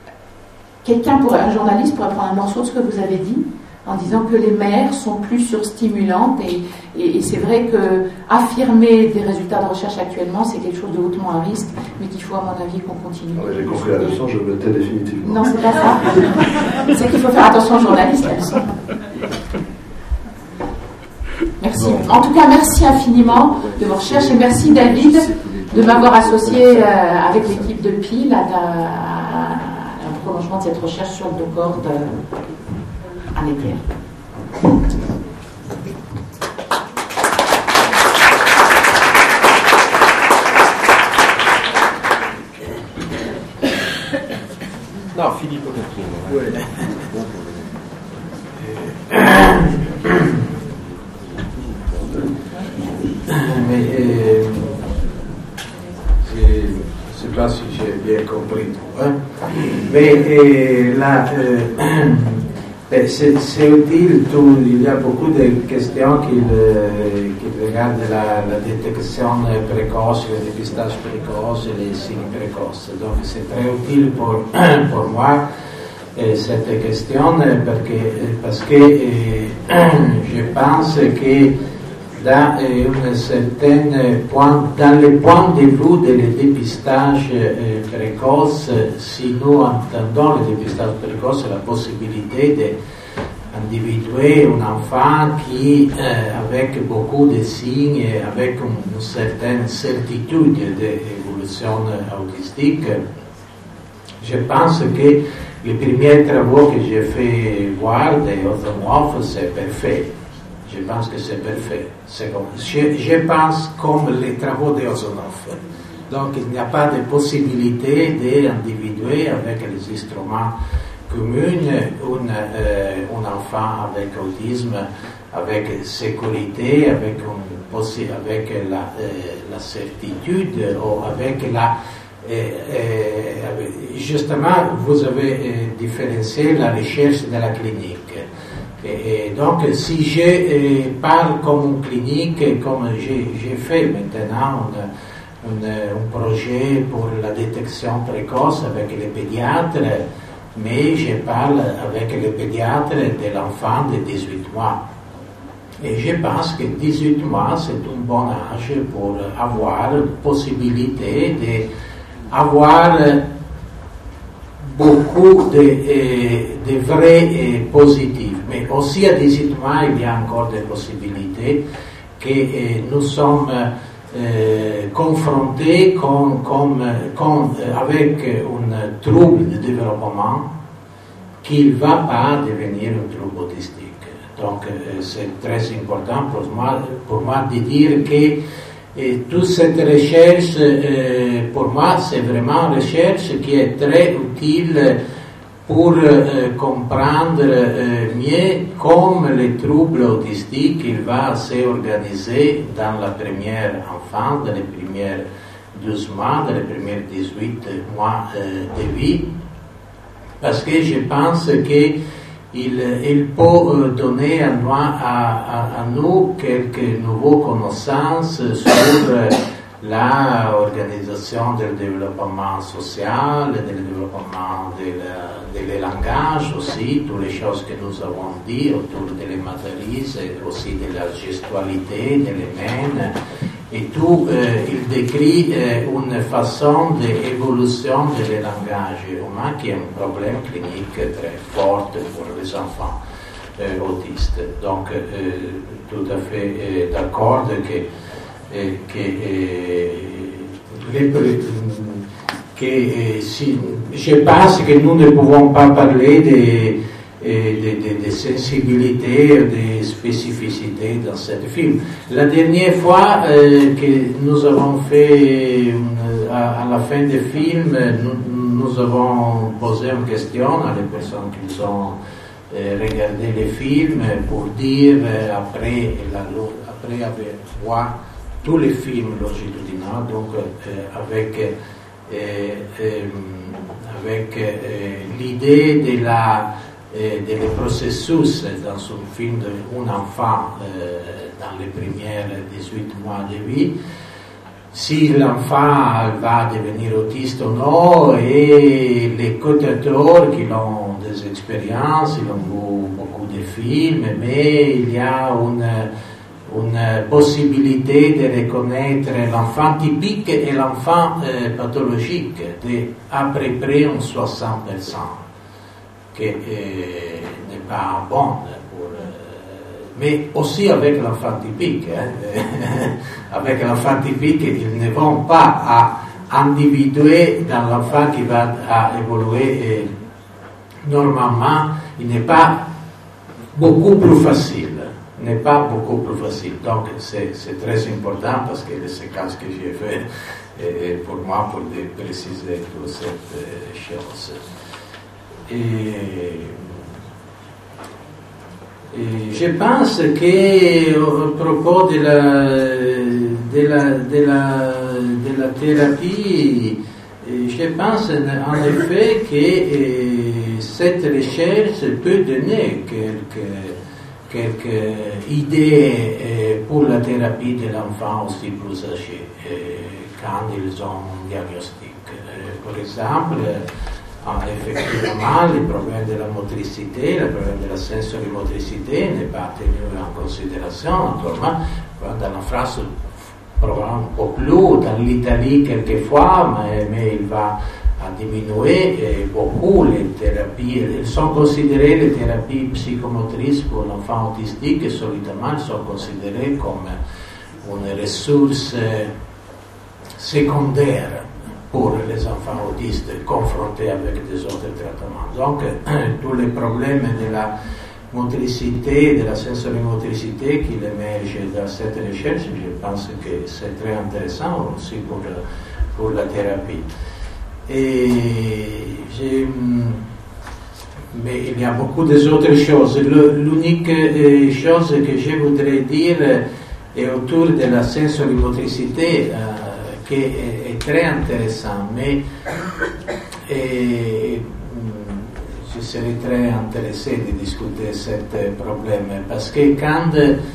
un journaliste pourrait prendre un morceau de ce que vous avez dit, en disant que les mères sont plus surstimulantes et c'est vrai que affirmer des résultats de recherche actuellement c'est quelque chose de hautement à risque mais qu'il faut à mon avis qu'on continue. J'ai compris la leçon, je le tais définitivement. Non, c'est pas ça. C'est qu'il faut faire attention aux journalistes, la leçon. Merci. En tout cas, merci infiniment de vos recherches et merci David de m'avoir associé avec l'équipe de Peel à un prolongement de cette recherche sur le cordes en éclair. Non, Philippe continue. Ouais. Mais je ne sais pas si j'ai bien compris tout. Hein? Mais là, c'est utile, il y a beaucoup de questions qui regardent la détection précoce, le dépistage précoce et les signes précoces. Donc c'est très utile pour moi cette question parce que je pense que dans le point de vue du dépistage précoce, si nous entendons le dépistage précoce, la possibilité d'individuer un enfant qui, avec beaucoup de signes, avec une certaine certitude d'évolution autistique, je pense que les premiers travaux que j'ai fait voir des orthomorphes, c'est parfait. Je pense que c'est parfait. Je pense comme les travaux des orthomorphes. Donc il n'y a pas de possibilité d'individuer avec les instruments communs un enfant avec autisme, avec sécurité, avec la certitude ou avec la... justement, vous avez différencié la recherche de la clinique. Et donc, si je parle comme une clinique, comme j'ai fait maintenant un projet pour la détection précoce avec les pédiatres, mais je parle avec les pédiatres de l'enfant de 18 mois. Et je pense que 18 mois, c'est un bon âge pour avoir la possibilité d'avoir beaucoup de vrais positifs. Mais aussi à 18 mois, il y a encore des possibilités que nous sommes confrontés avec un trouble de développement qui ne va pas devenir un trouble autistique. Donc c'est très important pour moi de dire que toute cette recherche, pour moi, c'est vraiment une recherche qui est très utile pour comprendre mieux comment le trouble autistique il va s'organiser dans la première enfance, dans les premiers 12 mois, dans les premiers 18 mois de vie, parce que je pense que il peut donner à nous quelques nouvelles connaissances sur l'organisation du développement social, du développement des langages aussi, toutes les choses que nous avons dit autour de les matrices, et aussi de la gestualité, de l'humain, et tout, il décrit une façon d'évolution des langages humains qui est un problème clinique très fort pour les enfants autistes. Donc, tout à fait d'accord je pense que nous ne pouvons pas parler de sensibilité, de spécificité dans ce film. La dernière fois que nous avons fait, à la fin du film, nous avons posé une question à les personnes qui ont regardé le film pour dire, après avoir vu tous les films longitudinaux, donc avec l'idée de le processus dans un film d'un enfant dans les premiers 18 mois de vie, si l'enfant va devenir autiste ou non, et les co-auteurs qui ont des expériences, ils ont vu beaucoup de films, mais il y a une possibilité de reconnaître l'enfant typique et l'enfant pathologique à peu près un 60%, qui n'est pas bon pour... mais aussi avec l'enfant typique. Avec l'enfant typique, ils ne vont pas à individuer dans l'enfant qui va évoluer normalement, il n'est pas beaucoup plus facile. Donc c'est très important parce que le séquence que j'ai fait pour moi pour préciser toutes ces choses. Et je pense que au propos de la thérapie, je pense en effet que cette recherche peut donner quelques idées pour la thérapie de l'enfant aussi plus âgé quand ils ont un diagnostic. Par exemple, effectivement, le problème de la motricité, le problème de la sensorimotricité n'est pas tenu en considération, naturellement, dans la France, probablement un peu plus, dans l'Italie quelquefois, mais il va diminuer beaucoup les thérapies. Elles sont considérées, les thérapies psychomotrices pour l'enfant autistique, et solitamment elles sont considérées comme une ressource secondaire pour les enfants autistes confrontés avec des autres traitements. Donc, tous les problèmes de la motricité, de la sensorimotricité qui émergent dans cette recherche, je pense que c'est très intéressant aussi pour la thérapie. Mais il y a beaucoup d'autres choses. L'unique chose que je voudrais dire est autour de la sensorimotricité, qui est très intéressant, mais je serais très intéressé de discuter ce problème, parce que quand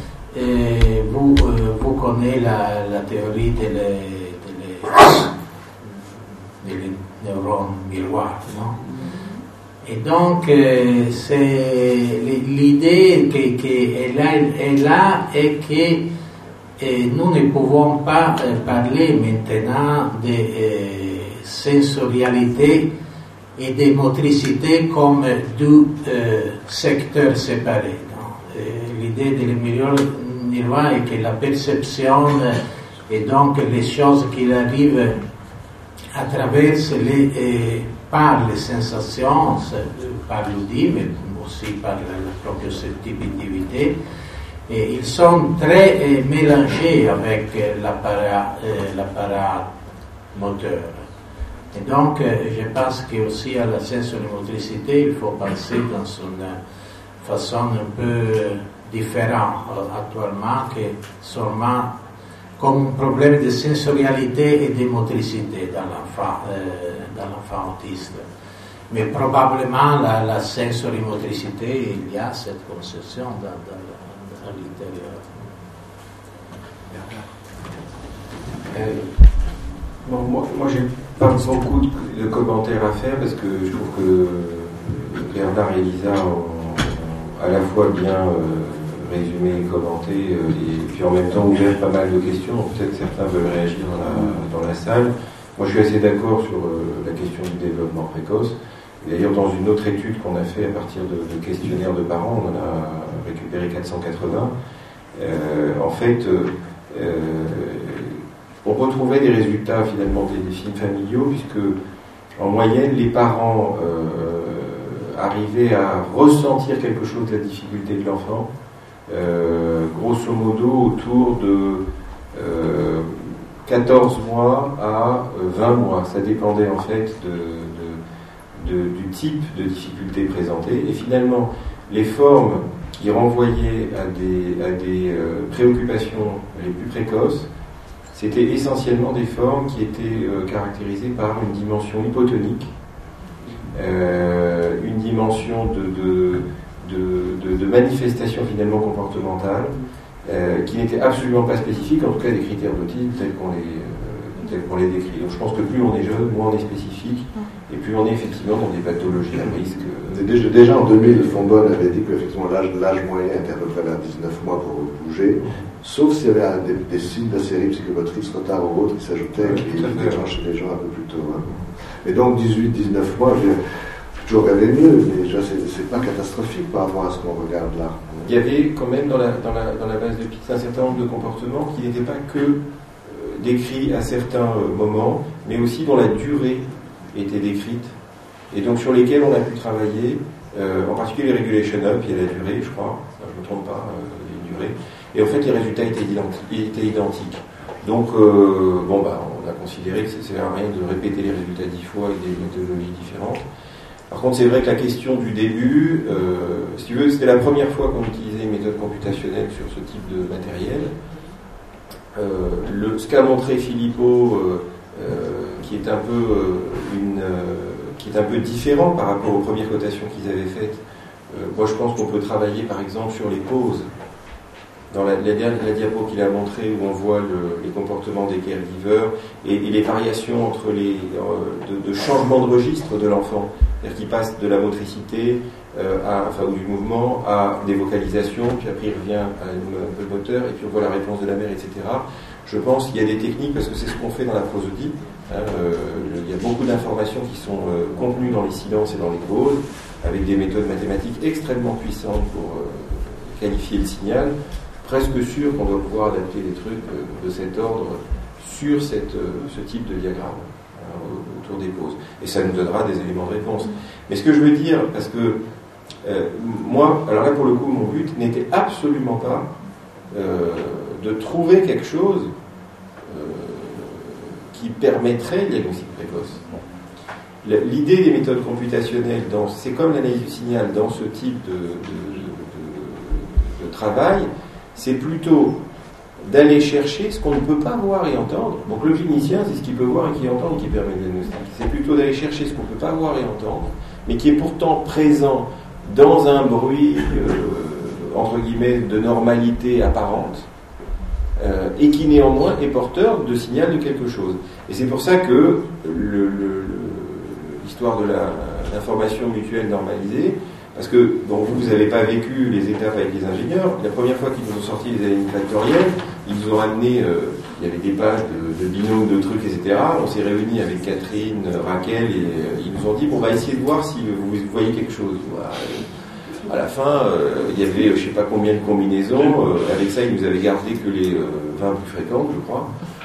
vous connaissez la théorie des neurones miroirs, non? Et donc, c'est l'idée qui est là et que nous ne pouvons pas parler maintenant de sensorialité et de motricité comme deux secteurs séparés. L'idée de miroir est que la perception et donc les choses qui arrivent à travers par les sensations, par l'audible, mais aussi par la proprioceptivité, et ils sont très mélangés avec l'appareil moteur. Et donc, je pense qu'aussi à la sensorimotricité, il faut penser dans une façon un peu différente actuellement, que sûrement comme un problème de sensorialité et de motricité dans l'enfant autiste. Mais probablement la sensorimotricité, il y a cette conception à l'intérieur. Bon, moi j'ai pas beaucoup de commentaires à faire parce que je trouve que Bernard et Lisa ont à la fois bien résumé et commenté et puis en même temps ouvert pas mal de questions. Peut-être certains veulent réagir dans la salle. Moi je suis assez d'accord sur la question du développement précoce. D'ailleurs dans une autre étude qu'on a fait à partir de questionnaires de parents, on en a récupéré 480. En fait, on retrouvait des résultats finalement des films familiaux, puisque en moyenne les parents arrivaient à ressentir quelque chose de la difficulté de l'enfant, grosso modo autour de 14 mois à 20 mois. Ça dépendait en fait du type de difficulté présentée, et finalement les formes qui renvoyaient à des préoccupations les plus précoces, c'était essentiellement des formes qui étaient caractérisées par une dimension hypotonique, une dimension de manifestation finalement comportementale, qui n'était absolument pas spécifique, en tout cas des critères d'autisme tels qu'on les décrit. Donc je pense que plus on est jeune, moins on est spécifique, et plus on est effectivement dans des pathologies à risque. Déjà en 2000, Fonbonne avait dit qu'effectivement l'âge moyen était à peu près vers 19 mois pour bouger, sauf s'il y avait des signes de la série psychomotrice, retard ou autre, qui s'ajoutaient, qui déclenchaient les gens un peu plus tôt. Hein. Et donc 18-19 mois, j'ai toujours rêvé mieux, mais c'est pas catastrophique par rapport à ce qu'on regarde là. Il y avait quand même dans la base de Pitts un certain nombre de comportements qui n'étaient pas que décrits à certains moments, mais aussi dont la durée était décrite, et donc sur lesquels on a pu travailler, en particulier les regulation up, il y a la durée, je crois, je ne me trompe pas, les durées, et en fait les résultats étaient identiques. Donc, on a considéré que ça ne servait à rien de répéter les résultats 10 fois avec des méthodologies différentes. Par contre, c'est vrai que la question du début, si tu veux, c'était la première fois qu'on utilisait une méthode computationnelle sur ce type de matériel. Ce qu'a montré Filippo, qui est un peu différent par rapport aux premières cotations qu'ils avaient faites. Moi, je pense qu'on peut travailler, par exemple, sur les pauses. Dans la diapo qu'il a montré, où on voit les comportements des caregivers et les variations entre de changement de registre de l'enfant. C'est-à-dire qu'il passe de la motricité ou du mouvement à des vocalisations, puis après il revient à un peu de moteur, et puis on voit la réponse de la mère, etc. Je pense qu'il y a des techniques, parce que c'est ce qu'on fait dans la prosodie. Il y a beaucoup d'informations qui sont contenues dans les silences et dans les pauses, avec des méthodes mathématiques extrêmement puissantes pour qualifier le signal. Presque sûr qu'on doit pouvoir adapter des trucs de cet ordre sur ce type de diagramme autour des pauses. Et ça nous donnera des éléments de réponse. Mais ce que je veux dire, parce que moi, alors là pour le coup, mon but n'était absolument pas de trouver quelque chose qui permettrait le diagnostic précoce. L'idée des méthodes computationnelles, c'est comme l'analyse du signal dans ce type de travail, c'est plutôt d'aller chercher ce qu'on ne peut pas voir et entendre. Donc le clinicien, c'est ce qu'il peut voir et qu'il entend qui permet le diagnostic. C'est plutôt d'aller chercher ce qu'on ne peut pas voir et entendre, mais qui est pourtant présent dans un bruit, entre guillemets, de normalité apparente, et qui néanmoins est porteur de signal de quelque chose. Et c'est pour ça que l'histoire de l'information mutuelle normalisée, parce que vous n'avez pas vécu les étapes avec les ingénieurs. La première fois qu'ils nous ont sorti les analyses factorielles, ils nous ont amené, il y avait des pages de binômes, de trucs, etc. On s'est réunis avec Catherine, Raquel, et ils nous ont dit, on va essayer de voir si vous voyez quelque chose. À la fin, il y avait je ne sais pas combien de combinaisons. Avec ça, ils nous avaient gardé que les 20 plus fréquentes, je crois.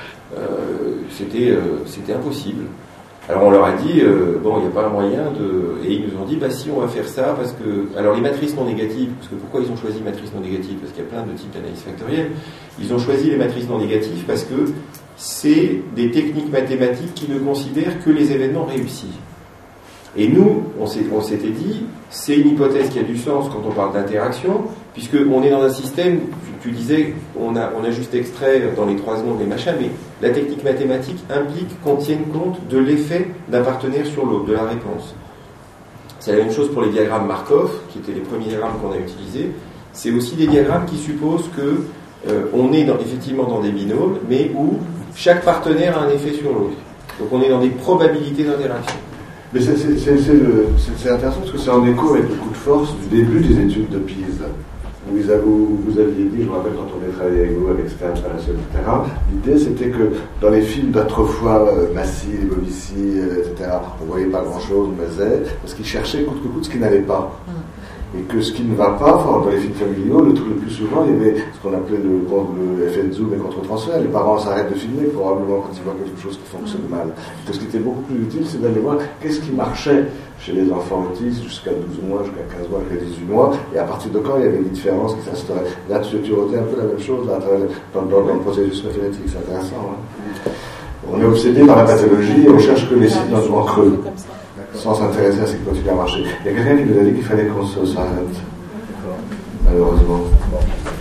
C'était impossible. Alors on leur a dit, il n'y a pas un moyen de... Et ils nous ont dit, si on va faire ça, parce que... Alors les matrices non négatives, parce que pourquoi ils ont choisi matrices non négatives? Parce qu'il y a plein de types d'analyse factorielle. Ils ont choisi les matrices non négatives parce que c'est des techniques mathématiques qui ne considèrent que les événements réussis. Et nous, on s'était dit, c'est une hypothèse qui a du sens quand on parle d'interaction, puisqu'on est dans un système, tu disais, on a juste extrait dans les 3 secondes les machins, mais la technique mathématique implique qu'on tienne compte de l'effet d'un partenaire sur l'autre, de la réponse. C'est la même chose pour les diagrammes Markov, qui étaient les premiers diagrammes qu'on a utilisés. C'est aussi des diagrammes qui supposent que on est effectivement dans des binômes, mais où chaque partenaire a un effet sur l'autre. Donc on est dans des probabilités d'interaction. Mais c'est intéressant parce que c'est en écho avec le coup de force du début des études de Pise. Où vous aviez dit, je me rappelle quand on a travaillé avec vous, avec Stern, etc., l'idée c'était que dans les films d'autrefois, Massy, Bovici, etc., on ne voyait pas grand-chose, parce qu'ils cherchaient coûte que coûte ce qui n'allait pas. Et que ce qui ne va pas, dans les films familiaux, le plus souvent, il y avait ce qu'on appelait le effet de zoom et contre-transfert. Les parents s'arrêtent de filmer, probablement quand ils voient quelque chose qui fonctionne mal. Et ce qui était beaucoup plus utile, c'est d'aller voir qu'est-ce qui marchait chez les enfants autistes jusqu'à 12 mois, jusqu'à 15 mois, jusqu'à 18 mois, et à partir de quand il y avait une différence qui s'instaurait. Là, tu retais un peu la même chose là, dans le processus mathématique, c'est intéressant. Hein. On est obsédé par la pathologie et on cherche que les signes en creux, sans s'intéresser à ce qui continue à marcher. Il y a quelqu'un qui nous a dit qu'il fallait qu'on se s'arrête, malheureusement.